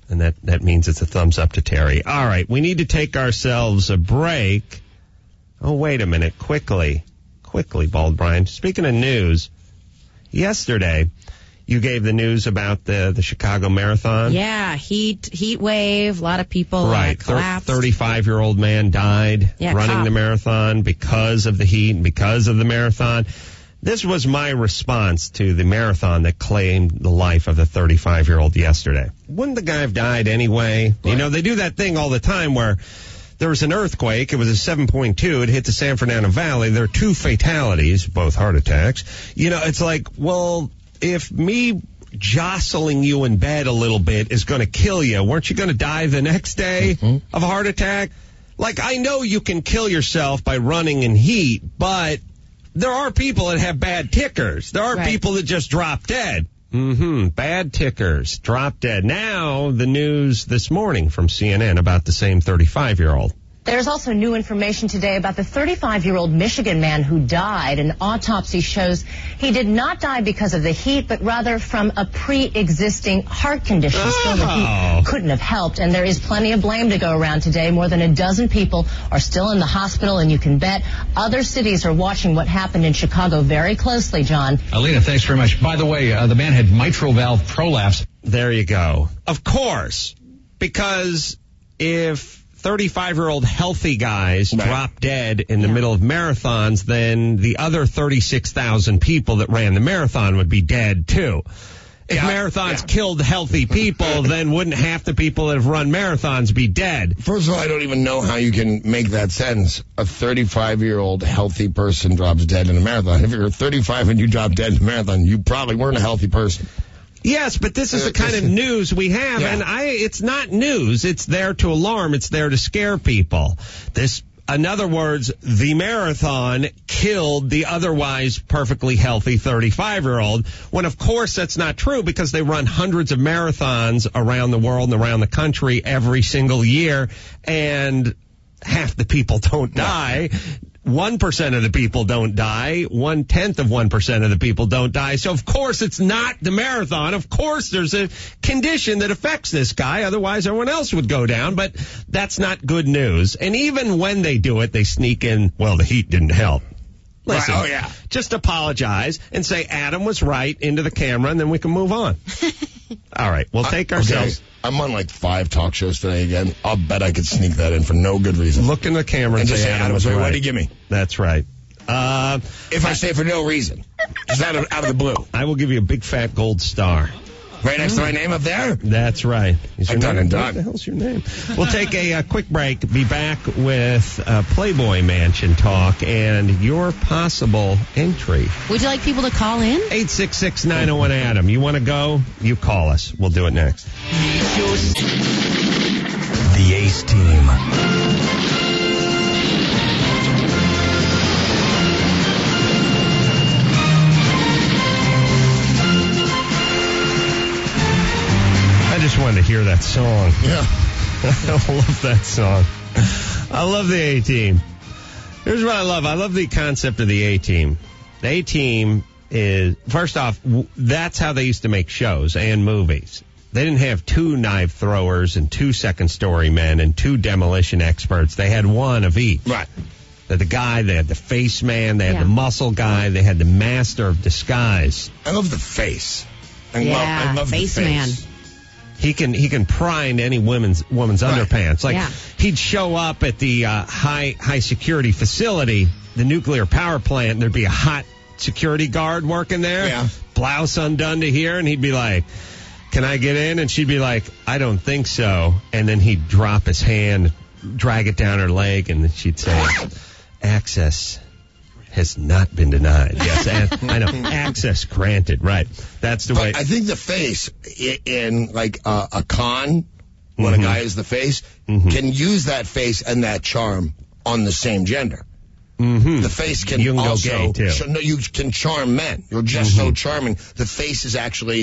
And that, that means it's a thumbs up to Terry. All right, we need to take ourselves a break. Oh, wait a minute. Quickly. Quickly, Bald Brian. Speaking of news, yesterday you gave the news about the, the Chicago Marathon. Yeah, heat heat wave. A lot of people right. uh, collapsed. thirty-five-year-old man died yeah, running cop. the marathon because of the heat and because of the marathon. This was my response to the marathon that claimed the life of the thirty-five-year-old yesterday. Wouldn't the guy have died anyway? Right. You know, they do that thing all the time where there was an earthquake. It was a seven point two. It hit the San Fernando Valley. There are two fatalities, both heart attacks. You know, it's like, well, if me jostling you in bed a little bit is going to kill you, weren't you going to die the next day mm-hmm. of a heart attack? Like, I know you can kill yourself by running in heat, but there are people that have bad tickers. There are right. people that just drop dead. Mm-hmm. Bad tickers. Drop dead. Now, the news this morning from C N N about the same thirty-five-year-old. There's also new information today about the thirty-five-year-old Michigan man who died. An autopsy shows he did not die because of the heat, but rather from a pre-existing heart condition. Oh. Still, the heat couldn't have helped, and there is plenty of blame to go around today. More than a dozen people are still in the hospital, and you can bet other cities are watching what happened in Chicago very closely, John. Alina, thanks very much. By the way, uh, the man had mitral valve prolapse. There you go. Of course, because if thirty-five-year-old healthy guys right. drop dead in the yeah. middle of marathons, then the other thirty-six thousand people that ran the marathon would be dead, too. If yeah, marathons yeah. killed healthy people, then wouldn't half the people that have run marathons be dead? First of all, I don't even know how you can make that sentence. A thirty-five-year-old healthy person drops dead in a marathon. If you're thirty-five and you drop dead in a marathon, you probably weren't a healthy person. Yes, but this is the kind of news we have, yeah. and I it's not news. It's there to alarm. It's there to scare people. This, in other words, the marathon killed the otherwise perfectly healthy thirty-five-year-old, when, of course, that's not true because they run hundreds of marathons around the world and around the country every single year, and half the people don't die. One percent of the people don't die. One tenth of one percent of the people don't die. So, of course, it's not the marathon. Of course, there's a condition that affects this guy. Otherwise, everyone else would go down. But that's not good news. And even when they do it, they sneak in, well, the heat didn't help. Listen, right, oh, yeah. just apologize and say Adam was right into the camera, and then we can move on. All right, we'll take uh, ourselves. Okay. I'm on like five talk shows today again. I'll bet I could sneak that in for no good reason. Look in the camera and, and say, just say Adam, Adam was right. right. What do you give me? That's right. Uh, if I say for no reason, just out of, out of the blue. I will give you a big fat gold star. Right next to my name up there? That's right. Is I'm done and done. What the hell's your name? We'll take a, a quick break, be back with uh, Playboy Mansion talk and your possible entry. Would you like people to call in? eight six six, nine oh one, Adam. You want to go? You call us. We'll do it next. The Ace Team. I just wanted to hear that song. Yeah. I love that song. I love the A-Team. Here's what I love. I love the concept of the A-Team. The A-Team is, first off, w- that's how they used to make shows and movies. They didn't have two knife throwers and two second story men and two demolition experts. They had one of each. Right. They had the guy, they had the face man, they had yeah. the muscle guy, they had the master of disguise. I love the face. I yeah, love, I love face the face. man. He can he can pry into any woman's woman's right. underpants. Like yeah. he'd show up at the uh, high high security facility, the nuclear power plant, and there'd be a hot security guard working there, yeah. blouse undone to here, and he'd be like, "Can I get in?" And she'd be like, "I don't think so." And then he'd drop his hand, drag it down her leg, and she'd say, "Access has not been denied." Yes, and, I know. Access granted. Right. That's the but way. I think the face in, in like uh, a con, when mm-hmm. a guy is the face, mm-hmm. can use that face and that charm on the same gender. Mm-hmm. The face can, you can also, go gay too. Sh- no, you can charm men. You're just mm-hmm. so charming. The face is actually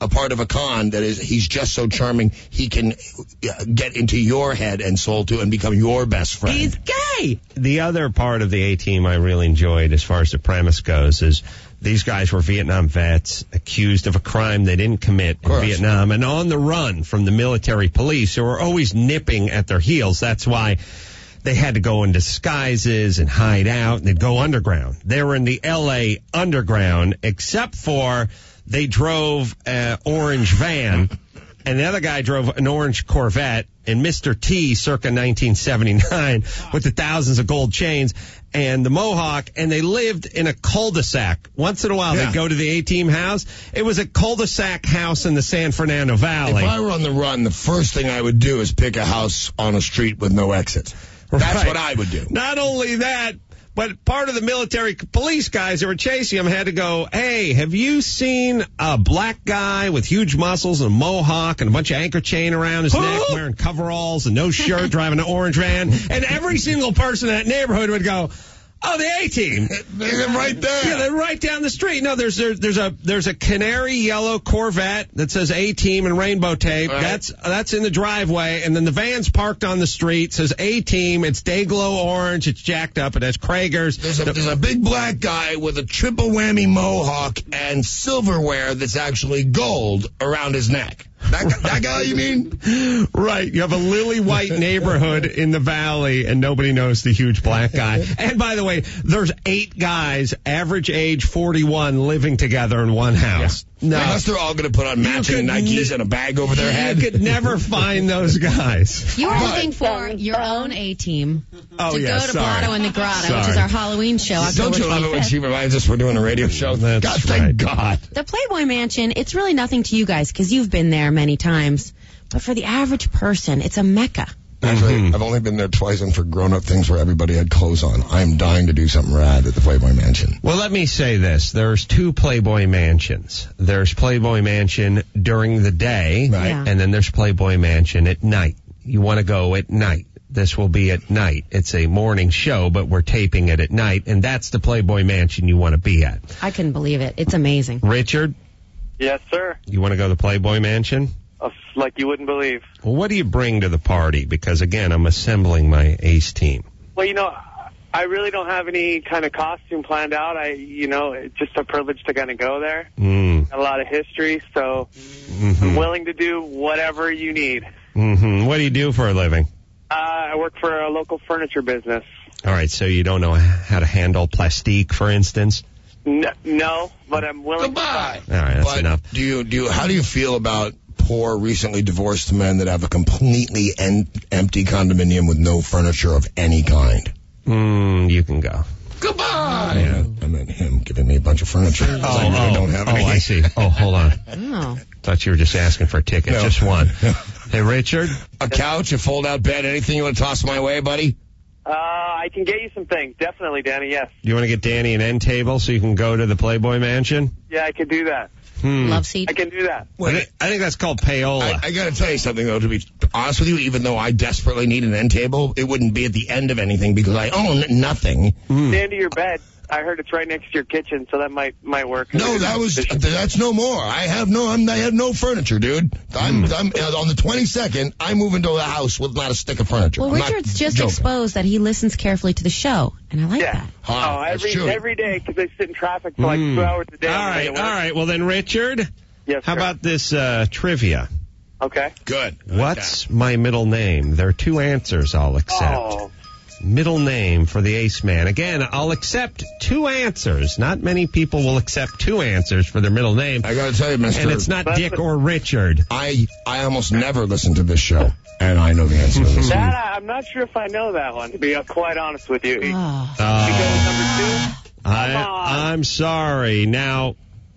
a part of a con that is he's just so charming he can uh, get into your head and soul too and become your best friend. He's gay. The other part of the A-Team I really enjoyed as far as the premise goes is these guys were Vietnam vets accused of a crime they didn't commit in Vietnam and on the run from the military police who were always nipping at their heels. That's why they had to go in disguises and hide out, and they'd go underground. They were in the L A underground, except for they drove an orange van, and the other guy drove an orange Corvette, and Mister T, circa nineteen seventy-nine, with the thousands of gold chains, and the Mohawk, and they lived in a cul-de-sac. Once in a while, Yeah. they'd go to the A-Team house. It was a cul-de-sac house in the San Fernando Valley. If I were on the run, the first thing I would do is pick a house on a street with no exit. That's Right. what I would do. Not only that, but part of the military police guys that were chasing him had to go, hey, have you seen a black guy with huge muscles and a mohawk and a bunch of anchor chain around his neck, wearing coveralls and no shirt, driving an orange van? And every single person in that neighborhood would go, oh, the A-Team. They're right there. Yeah, they're right down the street. No, there's there, there's a there's a canary yellow Corvette that says A-Team and rainbow tape. Right. That's that's in the driveway, and then the van's parked on the street. Says A-Team. It's Dayglow orange. It's jacked up. It has Krager's. There's a, there's a big black guy with a triple whammy mohawk and silverware that's actually gold around his neck. That, guy- that guy, you mean? Right. You have a lily white neighborhood in the valley, and nobody knows the huge black guy. And by the way, there's eight guys, average age forty-one, living together in one house. No. Unless they're all going to put on matching could Nikes ne- and a bag over their head. You could never find those guys. You are But- looking for your own A-Team Oh, to yeah, go to sorry. Blotto in the Grotto, Sorry. which is our Halloween show, Don't October you love it when twenty-fifth. she reminds us we're doing a radio show? That's God, thank right. God. The Playboy Mansion, it's really nothing to you guys because you've been there many times. But for the average person, it's a mecca. Actually, Mhm. I've only been there twice and for grown-up things where everybody had clothes on. I'm dying to do something rad at the Playboy Mansion. Well, let me say this. There's two Playboy Mansions. There's Playboy Mansion during the day, Right. Yeah. and then there's Playboy Mansion at night. You want to go at night. This will be at night. It's a morning show, but we're taping it at night, and that's the Playboy Mansion you want to be at. I couldn't believe it. It's amazing. Richard, Yes, sir. you want to go to the Playboy Mansion? Uh, like you wouldn't believe. Well, what do you bring to the party? Because, again, I'm assembling my ace team. Well, you know, I really don't have any kind of costume planned out. I, you know, it's just a privilege to kind of go there. Mm. Got a lot of history, so Mm-hmm. I'm willing to do whatever you need. Mm-hmm. What do you do for a living? Uh, I work for a local furniture business. All right, so you don't know how to handle plastique, for instance? No, no but I'm willing Goodbye. to try. All right, that's but enough. do you do you, how do you feel about poor, recently divorced men that have a completely en- empty condominium with no furniture of any kind? Mm, you can go. Goodbye. Yeah, I meant him giving me a bunch of furniture. Oh, I really oh, don't have oh, any. I see. Oh, hold on. Oh. Thought you were just asking for a ticket. No. Just one. Hey, Richard? A couch, a fold-out bed, anything you want to toss my way, buddy? Uh, I can get you some things. Definitely, Danny, yes. You want to get Danny an end table so you can go to the Playboy Mansion? Yeah, I could do that. Hmm. Love seat. I can do that. I think, I think that's called payola. I, I got to tell you something, though, to be honest with you, even though I desperately need an end table, it wouldn't be at the end of anything because I own nothing. Mm. Stand to your bed. I heard it's right next to your kitchen, so that might might work. No, that was that's no more. I have no I'm, I have no furniture, dude. I'm, I'm uh, on the twenty-second. I move into a house with not a stick of furniture. Well, I'm not Richard's just joking. exposed that he listens carefully to the show, and I like Yeah. that. Huh, Oh, that's every true. every day because I sit in traffic for like Mm. two hours a day. All on the way right, to all work. right. Well, then, Richard, Yes, how sir. about this uh, trivia? Okay. Good. I like What's my middle name? There are two answers I'll accept. Oh, Middle name for the ace man. Again, I'll accept two answers. Not many people will accept two answers for their middle name. that. I got to tell you, Mister And it's not That's Dick a- or Richard. I I almost never listen to this show, and I know the answer to this. that I- I'm not sure if I know that one. To be uh, quite honest with you, you Oh. go with number two. I, on. I'm sorry. Now,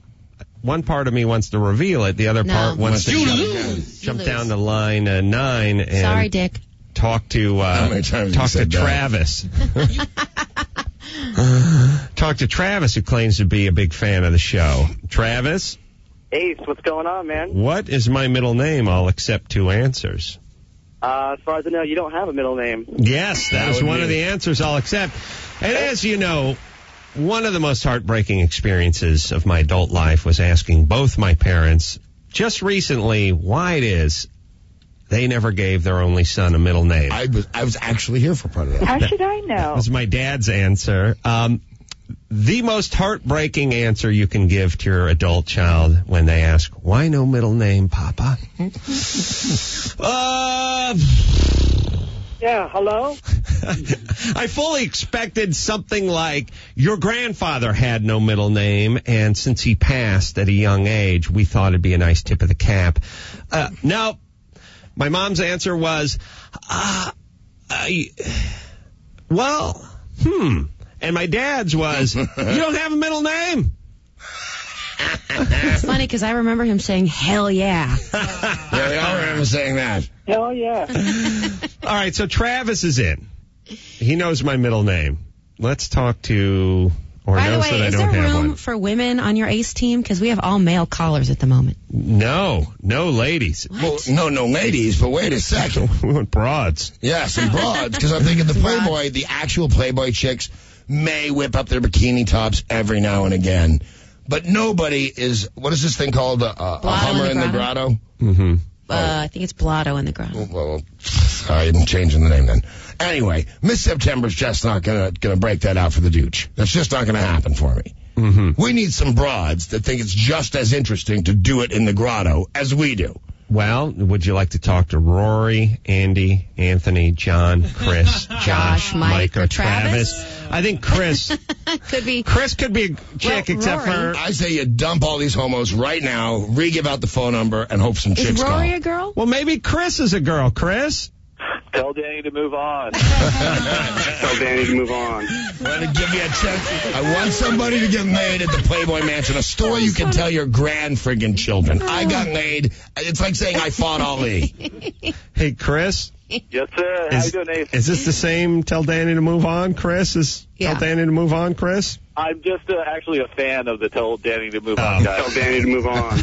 one part of me wants to reveal it. The other No. part wants to You jump, lose. jump You down lose. to line uh, nine and Sorry, Dick. talk to How uh, many times have you talk to said that? Travis. Talk to Travis, who claims to be a big fan of the show. Travis, Ace, what's going on, man? what is my middle name? I'll accept two answers. Uh, as far as I know, you don't have a middle name. Yes, that That is would one be- of the answers I'll accept. And as you know, one of the most heartbreaking experiences of my adult life was asking both my parents just recently why it is they never gave their only son a middle name. I was I was actually here for part of that. How should I That know? was my dad's answer. Um, the most heartbreaking answer you can give to your adult child when they ask, why no middle name, Papa? uh, Yeah, hello? I fully expected something like, your grandfather had no middle name, and since he passed at a young age, we thought it'd be a nice tip of the cap. Uh, no, my mom's answer was, uh, I, well, hmm. And my dad's was, you don't have a middle name? It's funny because I remember him saying, hell yeah. Yeah, I remember saying that. Hell yeah. All right, so Travis is in. He knows my middle name. Let's talk to, or By the knows way, that I is don't there have room one. for women on your ace team? Because we have all male callers at the moment. No, no ladies. Well, no, no ladies, but wait a second. We want broads. Yeah, some broads, because I'm thinking the Playboy, the actual Playboy chicks may whip up their bikini tops every now and again. But nobody is, what is this thing called? Uh, a Blotto Hummer in in the the grotto? grotto? Mm-hmm. Uh, I think it's Blotto in the Grotto. Well, sorry, I'm changing the name then. Anyway, Miss September's just not gonna gonna break that out for the douche. That's just not gonna happen for me. Mm-hmm. We need some broads that think it's just as interesting to do it in the grotto as we do. Well, would you like to talk to Rory, Andy, Anthony, John, Chris, Josh, Mike, or or Travis? Travis? I think Chris. Could be. Chris could be a chick, Well, except Rory. for. I say you dump all these homos right now, re-give out the phone number, and hope some chicks Is Rory call. a girl? Well, maybe Chris is a girl. Chris? Tell Danny to move on. Tell Danny to move on. I'm going to give you a chance. I want somebody to get laid at the Playboy Mansion, a story you can tell your grand friggin' children. I got laid. It's like saying I fought Ali. Hey, Chris? Yes, sir. How Is, you doing, Ace? is this the same Tell Danny to Move On, Chris? Is Yeah. Tell Danny to Move On, Chris? I'm just uh, actually a fan of the Tell Danny to move Oh. on guy. Tell Danny to move on.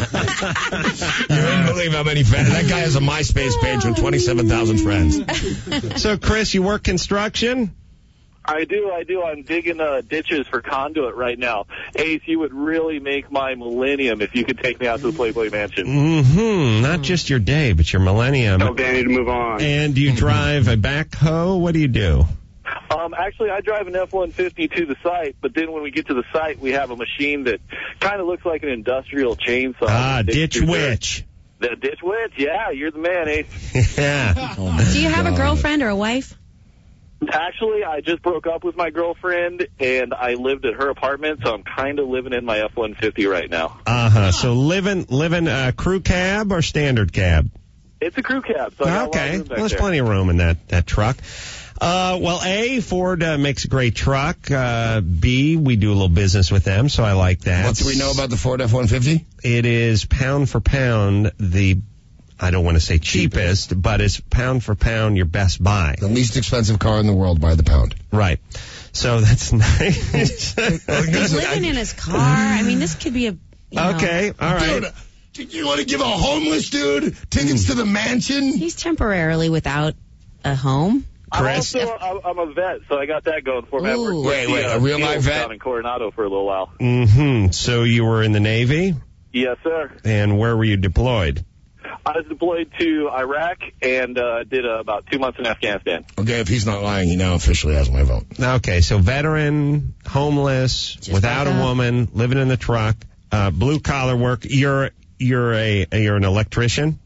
You wouldn't believe how many fans. That guy has a MySpace page with twenty-seven thousand friends. So, Chris, you work construction? I do, I do. I'm digging uh, ditches for conduit right now. Ace, you would really make my millennium if you could take me out to the Playboy Mansion. Mm-hmm. Not just your day, but your millennium. Tell Danny to move on. And do you drive a backhoe? What do you do? Um, actually, I drive an F one fifty to the site, but then when we get to the site, we have a machine that kind of looks like an industrial chainsaw. Ah, Ditch ditch through witch. The ditch witch? Yeah, you're the man, Ace. Yeah. Do you have a girlfriend or a wife? Actually, I just broke up with my girlfriend, and I lived at her apartment, so I'm kind of living in my F one fifty right now. Uh-huh. So living, living a crew cab or standard cab? It's a crew cab, so I got a lot of Okay. room back Well, there's there. plenty of room in that, that truck. Uh, well, A, Ford uh, makes a great truck. Uh, B, we do a little business with them, so I like that. What do we know about the Ford F one fifty? It is pound for pound the, I don't want to say cheapest, but it's pound for pound your best buy. The least expensive car in the world by the pound. Right. So that's nice. He's living in his car. I mean, this could be a. You know, Okay, all right. Dude, did you want to give a homeless dude tickets to the mansion? He's temporarily without a home. Chris? I'm also, I'm- I'm a vet, so I got that going for me. I worked Ooh. with Wait, the, wait, uh, a real SEALs life vet? down in Coronado for a little while. Mm-hmm. So you were in the Navy, Yes, sir. and where were you deployed? I was deployed to Iraq and uh, did uh, about two months in Afghanistan. Okay, if he's not lying, he now officially has my vote. Okay, so veteran, homeless, Just without a like that. woman, living in the truck, uh, blue collar work. You're you're a you're an electrician.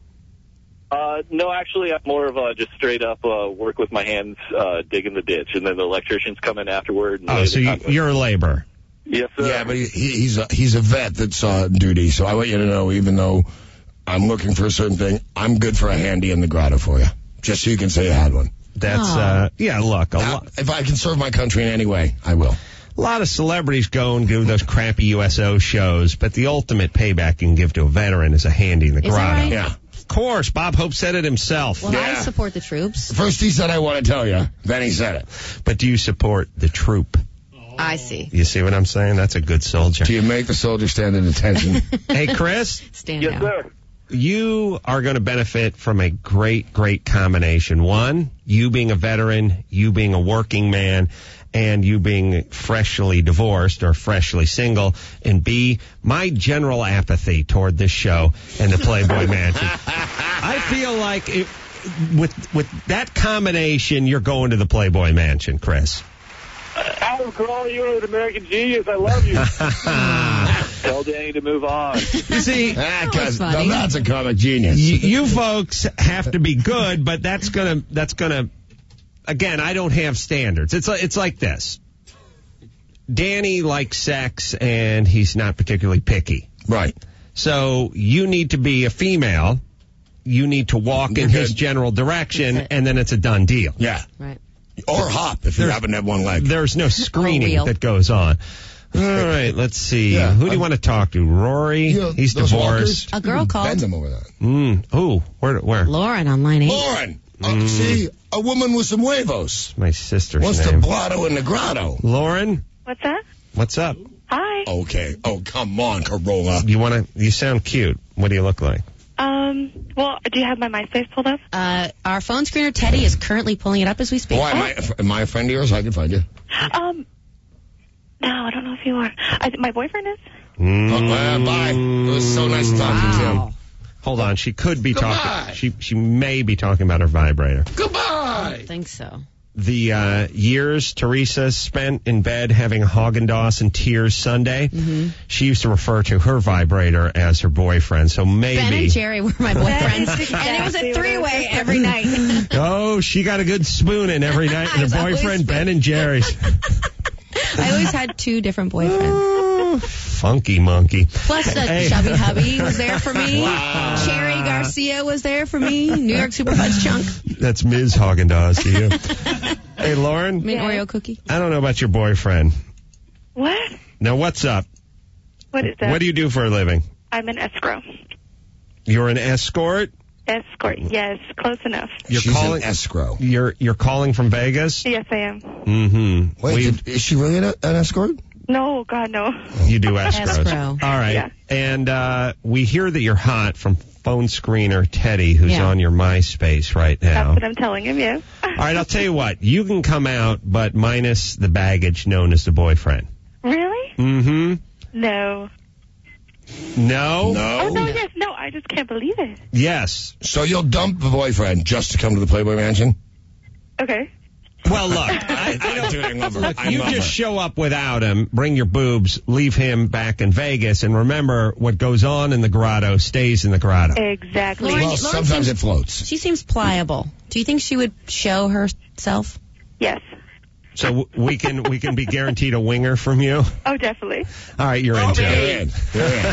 Uh, no, actually, I'm more of a just straight up uh, work with my hands, uh, digging the ditch, and then the electricians come in afterward. And Oh, lay so the you, conduit. you're a labor. Yes, sir. Yeah, but he, he, he's a, he's a vet that's on duty, so I want you to know, even though I'm looking for a certain thing, I'm good for a handy in the grotto for you, just so you can say you had one. That's Oh. uh, yeah. Look, a Now, lot. if I can serve my country in any way, I will. A lot of celebrities go and do those crappy U S O shows, but the ultimate payback you can give to a veteran is a handy in the Is that grotto. right? Yeah. Of course, Bob Hope said it himself. Well, I Yeah. support the troops. First he said, I want to tell you, then he said it. But do you support the troop? I see. You see what I'm saying? That's a good soldier. Do you make the soldier stand at attention? Hey, Chris, Stand Yes, down. sir. you are going to benefit from a great, great combination. One, you being a veteran, you being a working man, and you being freshly divorced or freshly single, and B, my general apathy toward this show and the Playboy Mansion. I feel like it, with with that combination, you're going to the Playboy Mansion, Chris. Adam Carolla, you're an American genius. I love you. Tell Danny to move on. You see, that was funny. No, that's a comic genius. You, you folks have to be good, but that's gonna that's gonna. Again, I don't have standards. It's like, it's like this. Danny likes sex, and he's not particularly picky. Right. So you need to be a female. You need to walk You're in good. his general direction, and then it's a done deal. Yeah. Right. Or hop if you There's- happen to have one leg. There's no screening wheel. that goes on. All right, let's see. Yeah, Who do you I'm- want to talk to? Rory? You know, He's those divorced. walkers, A girl you can called. bend them over that. Mm. Oh, where? Where? Lauren on line eight. Lauren, uh, see, a woman with some huevos My sister's wants to name. blotto in the grotto. Lauren, What's that? what's up? Hi. Okay. Oh, come on, Corolla. You want to? You sound cute. What do you look like? Um, well, do you have my MySpace pulled up? Uh, our phone screener, Teddy, is currently pulling it up as we speak. Why, am I, am I a friend of yours? I can find you. Um, no, I don't know if you are. I, th- my boyfriend is. Mm. Oh, uh, bye. It was so nice talking to you. Wow. Hold on. She could be Goodbye. talking. She she may be talking about her vibrator. I Goodbye. don't think so. The uh, years Teresa spent in bed having a Haagen-Dazs and Tears sundae, Mm-hmm. she used to refer to her vibrator as her boyfriend. So maybe. Ben and Jerry were my boyfriends, That's and it was exactly a what I three-way was every night. Oh, she got a good spoon in every night. I And was her always boyfriend, Ben and Jerry's. I always had two different boyfriends. Oh, funky monkey. Plus, the Hey. chubby hubby was there for me. Wow. Cherry Garcia was there for me. New York Super Fudge Chunk. That's Miz Haagen-Dazs to you. Hey, Lauren, Mint Oreo cookie. I don't know about your boyfriend. What? Now, what's up? What is that? What do you do for a living? I'm an escrow. You're an escort? Escort. Yes, close enough. You're She's calling an escrow. You're you're calling from Vegas? Yes, I am. Mm-hmm. Wait, We- did, is she really an, an escort? No, God, no. You do escrows. Escrow. All right. Yeah. And uh, we hear that you're hot from phone screener Teddy, who's Yeah. on your MySpace right That's now. what I'm telling him, yes. All right, I'll tell you what. You can come out, but minus the baggage known as the boyfriend. Really? Mm-hmm. No. No? Oh, no, yes, no, I just can't believe it. Yes. So you'll dump the boyfriend just to come to the Playboy Mansion? Okay. Well, look, I, I don't. Dude, I love her. Look, I you love just her. show up without him, bring your boobs, leave him back in Vegas, and remember what goes on in the grotto stays in the grotto. Exactly. Lauren, Well, Lauren sometimes seems, it floats. She seems pliable. Do you think she would show herself? Yes. So w- we can we can be guaranteed a winger from you. Oh, definitely. All right, you're Oh, into you're it. in. You're in.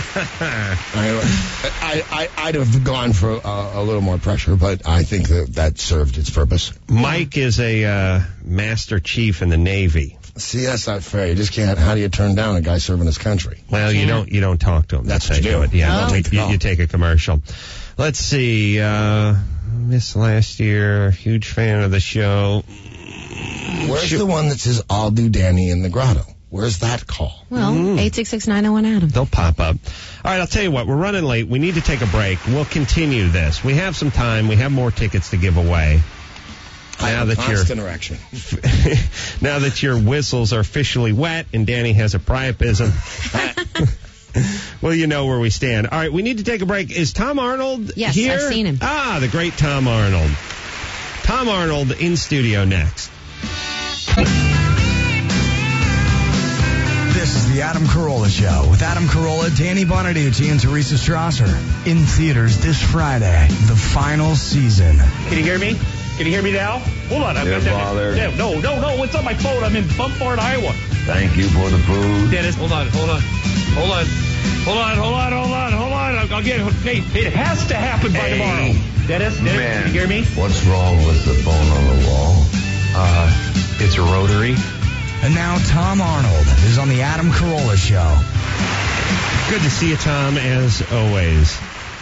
I, I, I'd have gone for a, a little more pressure, but I think that that served its purpose. Mike is a uh, master chief in the Navy. See, that's not fair. You just can't. How do you turn down a guy serving his country? Well, you don't you don't talk to him. That's how what you do. it. Yeah, Oh. you, you, you take a commercial. Let's see. Uh, missed last year. Huge fan of the show. Where's the one that says, I'll do Danny in the grotto? Where's that call? Well, eight six six nine oh one Adam. They'll pop up. All right, I'll tell you what. We're running late. We need to take a break. We'll continue this. We have some time. We have more tickets to give away. I Now have a that you're constant erection. now that your whistles are officially wet and Danny has a priapism, well, you know where we stand. All right, we need to take a break. Is Tom Arnold Yes, here? I've seen him. Ah, the great Tom Arnold. Tom Arnold in studio next. This is the Adam Carolla Show with Adam Carolla, Danny Bonaducci, and Teresa Strasser. In theaters this Friday, the final season. Can you hear me? Can you hear me now? Hold on. I'm Yeah, Father. Yeah, no, no, no. It's on my phone. I'm in Bumport, Iowa. Thank you for the food. Dennis, hold on, hold on, hold on, hold on, hold on, hold on, hold on. I'll, I'll get it. Hey, it has to happen by Hey. tomorrow. Dennis, Dennis, Man, can you hear me? What's wrong with the phone on the wall? Uh, it's a rotary. And now Tom Arnold is on the Adam Carolla Show. Good to see you, Tom, as always.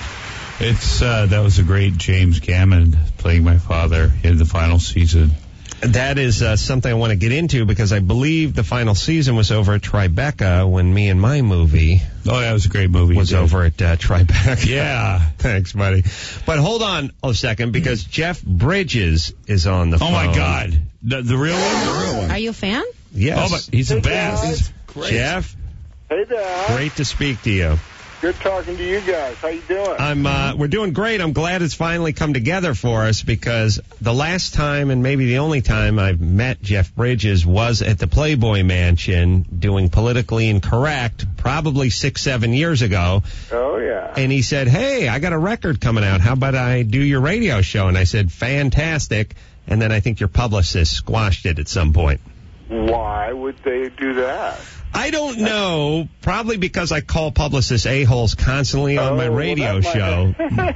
It's uh, that was a great James Gammon playing my father in the final season. That is uh, something I want to get into because I believe the final season was over at Tribeca when me and my movie. Oh, that was a great movie. Was over at uh, Tribeca. Yeah. Thanks, buddy. But hold on a second because Jeff Bridges is on the oh phone. Oh, my God. The, the real one? The real one. Are you a fan? Yes. Oh, but he's the best. Great. Jeff, hey there. Great to speak to you. Good talking to you guys. How you doing? I'm. Uh, we're doing great. I'm glad it's finally come together for us because the last time and maybe the only time I've met Jeff Bridges was at the Playboy Mansion doing Politically Incorrect, probably six, seven years ago. Oh yeah. And he said, "Hey, I got a record coming out. How about I do your radio show?" And I said, "Fantastic." And then I think your publicist squashed it at some point. Why would they do that? I don't know. Probably because I call publicists a-holes constantly on oh, my radio well, show.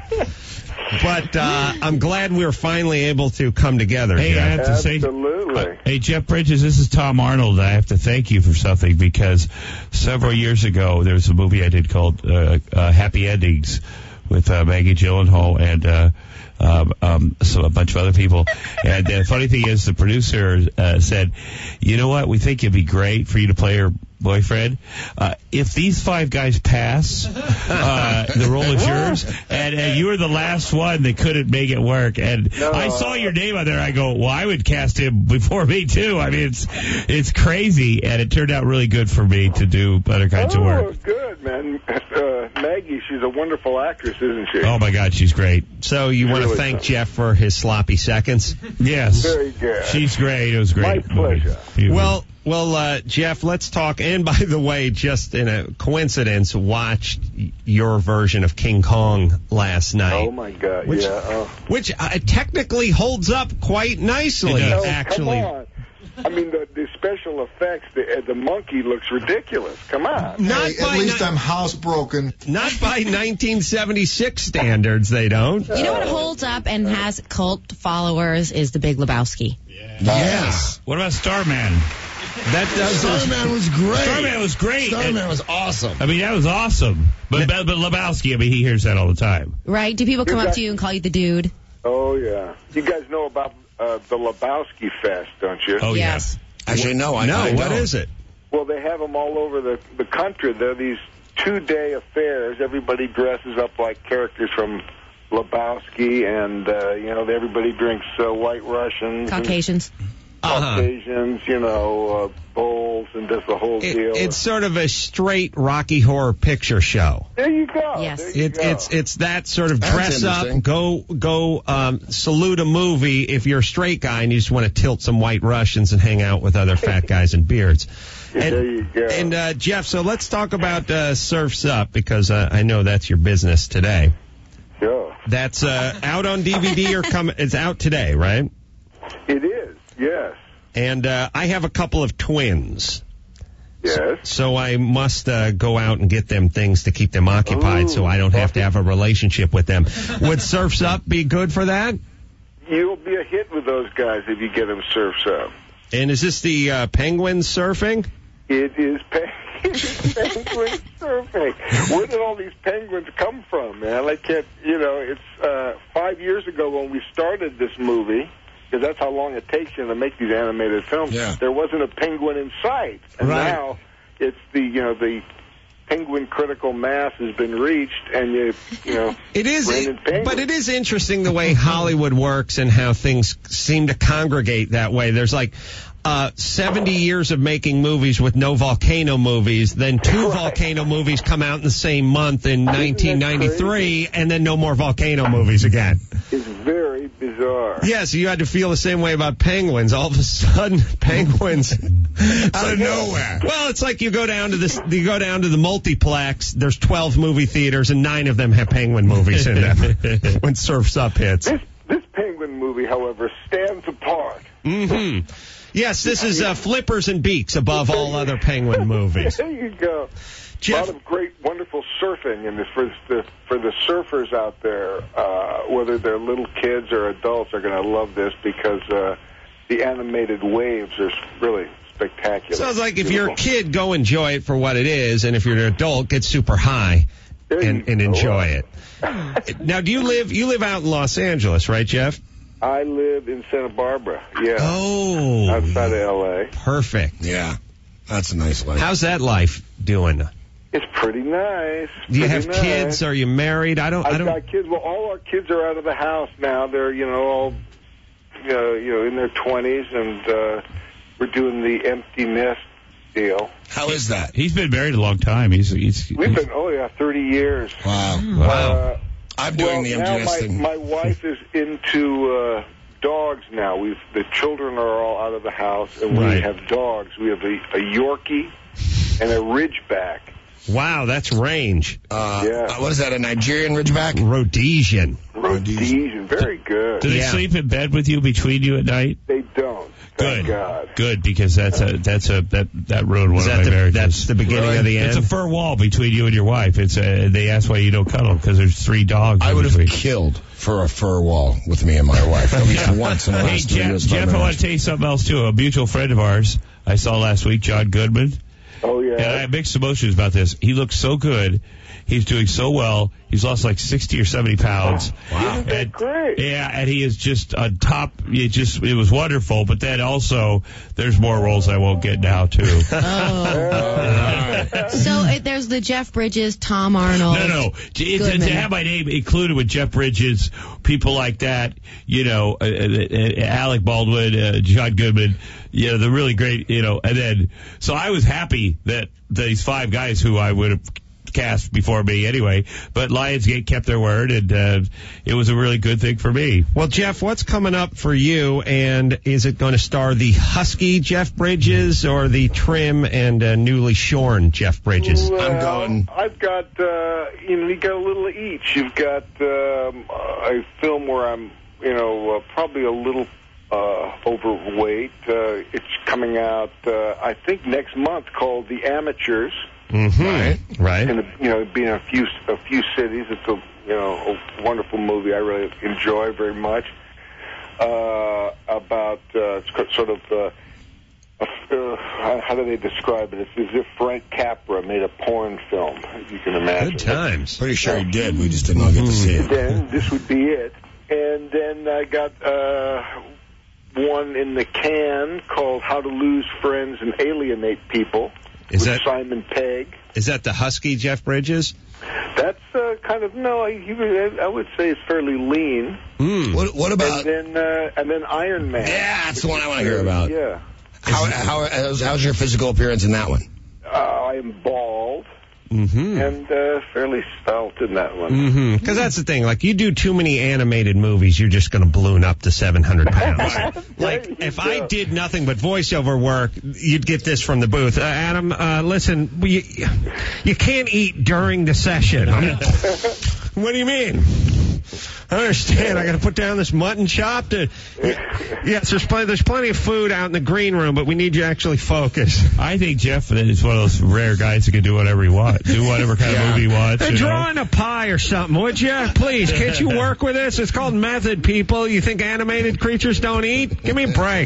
But uh, I'm glad we were finally able to come together. Hey, Jeff. I have to Absolutely. say, uh, hey, Jeff Bridges, this is Tom Arnold. I have to thank you for something because several years ago there was a movie I did called uh, uh, Happy Endings with uh, Maggie Gyllenhaal and uh, um, um, so a bunch of other people. And the funny thing is, the producer uh, said, "You know what? We think it'd be great for you to play her boyfriend. Uh, if these five guys pass, uh, the role is yours, and, and you were the last one that couldn't make it work." And no, I saw your name on there. I go, "Well, I would cast him before me too." I mean, it's it's crazy, and it turned out really good for me to do other kinds oh, of work. Good, man. Uh, Maggie, she's a wonderful actress, isn't she? Oh my God, she's great. So you want to really thank so. Jeff for his sloppy seconds? Yes. Very good. She's great. It was great. My pleasure. Well, well, uh, Jeff, let's talk. And by the way, just in a coincidence, watched your version of King Kong last night. Oh my God! Which, yeah. Oh. Which uh, technically holds up quite nicely, No, actually. Come on. I mean, the, the special effects, the, uh, the monkey looks ridiculous. Come on. Not Hey, by at least ni- I'm housebroken. Not by nineteen seventy-six standards, they don't. You know what holds up and has cult followers is The Big Lebowski. Yes. What about Starman? That does. Starman was great. Starman was great. Starman was awesome. I mean, that was awesome. But, but Lebowski, I mean, he hears that all the time. Right? Do people come You up got- to you and call you the dude? Oh yeah. You guys know about uh, the Lebowski Fest, don't you? Oh, Yes. Actually, no, I, no, I what don't. is it? Well, they have them all over the the country. They're these two-day affairs. Everybody dresses up like characters from Lebowski, and uh, you know, everybody drinks uh, White Russians, Caucasians. and Caucasians, you know, uh, bowls, and does the whole It, deal. it's sort of a straight Rocky Horror Picture Show. There you go. Yes. There you It, go. it's it's that sort of That's dress up, interesting. go go um, salute a movie if you're a straight guy and you just want to tilt some White Russians and hang out with other fat guys in beards. And, there you go. And uh, Jeff, so let's talk about uh, Surf's Up because uh, I know that's your business today. Sure. That's uh, out on D V D or come. It's out today, right? It is. Yes. And uh, I have a couple of twins. Yes. So I must uh, go out and get them things to keep them occupied Ooh, so I don't have to have a relationship with them. Would Surf's Up be good for that? You'll be a hit with those guys if you get them Surf's Up. And is this the uh, penguins surfing? It is pe- penguin surfing. Where did all these penguins come from, man? I can't, you know, it's uh, five years ago when we started this movie, because that's how long it takes you to make these animated films. Yeah. There wasn't a penguin in sight. And Right. now it's the, you know, the penguin critical mass has been reached, and you, you know, It is, raining penguins. but it is interesting the way Hollywood works and how things seem to congregate that way. There's like uh, seventy years of making movies with no volcano movies, then two Right. volcano movies come out in the same month in Isn't that nineteen ninety-three, and then no more volcano movies again. It's very bizarre. Yes, you had to feel the same way about penguins. All of a sudden, penguins out of nowhere. Well, it's like you go down to this, you go down to the multiplex. There's twelve movie theaters, and nine of them have penguin movies in them. When Surf's Up hits. This, this penguin movie, however, stands apart. Mm-hmm. Yes, this is uh, flippers and beaks above all other penguin movies. There you go. Jeff- A lot of great, wonderful surfing, and for the for the surfers out there, uh, whether they're little kids or adults, are going to love this because uh, the animated waves are really spectacular. Sounds like if you're a kid, go enjoy it for what it is, and if you're an adult, get super high and, and enjoy it. Now, do you live you live out in Los Angeles, right, Jeff? I live in Santa Barbara. Yeah. Oh. Outside of L A. Perfect. Yeah. That's a nice life. How's that life doing? It's pretty nice. Do you pretty have nice. kids? Are you married? I don't. I I've don't. got kids. Well, all our kids are out of the house now. They're, you know, all, you know, you know in their twenties, and uh, we're doing the empty nest deal. How is that? He's been married a long time. He's he's. We've been, oh yeah, thirty years. Wow. Wow. Uh, I'm doing well, the now empty nest my, thing. my wife is into uh, dogs now. We've the children are all out of the house, and we Right. have dogs. We have a, a Yorkie and a Ridgeback. Wow, that's range. Uh, Yeah. uh, what is that, a Nigerian Ridgeback? Rhodesian. Rhodesian, very good. Do they Yeah. sleep in bed with you between you at night? They don't. Thank Good. God. Good, because that's a that's a that that ruined one Is of that my the, marriages. that's the beginning of the end? It's a fur wall between you and your wife. It's a, they ask why you don't cuddle because there's three dogs. I in would have between. killed for a fur wall with me and my wife at least once in the Hey, last three Jeff, years of our Jeff, I want marriage. to tell you something else too. A mutual friend of ours I saw last week, John Goodman. Oh yeah. And I have mixed emotions about this. He looks so good. He's doing so well. He's lost like sixty or seventy pounds. Wow. Isn't that And- great? Yeah, and he is just on top. It just it was wonderful. But then also, there's more roles I won't get now too. Oh. So uh, there's the Jeff Bridges, Tom Arnold. No, no. To, to, Goodman. to have my name included with Jeff Bridges, people like that, you know, uh, uh, uh, Alec Baldwin, uh, John Goodman, you know, the really great, you know, and then, so I was happy that these five guys who I would have cast before me anyway, but Lionsgate kept their word, and uh, it was a really good thing for me. Well, Jeff, what's coming up for you, and is it going to star the husky Jeff Bridges or the trim and uh, newly shorn Jeff Bridges? Well, I'm going- I've got, uh, you know, you got a little of each. You've got um, a film where I'm, you know, uh, probably a little uh, overweight. Uh, it's coming out, uh, I think, next month, called The Amateurs. Mm-hmm. Right. Right. And, you know, being in a few a few cities, it's a you know a wonderful movie. I really enjoy very much. Uh, about uh, it's sort of uh, uh, how, how do they describe it? It's as if Frank Capra made a porn film. You can imagine. Good times. Pretty sure he did. We just didn't all get to see it. Then this would be it. And then I got uh, one in the can called How to Lose Friends and Alienate People. Is with that Simon Pegg? is that the husky Jeff Bridges? That's uh, kind of no. He, was- I would say it's fairly lean. Mm. What, what about... And then uh, and then Iron Man. Yeah, that's the one I want to hear about. Yeah. How, how, how's, how's your physical appearance in that one? Uh, I am bald Mm-hmm. and uh, fairly stout in that one. Mm-hmm. Because that's the thing. Like, you do too many animated movies, you're just going to balloon up to seven hundred pounds. Like, if I did nothing but voiceover work, you'd get this from the booth. Uh, Adam, uh, listen, you, you can't eat during the session. What do you mean? I understand. I got to put down this mutton chop. To, yes, there's plenty, there's plenty of food out in the green room, but we need you to actually focus. I think Jeff is one of those rare guys who can do whatever he wants, do whatever kind Yeah. of movie he wants. Hey, you know? draw in a pie or something, would you? Please, can't you work with this? It's called method, people. You think animated creatures don't eat? Give me a break.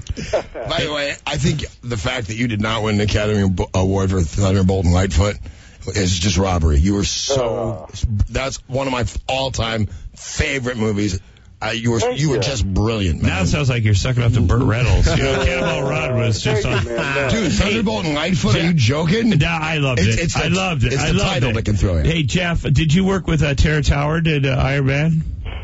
By the way, I think the fact that you did not win an Academy Bo- Award for Thunderbolt and Lightfoot is just robbery. You were so... That's one of my all-time favorite movies. Uh, you were you were just brilliant, man. Now it sounds like you're sucking up to Burt Reynolds. You know, Cannonball Run was just on. Dude, Thunderbolt and Lightfoot, are you joking? No, I loved it. It's, it's the, I loved it. It's I the loved title it. that can throw you. Hey, Jeff, did you work with uh, Terrence Howard in uh, Iron Man?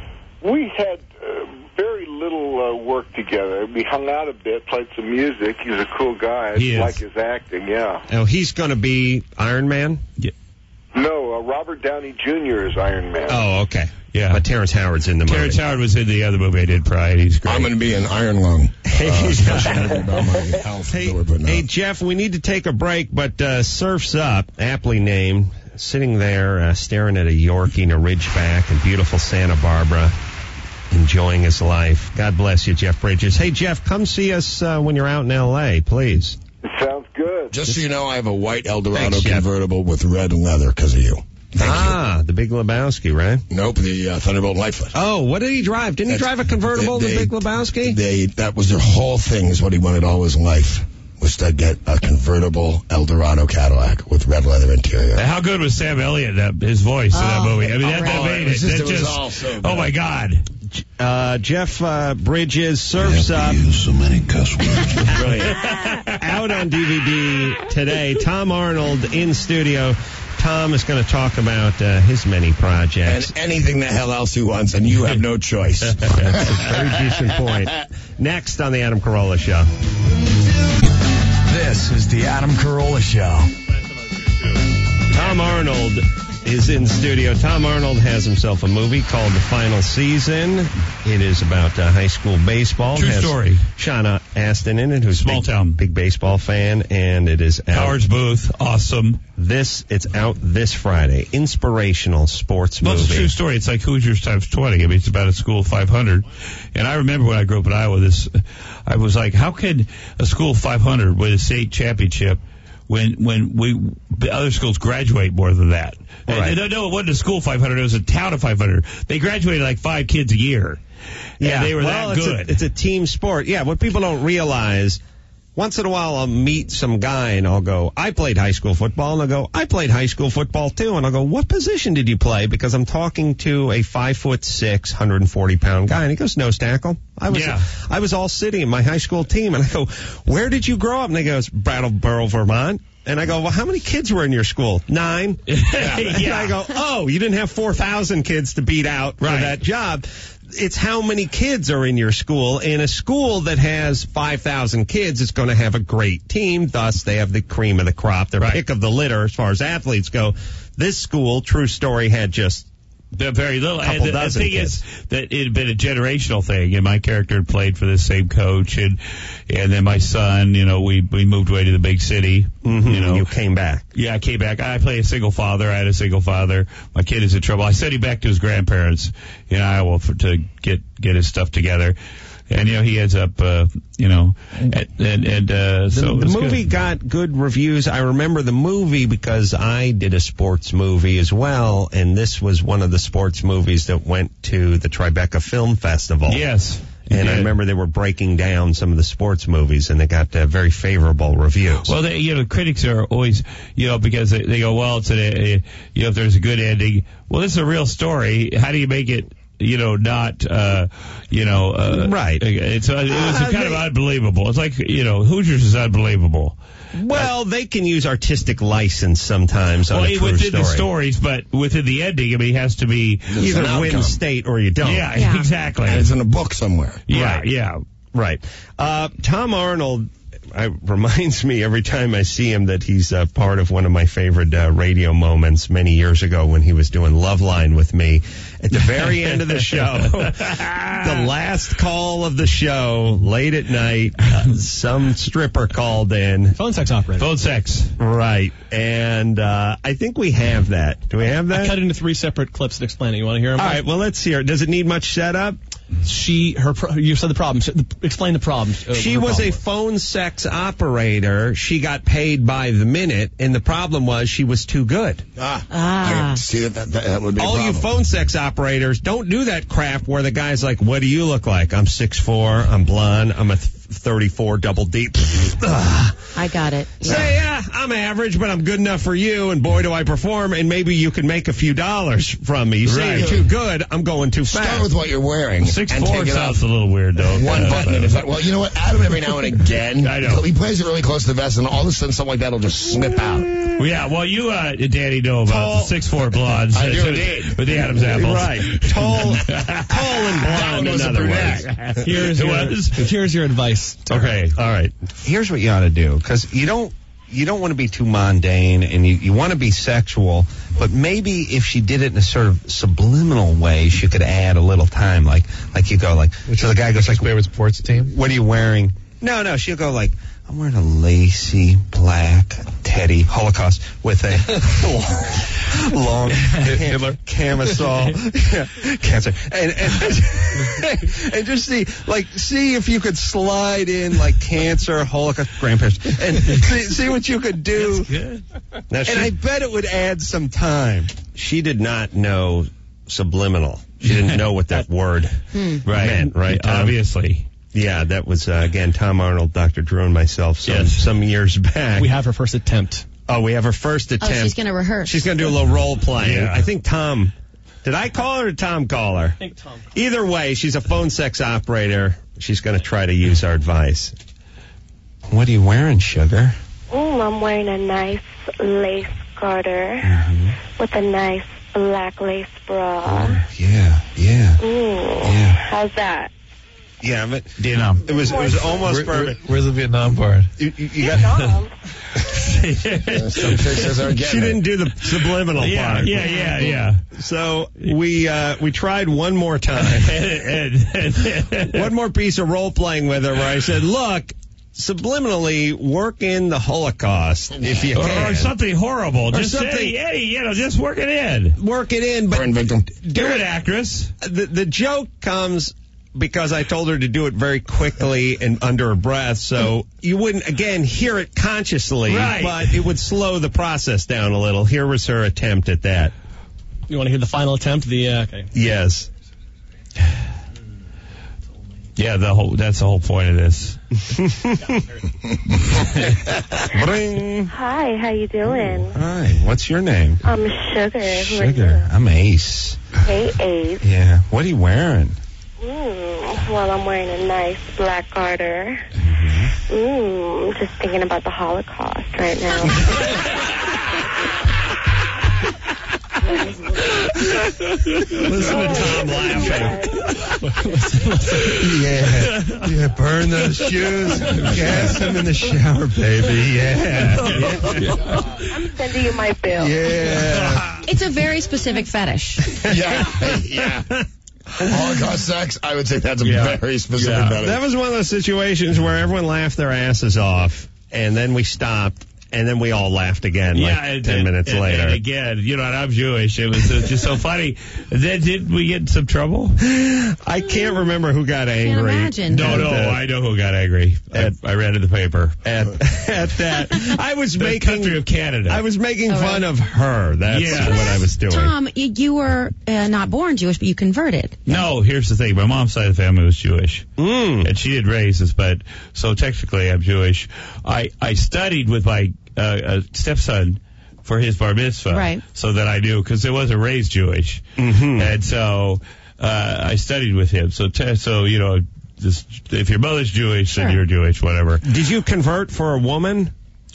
We had uh, very little uh, work together. We hung out a bit, played some music. He was a cool guy. I He is. like his acting, yeah. Oh, he's going to be Iron Man? Yeah. No, uh, Robert Downey Junior is Iron Man. Oh, okay. Yeah. But Terrence Howard's in the movie. Terrence Howard was in the other movie I did, Pride. He's great. I'm going to be an Iron Lung. Uh, special movie about my health Hey, that we're putting hey, out. Jeff, we need to take a break, but uh, Surf's Up, aptly named, sitting there uh, staring at a Yorkie and a Ridgeback in beautiful Santa Barbara, enjoying his life. God bless you, Jeff Bridges. Hey, Jeff, come see us uh, when you're out in L A, please. It sounds good. Just so you know, I have a white Eldorado Thanks, Jeff. convertible with red leather because of you. Thank ah, the Big Lebowski, right? you. Nope, the uh, Thunderbolt and Lightfoot. Oh, what did he drive? Didn't That's- he drive a convertible, they- the Big Lebowski? They that was their whole thing. Is what he wanted all his life was to get a convertible Eldorado Cadillac with red leather interior. How good was Sam Elliott, that, his voice in that Oh, movie? I mean, that, that alright. made It it. was just- That it was just, all so oh, good. my God. Uh, Jeff uh, Bridges, Surfs Up. Use so many cuss words. Brilliant. Out on D V D today. Tom Arnold in studio. Tom is going to talk about uh, his many projects. And anything the hell else he wants, and you have no choice. That's a very decent point. Next on the Adam Carolla Show. This is the Adam Carolla Show. Tom Arnold is in studio. Tom Arnold has himself a movie called The Final Season. It is about uh, high school baseball. True it has story. Shauna Astin in it, who's a Small big, town. big baseball fan, and it is out. Howard's Booth, awesome. This, it's out this Friday. Inspirational sports Well, movie. it's a true story. It's like Hoosiers times twenty. I mean, it's about a school of five hundred. And I remember when I grew up in Iowa, this, I was like, how can a school of five hundred win a state championship when when we the other schools graduate more than that? Right. And, no, it wasn't a school five hundred. It was a town of five hundred. They graduated like five kids a year. Yeah, And they were well, that it's good. A, it's a team sport. Yeah, what people don't realize, once in a while I'll meet some guy and I'll go, I played high school football. And they'll go, I played high school football too. And I'll go, what position did you play? Because I'm talking to a five foot six, one hundred forty pound guy. And he goes, nose tackle. I was, Yeah. I was all city in my high school team. And I go, where did you grow up? And he goes, Brattleboro, Vermont. And I go, well, how many kids were in your school? Nine. Yeah. And I go, oh, you didn't have four thousand kids to beat out for Right. that job. It's how many kids are in your school. In a school that has five thousand kids, it's going to have a great team. Thus, they have the cream of the crop, the Right. pick of the litter as far as athletes go. This school, true story, had just They're very little. Couple And the, the dozen thing kids. is that it had been a generational thing. And my character had played for the same coach, and and then my son, you know, we we moved away to the big city. Mhm, You know, you came back. Yeah, I came back. I play a single father. I had a single father. My kid is in trouble. I sent him back to his grandparents in Iowa for, to get get his stuff together. And, you know, he ends up, uh, you know, and, and, and uh, The, so the it was movie good. got good reviews. I remember the movie because I did a sports movie as well, and this was one of the sports movies that went to the Tribeca Film Festival. Yes. And I Yeah. remember they were breaking down some of the sports movies, and they got uh, very favorable reviews. Well, they, you know, critics are always, you know, because they, they go, well, it's a, a, you know, if there's a good ending, well, this is a real story. How do you make it, you know, not, uh, you know, uh, Right. It's uh, it was Uh, kind of they- unbelievable. It's like, you know, Hoosiers is unbelievable. Well, they can use artistic license sometimes on Well, a true within story. the stories, but within the ending, I mean, it has to be Either an win outcome. state or you don't. Yeah, Yeah. exactly. And it's in a book somewhere. Yeah, Right. yeah. Right. Uh, Tom Arnold I, reminds me every time I see him that he's uh, part of one of my favorite uh, radio moments many years ago when he was doing Loveline with me. At the very end of the show, the last call of the show, late at night, uh, some stripper called in. Phone sex operator. Phone sex. Right. And uh, I think we have that. Do we have that? I cut into three separate clips that explain it. You want to hear them? All right, well, let's hear it. Does it need much setup? She, her, pro- you said the problem. Sh- the- Explain the problem. uh, She her was problem a phone sex operator. She got paid by the minute, and the problem was she was too good. Ah, Ah. I see that, that, that would be a All you problem. phone sex operators, don't do that crap where the guy's like, what do you look like? I'm six foot four, I'm blonde, I'm a th- thirty-four double deep. Ugh. I got it. Say, yeah, I'm average, but I'm good enough for you, and boy, do I perform, and maybe you can make a few dollars from me. You say Right. you're too good, I'm going too Start fast. with what you're wearing. Six and four take it sounds off. a little weird, though. One Uh, button. Is that- well, you know what? Adam, every now and again, I know. he plays it really close to the vest, and all of a sudden something like that will just slip out. Well, yeah, well, you, uh, Danny, know about Tall- the six foot four blondes. I do uh, indeed. With the Adam's apples. Right. Tall, tall and blonde, was in a other brunette. words. Here's It your, was. here's your advice. Okay, all right. Here's what you ought to do, because you don't you don't want to be too mundane, and you, you want to be sexual, but maybe if she did it in a sort of subliminal way, she could add a little time, like like you go like, so the guy goes like, favorite sports team? what are you wearing? No, no, she'll go like, I'm wearing a lacy black teddy Holocaust with a long Hitler camisole, yeah, cancer, and and, and just see like see if you could slide in like cancer, Holocaust, grandparents, and see, see what you could do. Now, and I bet it would add some time. She did not know subliminal. She didn't know what that word Right. meant, right? Tom? Obviously. Yeah, that was, uh, again, Tom Arnold, Doctor Drew, and myself some, Yes. some years back. We have her first attempt. oh, we have her first Oh, attempt. she's going to rehearse. She's going to do a little role playing. Yeah. I think Tom Did I call her or did Tom call her? I think Tom. Either way, she's a phone sex operator. She's going to try to use our advice. What are you wearing, sugar? Mm, I'm wearing a nice lace garter Mm-hmm. with a nice black lace bra. Oh, yeah, yeah. Mm, Yeah. How's that? Yeah, but Vietnam. it was it was almost Where- perfect. where- where's the Vietnam part? You, you, you got. Some fixes aren't She getting didn't it. do the subliminal Yeah, part. yeah, yeah, yeah. So we uh, we tried one more time. One more piece of role playing with her where I said, "Look, subliminally work in the Holocaust if you Or, can, or something horrible. Or just something- Eddie, Eddie, you know, just work it in. work it in." But Burn victim. Do it, actress. the the joke comes because I told her to do it very quickly and under her breath, so you wouldn't, again, hear it consciously, Right. but it would slow the process down a little. Here was her attempt at that. You want to hear the final attempt? The uh, okay. Yes. Yeah, the whole that's the whole point of this. Bring. Hi, how you doing? Hi, what's your name? I'm Sugar. Who are Sugar. I'm Ace. you? Hey, Ace. Yeah. What are you wearing? Mm, well, I'm wearing a nice black garter. Mm, just thinking about the Holocaust right now. Listen to Tom laughing. Yeah, yeah, burn those shoes, gas them in the shower, baby. Yeah, yeah. I'm sending you my bill. Yeah. It's a very specific fetish. Yeah, yeah. Holocaust sex, I would say that's a Yeah. very specific Yeah. method. That was one of those situations where everyone laughed their asses off, and then we stopped, and then we all laughed again like yeah, and, ten and- minutes and- later. And again, you know, and I'm Jewish. It was uh, just so funny. Then did we get in some trouble? I can't remember who got angry. imagine. No, at no, the- I know who got angry. I, I read in the paper. At, at that. I was The making country of Canada. I was making Oh, fun really? of her. That's Yeah. what I was doing. Tom, you, you were uh, not born Jewish, but you converted. No, here's the thing. My mom's side of the family was Jewish. Mm. And she did raise, but so technically I'm Jewish. I, I studied with my uh, uh, stepson for his bar mitzvah. Right. So that I knew, because I wasn't raised Jewish. Mhm. And so uh, I studied with him. So, te- so you know, this, if your mother's Jewish, Sure. then you're Jewish, whatever. Did you convert for a woman?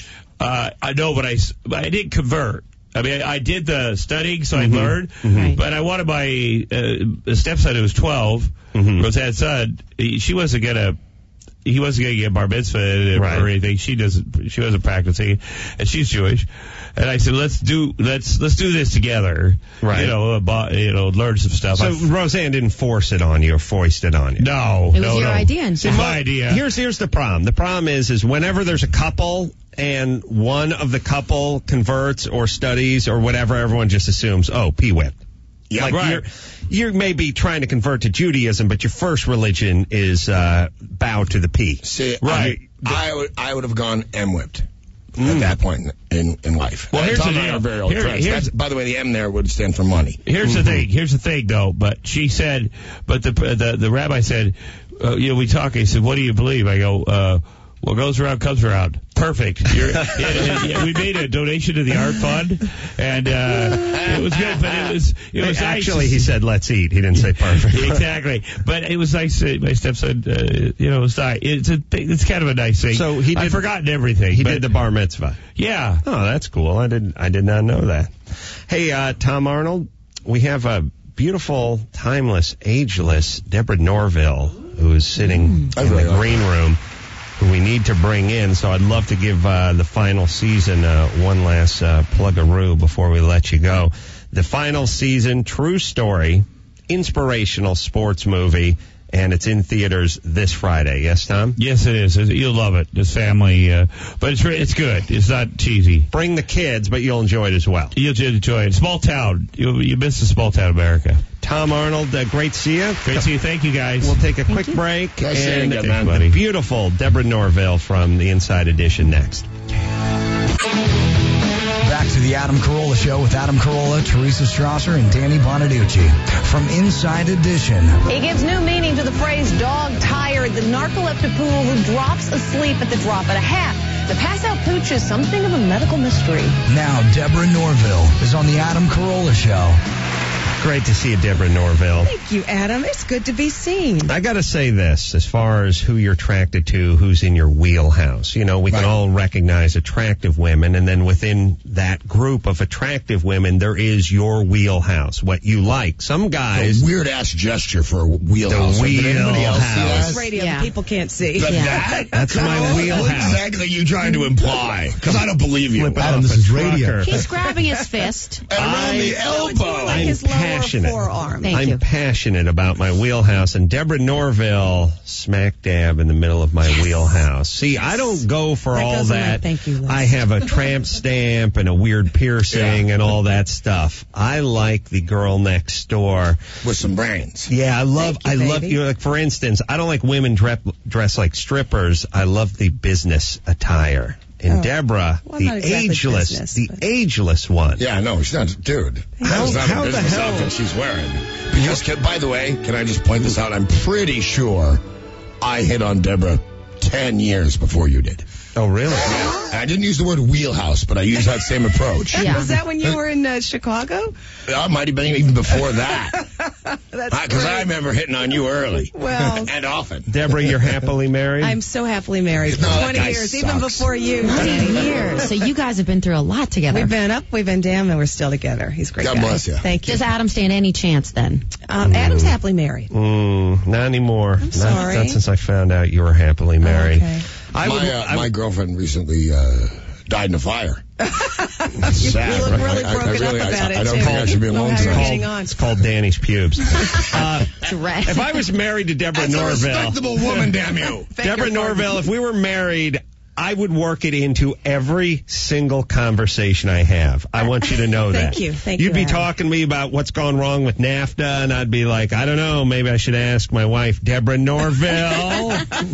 Uh, I know, but I, s- but I didn't convert. I mean, I did the studying, so I Mhm. learned. Right. But I wanted my uh, stepson, who was twelve, Mhm. Roseanne's son. He, she wasn't gonna. He wasn't gonna get bar mitzvah Right. or anything. She doesn't. She wasn't practicing, and she's Jewish. And I said, let's do let's let's do this together. Right. You know, about, you know, learn some stuff. So I- Roseanne didn't force it on you or foist it on you. no, It was no, your no. idea. And It's so my idea. Here's here's the problem. The problem is is whenever there's a couple and one of the couple converts or studies or whatever, everyone just assumes, oh, P-whip. Yeah, like right. you're you're maybe trying to convert to Judaism, but your first religion is uh, bow to the P. See, Right. I, I would I would have gone M-whipped at that point in, in life. Well, Uh, here's Tom the and I deal. are very old Here- friends. here's- That's, by the way, the M there would stand for money. Here's the thing. Here's the thing, though. But she said, but the the the rabbi said, uh, you know, we talk. He said, what do you believe? I go, uh, what goes around comes around. Perfect. You're, yeah, yeah, yeah, we made a donation to the art fund, and uh, it was good. But it was it was Actually, nice. he said, let's eat. He didn't say perfect. Exactly, but it was nice. Uh, my stepson, uh, you know, was nice. It's a thing- it's kind of a nice thing. So he did- I've forgotten everything. He but, did the bar mitzvah. yeah. Oh, that's cool. I didn't. I did not know that. Hey, uh, Tom Arnold, we have a beautiful, timeless, ageless Deborah Norville who is sitting I in really the like green room, who we need to bring in. So I'd love to give uh, the final season uh, one last uh, plug-a-roo before we let you go. The final season, true story, inspirational sports movie. And it's in theaters this Friday. Yes, Tom? Yes, it is. You'll love it. This family, uh, but it's re- it's good. It's not cheesy. Bring the kids, but you'll enjoy it as well. You'll just enjoy it. Small town. You you miss the small town America. Tom Arnold, uh, great to see you. Great to see you. Thank you, guys. We'll take a quick break. Nice seeing and you, man. the beautiful Deborah Norville from the Inside Edition next. Back to the Adam Carolla Show with Adam Carolla, Teresa Strasser, and Danny Bonaducci from Inside Edition. He gives new meaning to the phrase dog tired, the narcoleptic poodle who drops asleep at the drop of a hat. The pass-out pooch is something of a medical mystery. Now Deborah Norville is on the Adam Carolla Show. Great to see you, Deborah Norville. Thank you, Adam. It's good to be seen. I got to say this, as far as who you're attracted to, who's in your wheelhouse. You know, we can all recognize attractive women, and then within that group of attractive women, there is your wheelhouse, what you like. Some guys... Weird ass gesture for a wheelhouse. The Like, did anybody else see wheelhouse. It's radio. Yeah. The people can't see. that? Yeah. That? That's my What wheelhouse. exactly are you trying to imply? Because I don't believe you. Flip it Adam, off this a is radio. trucker. He's grabbing his fist. And around the No, it's more elbow. like I'm his lower passionate. forearm. Thank I'm you. passionate about my wheelhouse, and Deborah Norville, smack dab in the middle of my wheelhouse. See, I don't go for That all goes on my that. thank you list. I have a tramp stamp and a weird piercing and all that stuff. I like the girl next door. With some brains. Yeah, I love, Thank you, I love, baby. you know, like, for instance, I don't like women dress, dress like strippers. I love the business attire. And Oh. Deborah, Well, I'm the not exactly ageless, business, the but- ageless one. Yeah, no, she's not, dude. How- That's not how a the business hell- outfit she's wearing. Because, can- by the way, can I just point this out? I'm pretty sure I hit on Deborah ten years before you did. Oh, really? Yeah. And I didn't use the word wheelhouse, but I used that same approach. Yeah. Was that when you were in uh, Chicago? I might have been even before that. That's Because great. I remember hitting on you early. Well- and often. Deborah, you're happily married? I'm so happily married for No, that twenty guy years, even sucks. before you. Ten years. So you guys have been through a lot together. We've been up, we've been down, and we're still together. He's a great God guy. bless you. Thank you. Does Adam stand any chance then? Um, Adam's happily married. Mm, not anymore. I'm sorry. Not, not since I found out you were happily married. Okay. I my, would, uh, I my would- girlfriend recently uh, died in a fire. That's sad. You look right? really I, I, broken really, up I, about I it, don't too. think I should be Know alone how you're tonight. getting on. It's called Danny's pubes. Uh, Dread. if I was married to Deborah That's a Norville, respectable woman, damn you. Deborah Norville, if we were married, I would work it into every single conversation I have. I want you to know that. Thank you. Thank You'd you, be Adam. talking to me about what's gone wrong with NAFTA, and I'd be like, I don't know, maybe I should ask my wife, Deborah Norville.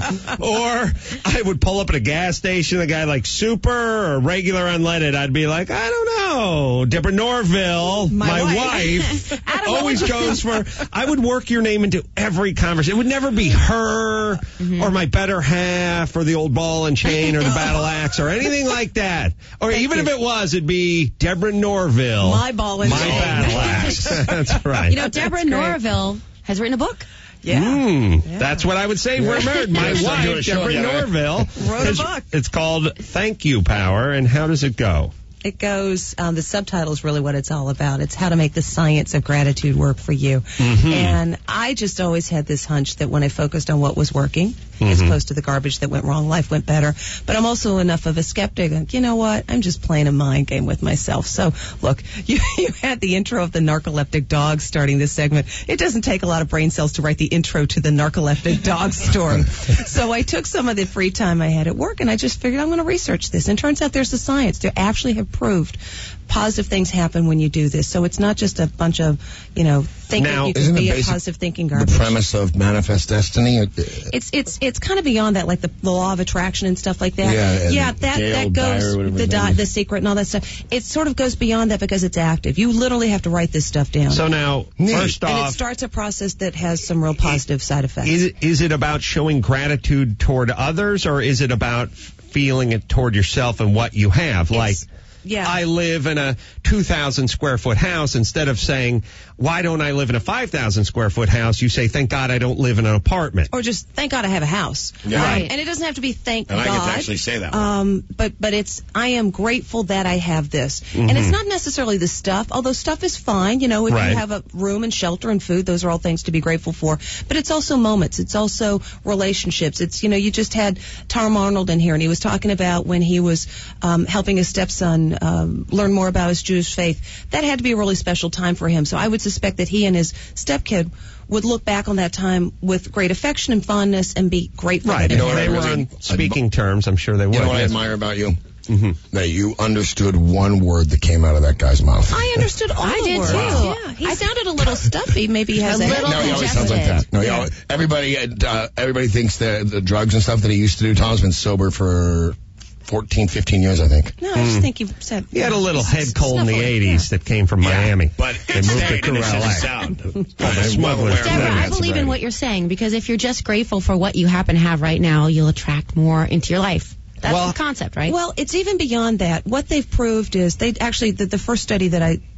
Or I would pull up at a gas station, a guy like super or regular unleaded. I'd be like, I don't know, Deborah Norville, my, My wife, wife. Adam, always what would you- goes for, I would work your name into every conversation. It would never be her Mm-hmm. or my better half or the old ball and chain or the battle axe or anything like that. Or even if it was, it'd be Deborah Norville. My ball and My chain. battle axe. That's right. You know, Deborah That's great. Norville has written a book. Yeah. Mm, Yeah. That's what I would say. We're married. My Let's not do a wife, show Deborah together. Norville, Wrote a has- book. It's called Thank You Power. And how does it go? It goes, um, the subtitle is really what it's all about. It's how to make the science of gratitude work for you. Mm-hmm. And I just always had this hunch that when I focused on what was working, as Mhm. opposed to the garbage that went wrong, life went better. But I'm also enough of a skeptic. Like, you know what? I'm just playing a mind game with myself. So, look, you, you had the intro of the narcoleptic dog starting this segment. It doesn't take a lot of brain cells to write the intro to the narcoleptic dog story. So I took some of the free time I had at work, and I just figured I'm going to research this. And turns out there's a science. They actually have proved positive things happen when you do this. So it's not just a bunch of, you know, thinking Now, you can isn't be the a basic- positive thinking The garbage. premise of Manifest Destiny? uh, It's it's it's kind of beyond that, like the, the law of attraction and stuff like that. Yeah, and yeah, that Gail that Dyer, goes whatever the his di- name is. the secret and all that stuff. It sort of goes beyond that because it's active. You literally have to write this stuff down. So now, first and it off, starts a process that has some real positive side effects. is it, is it about showing gratitude toward others, or is it about feeling it toward yourself and what you have? Like, yeah. I live in a two thousand square foot house. Instead of saying, why don't I live in a five thousand square foot house? You say, thank God I don't live in an apartment. Or just thank God I have a house. Yeah. Right. And it doesn't have to be thank And I God. get to actually say that one. Um, but but it's I am grateful that I have this, and it's Mhm. not necessarily the stuff. Although stuff is fine, you know, if Right. you have a room and shelter and food, those are all things to be grateful for. But it's also moments. It's also relationships. It's you know, you just had Tom Arnold in here, and he was talking about when he was um, helping his stepson um, learn more about his Jewish faith. That had to be a really special time for him. So I would suspect that he and his stepkid would look back on that time with great affection and fondness and be grateful. Right. that If it they happened. were on speaking terms, I'm sure they would. You know what I yes. admire about you? Mm-hmm. That you understood one word that came out of that guy's mouth. I understood all I the did words. too. Yeah, he sounded a little stuffy. Maybe he has A a, little No, he always sounds like that. No, he Yeah. always, everybody, uh, everybody thinks that the drugs and stuff that he used to do. Tom's been sober for fourteen, fifteen years, I think. No, I just think you said He had a little head cold in the snuffly, eighties that came from Miami. But they it's moved stayed, it to and it's L A. just a sound. Called the I'm well Smugglers. aware of Deborah, that. I believe in what you're saying because if you're just grateful for what you happen to have right now, you'll attract more into your life. That's Well- the concept, right? Well, it's even beyond that. What they've proved is they actually the, the first study that I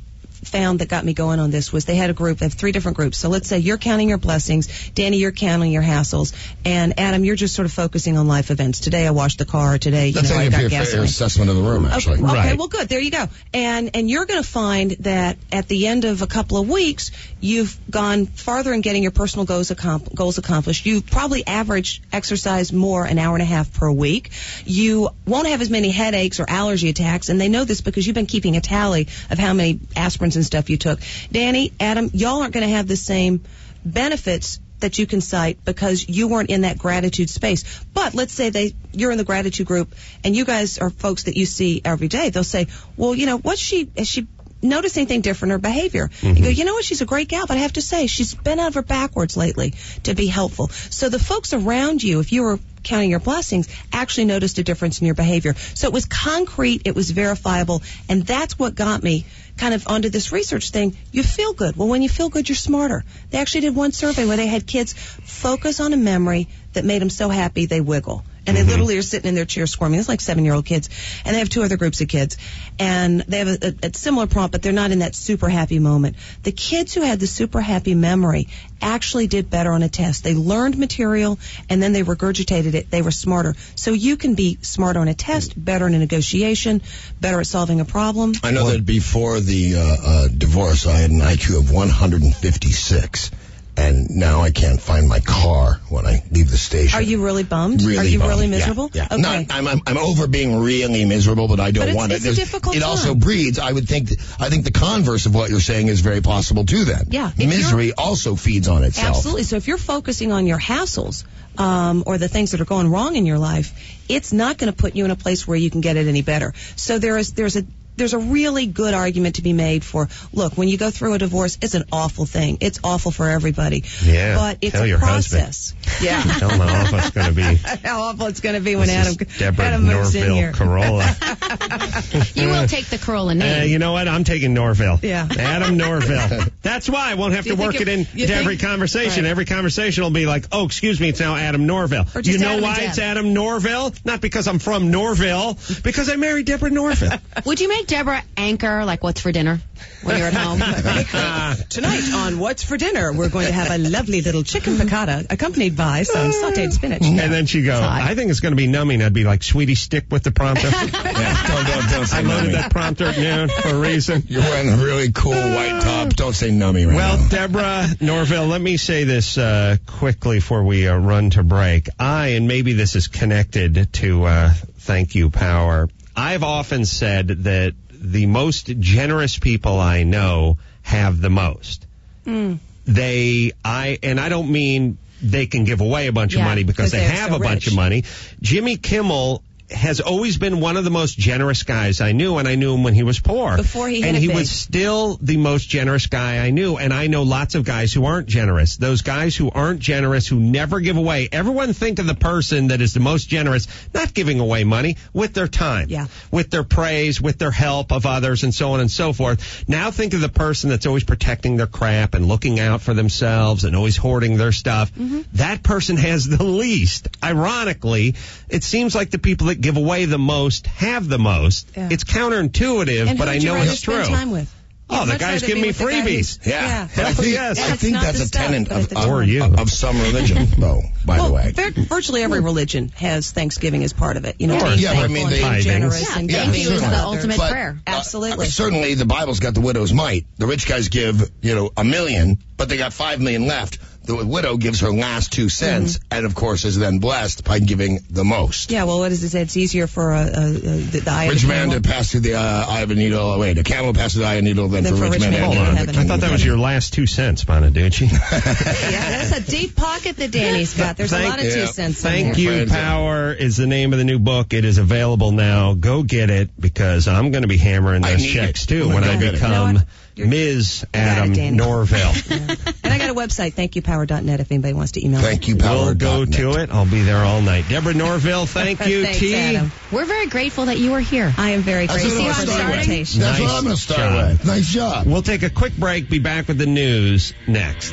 found that got me going on this was they had a group, they have three different groups. So let's say you're counting your blessings, Danny, you're counting your hassles, and Adam, you're just sort of focusing on life events. Today I washed the car, today, you That's know, I a got fair, gasoline. fair assessment of the room, actually. Okay, okay Right. well, good. There you go. And and you're going to find that at the end of a couple of weeks, you've gone farther in getting your personal goals, accom- goals accomplished. You probably average exercise more an hour and a half per week. You won't have as many headaches or allergy attacks, and they know this because you've been keeping a tally of how many aspirins and stuff you took. Danny, Adam, y'all aren't going to have the same benefits that you can cite because you weren't in that gratitude space. But let's say they you're in the gratitude group and you guys are folks that you see every day. They'll say, well, you know, what's she, has she noticed anything different in her behavior? Mm-hmm. You go, you know what, she's a great gal, but I have to say, she's bent over backwards lately to be helpful. So the folks around you, if you were counting your blessings, actually noticed a difference in your behavior. So it was concrete, it was verifiable, and that's what got me kind of onto this research thing. You feel good. Well, when you feel good, you're smarter. They actually did one survey where they had kids focus on a memory that made them so happy they wiggle. And they literally are sitting in their chair squirming. It's like seven-year-old kids. And they have two other groups of kids. And they have a, a, a similar prompt, but they're not in that super happy moment. The kids who had the super happy memory actually did better on a test. They learned material, and then they regurgitated it. They were smarter. So you can be smarter on a test, better in a negotiation, better at solving a problem. I know that before the uh, uh, divorce, I had an I Q of one hundred fifty-six. And now I can't find my car when I leave the station. Are you really bummed? Really Are you bummed. really miserable? Yeah. yeah. Okay. Not, I'm, I'm I'm over being really miserable, but I don't But it's- want it's it. a There's- difficult it time. also breeds. I would think. That, I think the converse of what you're saying is very possible too. Then, Yeah, if misery you're- also feeds on itself. Absolutely. So if you're focusing on your hassles um, or the things that are going wrong in your life, it's not going to put you in a place where you can get it any better. So there is there's a there's a really good argument to be made for, look, when you go through a divorce, it's an awful thing. It's awful for everybody. Yeah, But it's tell a your process. husband. Yeah. Tell him how awful it's going to be. How awful it's going to be when This Adam, is Deborah Adam moves in Norville here. Corolla. You will take the Corolla name. Uh, you know what? I'm taking Norville. Yeah. Adam Norville. That's why I won't have Do you to work think it it- in you to think- every conversation. Right. Every conversation will be like, oh, excuse me, it's now Adam Norville. Or just You know Adam why and it's Deb. Adam Norville? Not because I'm from Norville, because I married Deborah Norville. Would you make Deborah anchor, like what's for dinner when you're at home? Tonight on What's for Dinner, we're going to have a lovely little chicken piccata accompanied by some sauteed spinach. And then she go, I think it's going to be numbing. I'd be like, sweetie, stick with the prompter. Yeah, don't, don't, don't say I loaded nummy. that prompter at noon for a reason. You're wearing a really cool white top. Don't say nummy right Well, now. Deborah Norville, let me say this uh, quickly before we uh, run to break. I, and maybe this is connected to uh, Thank You Power, I've often said that the most generous people I know have the most. Mm. They, I, and I don't mean they can give away a bunch Yeah, of money because 'cause they they're have so a bunch rich. of money. Jimmy Kimmel has always been one of the most generous guys I knew, and I knew him when he was poor. Before he hit and it he big. was still the most generous guy I knew, and I know lots of guys who aren't generous. Those guys who aren't generous, who never give away. Everyone think of the person that is the most generous, not giving away money, with their time, Yeah. with their praise, with their help of others, and so on and so forth. Now think of the person that's always protecting their crap and looking out for themselves and always hoarding their stuff. Mm-hmm. That person has the least. Ironically, it seems like the people that give away the most have the most. Yeah. It's counterintuitive, And but who I would you know rather it's true. spend time with? Oh, You'd the much guys rather give be me with the guy who's- freebies. Yeah. Yeah. And I think, yes. I That's think not that's the a stuff, tenet but of, if it's of, Or you. of, of some religion, though, by well, the way. vir- virtually every religion has Thanksgiving as part of it. You know, Of being course. Yeah, but I thankful mean, and they- being Tithings. generous Yeah, and thank giving you is to the others. ultimate But, prayer. uh, Absolutely. certainly, the Bible's got the widow's mite. The rich guys give, you know, a million, but they got five million left. The widow gives her last two cents, and of course is then blessed by giving the most. Yeah, well, what does it say? It's easier for uh, uh, the, the eye of Rich the man camel. to pass through the uh, eye of a needle. Oh, wait, a camel passes the eye of a needle than Then for a rich man to hold enter on. the I kingdom I thought that of was heaven. your last two cents, Bonaducci. Yeah, that's a deep pocket that Danny's got. There's Thank- a lot of yeah. two cents in Thank there. You Power is the name of the new book. It is available now. Go get it, because I'm going to be hammering I those need checks it. too I'm when gonna I go get it. become You know what? You're- Miz got it, Adam Danny. Norville. And I got a website, thank you power dot net, if anybody wants to email me. Thank you, We'll power. go to it. I'll be there all night. Deborah Norville, thank you. Thanks, T. Adam. We're very grateful that you are here. I am very That's grateful what for I'm the starting. invitation. That's Nice what I'm going to start job. with. Nice job. We'll take a quick break. Be back with the news next.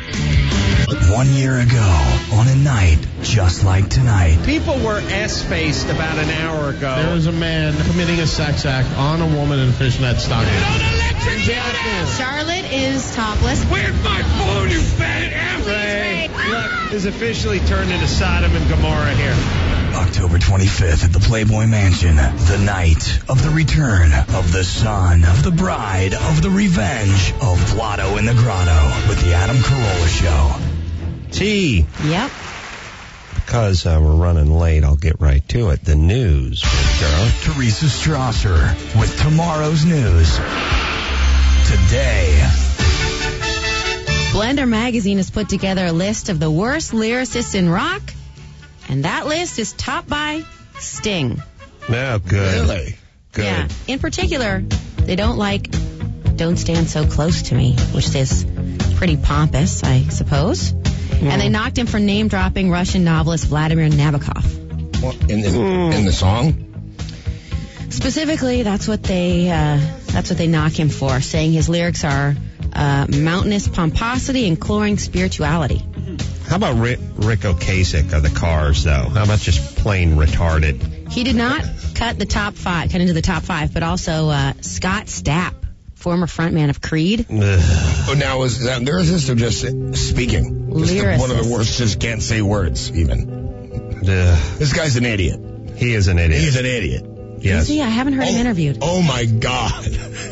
One year ago, on a night just like tonight, People were S-faced about an hour ago. There was a man committing a sex act on a woman in fishnet stockings. Jennifer Charlotte is topless. Where's my phone, you fat ass? Ray, look, is officially turned into Sodom and Gomorrah here. October twenty-fifth at the Playboy Mansion, the night of the return of the son of the bride of the revenge of Blotto in the Grotto with the Adam Carolla Show. T. Yep. Because uh, we're running late, I'll get right to it. The news, girl. Teresa Strasser with tomorrow's news. Today. Blender Magazine has put together a list of the worst lyricists in rock, and that list is topped by Sting. No, good. Really? Good. Yeah. In particular, they don't like Don't Stand So Close to Me, which is pretty pompous, I suppose. Mm. And they knocked him for name-dropping Russian novelist Vladimir Nabokov. Well, in, the, mm. in the song? Specifically, that's what they uh, that's what they knock him for, saying his lyrics are uh, mountainous pomposity and cloying spirituality. How about Rick, Rick Ocasek of the Cars, though? How about just plain retarded? He did not cut the top five, cut into the top five, but also uh, Scott Stapp, former frontman of Creed. Oh, now is that lyricist or just speaking? Just the, one of the worst, just can't say words even. Ugh. This guy's an idiot. He is an idiot. He's an idiot. Yes. Is he? I haven't heard oh, him interviewed. Oh my God.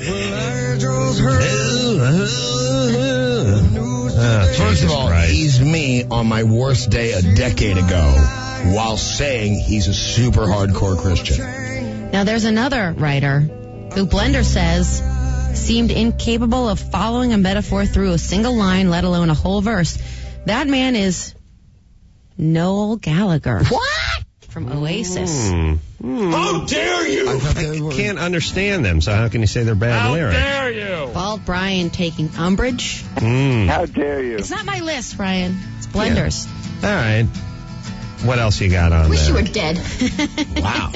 Oh, First of all, Christ. he's me on my worst day a decade ago while saying he's a super hardcore Christian. Now, there's another writer who Blender says seemed incapable of following a metaphor through a single line, let alone a whole verse. That man is Noel Gallagher. What? From Oasis. Mm. Mm. How dare you? I, I can't understand them, so how can you say they're bad How lyrics? How dare you? Bald Brian taking umbrage. Mm. How dare you? It's not my list, Brian. It's Blender's. Yeah. All right. What else you got on Wish there? you were dead. Wow.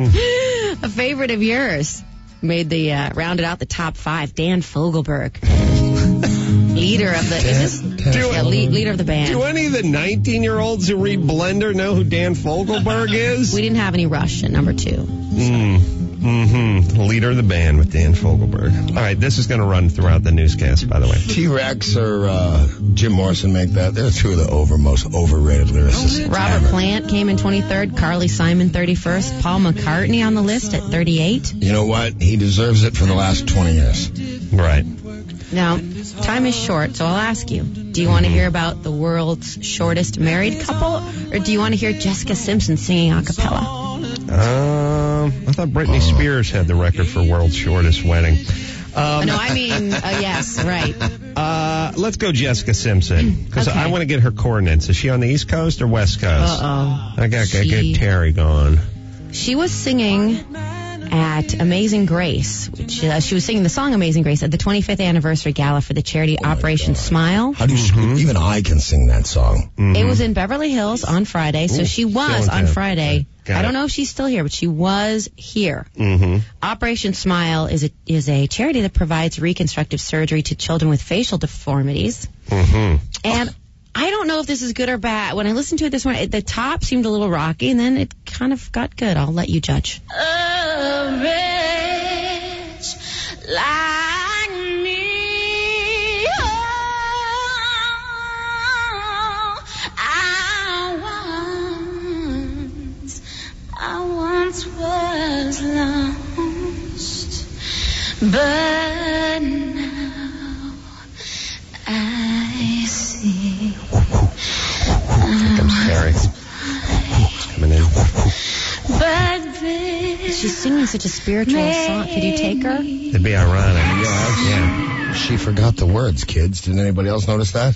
A favorite of yours made the uh, rounded out the top five. Dan Fogelberg, leader of the is this, yeah, lead, leader of the band. Do any of the nineteen-year-olds who read Blender know who Dan Fogelberg is? We didn't have any Rush at number two. Mm. Mm-hmm. Leader of the band with Dan Fogelberg. All right, this is going to run throughout the newscast, by the way. T-Rex or uh, Jim Morrison make that. They're two of the over most overrated lyricists. Robert ever. Plant came in twenty-third. Carly Simon thirty-first. Paul McCartney on the list at thirty-eight. You know what? He deserves it for the last twenty years. Right. Now, time is short, so I'll ask you. Do you want to hear about the world's shortest married couple, or do you want to hear Jessica Simpson singing a cappella? Um, I thought Britney Spears had the record for world's shortest wedding. Um, no, I mean, uh, yes, right. Uh, let's go Jessica Simpson, because Okay. I want to get her coordinates. Is she on the East Coast or West Coast? Uh-oh. I got to She- get Terry going. She was singing at Amazing Grace, which uh, she was singing the song Amazing Grace at the twenty-fifth anniversary gala for the charity Operation Smile. How do you screw? Even I can sing that song. It was in Beverly Hills on Friday, so Ooh, she was still in on town. Friday. Got I don't it. know if she's still here, but she was here. Mm-hmm. Operation Smile is a is a charity that provides reconstructive surgery to children with facial deformities. Mm-hmm. And I don't know if this is good or bad. When I listened to it this morning, it- the top seemed a little rocky, and then it kind of got good. I'll let you judge. A wretch like me, oh, I once, I once was lost, but now I see. Here comes Terry. Coming in. But this She's singing such a spiritual song. Could you take her? It'd be ironic. Yes. Yeah. She forgot the words, kids. Did anybody else notice that?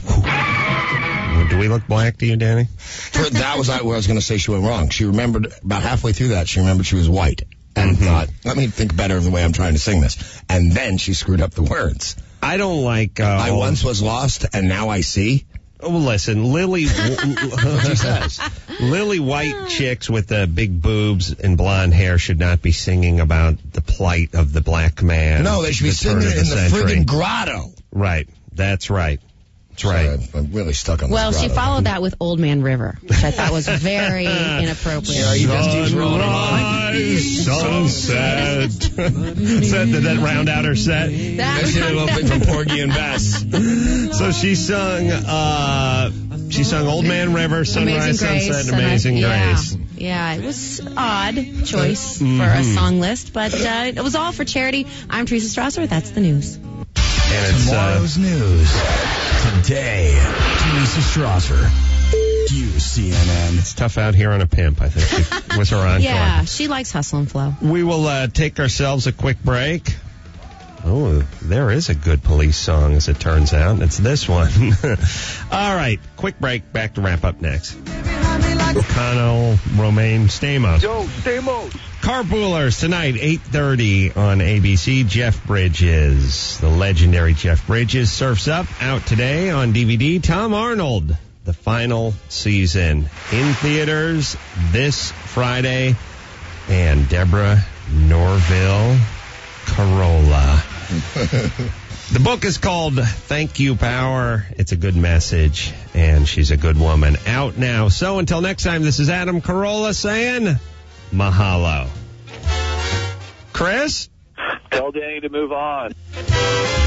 Do we look black to you, Danny? For- that was where I was going to say she went wrong. She remembered about halfway through that, she remembered she was white and Mm-hmm. thought, let me think better of the way I'm trying to sing this. And then she screwed up the words. I don't like... Uh, I once was lost and now I see. Oh, listen, Lily, she says, Lily White chicks with the big boobs and blonde hair should not be singing about the plight of the black man. No, they should be the turn singing of it in the century. friggin' grotto. Right, that's right. That's right. So I'm really stuck on this. Well, she grotto. followed that with Old Man River, which I thought was very inappropriate. Yeah, you just keep rolling Sunrise, sunset. Said, did that round out her set? That Let's hear a little bit from Porgy and Bess. So she sung, uh, she sung Old Man River, Sunrise, Amazing Grace, Sunset, and Amazing yeah. Grace. Yeah, it was odd choice Mm-hmm. for a song list, but uh, it was all for charity. I'm Teresa Strasser. That's the news. And it's, uh, Tomorrow's news. Today, Teresa Strasser. You C N N. it's tough out here on a pimp, I think, was her encore. Yeah, she likes hustle and flow. We will uh, take ourselves a quick break. Oh, there is a good police song, as it turns out. It's this one. All right, quick break. Back to wrap up next. O'Connell, Romaine, Stamos. Yo, Stamos. Carpoolers tonight, eight thirty on A B C. Jeff Bridges, the legendary Jeff Bridges, Surfs Up, out today on D V D. Tom Arnold, the final season, in theaters this Friday. And Deborah Norville Carolla. The book is called Thank You Power. It's a good message, and she's a good woman. Out now. So until next time, this is Adam Carolla saying mahalo. Chris? Tell Danny to move on.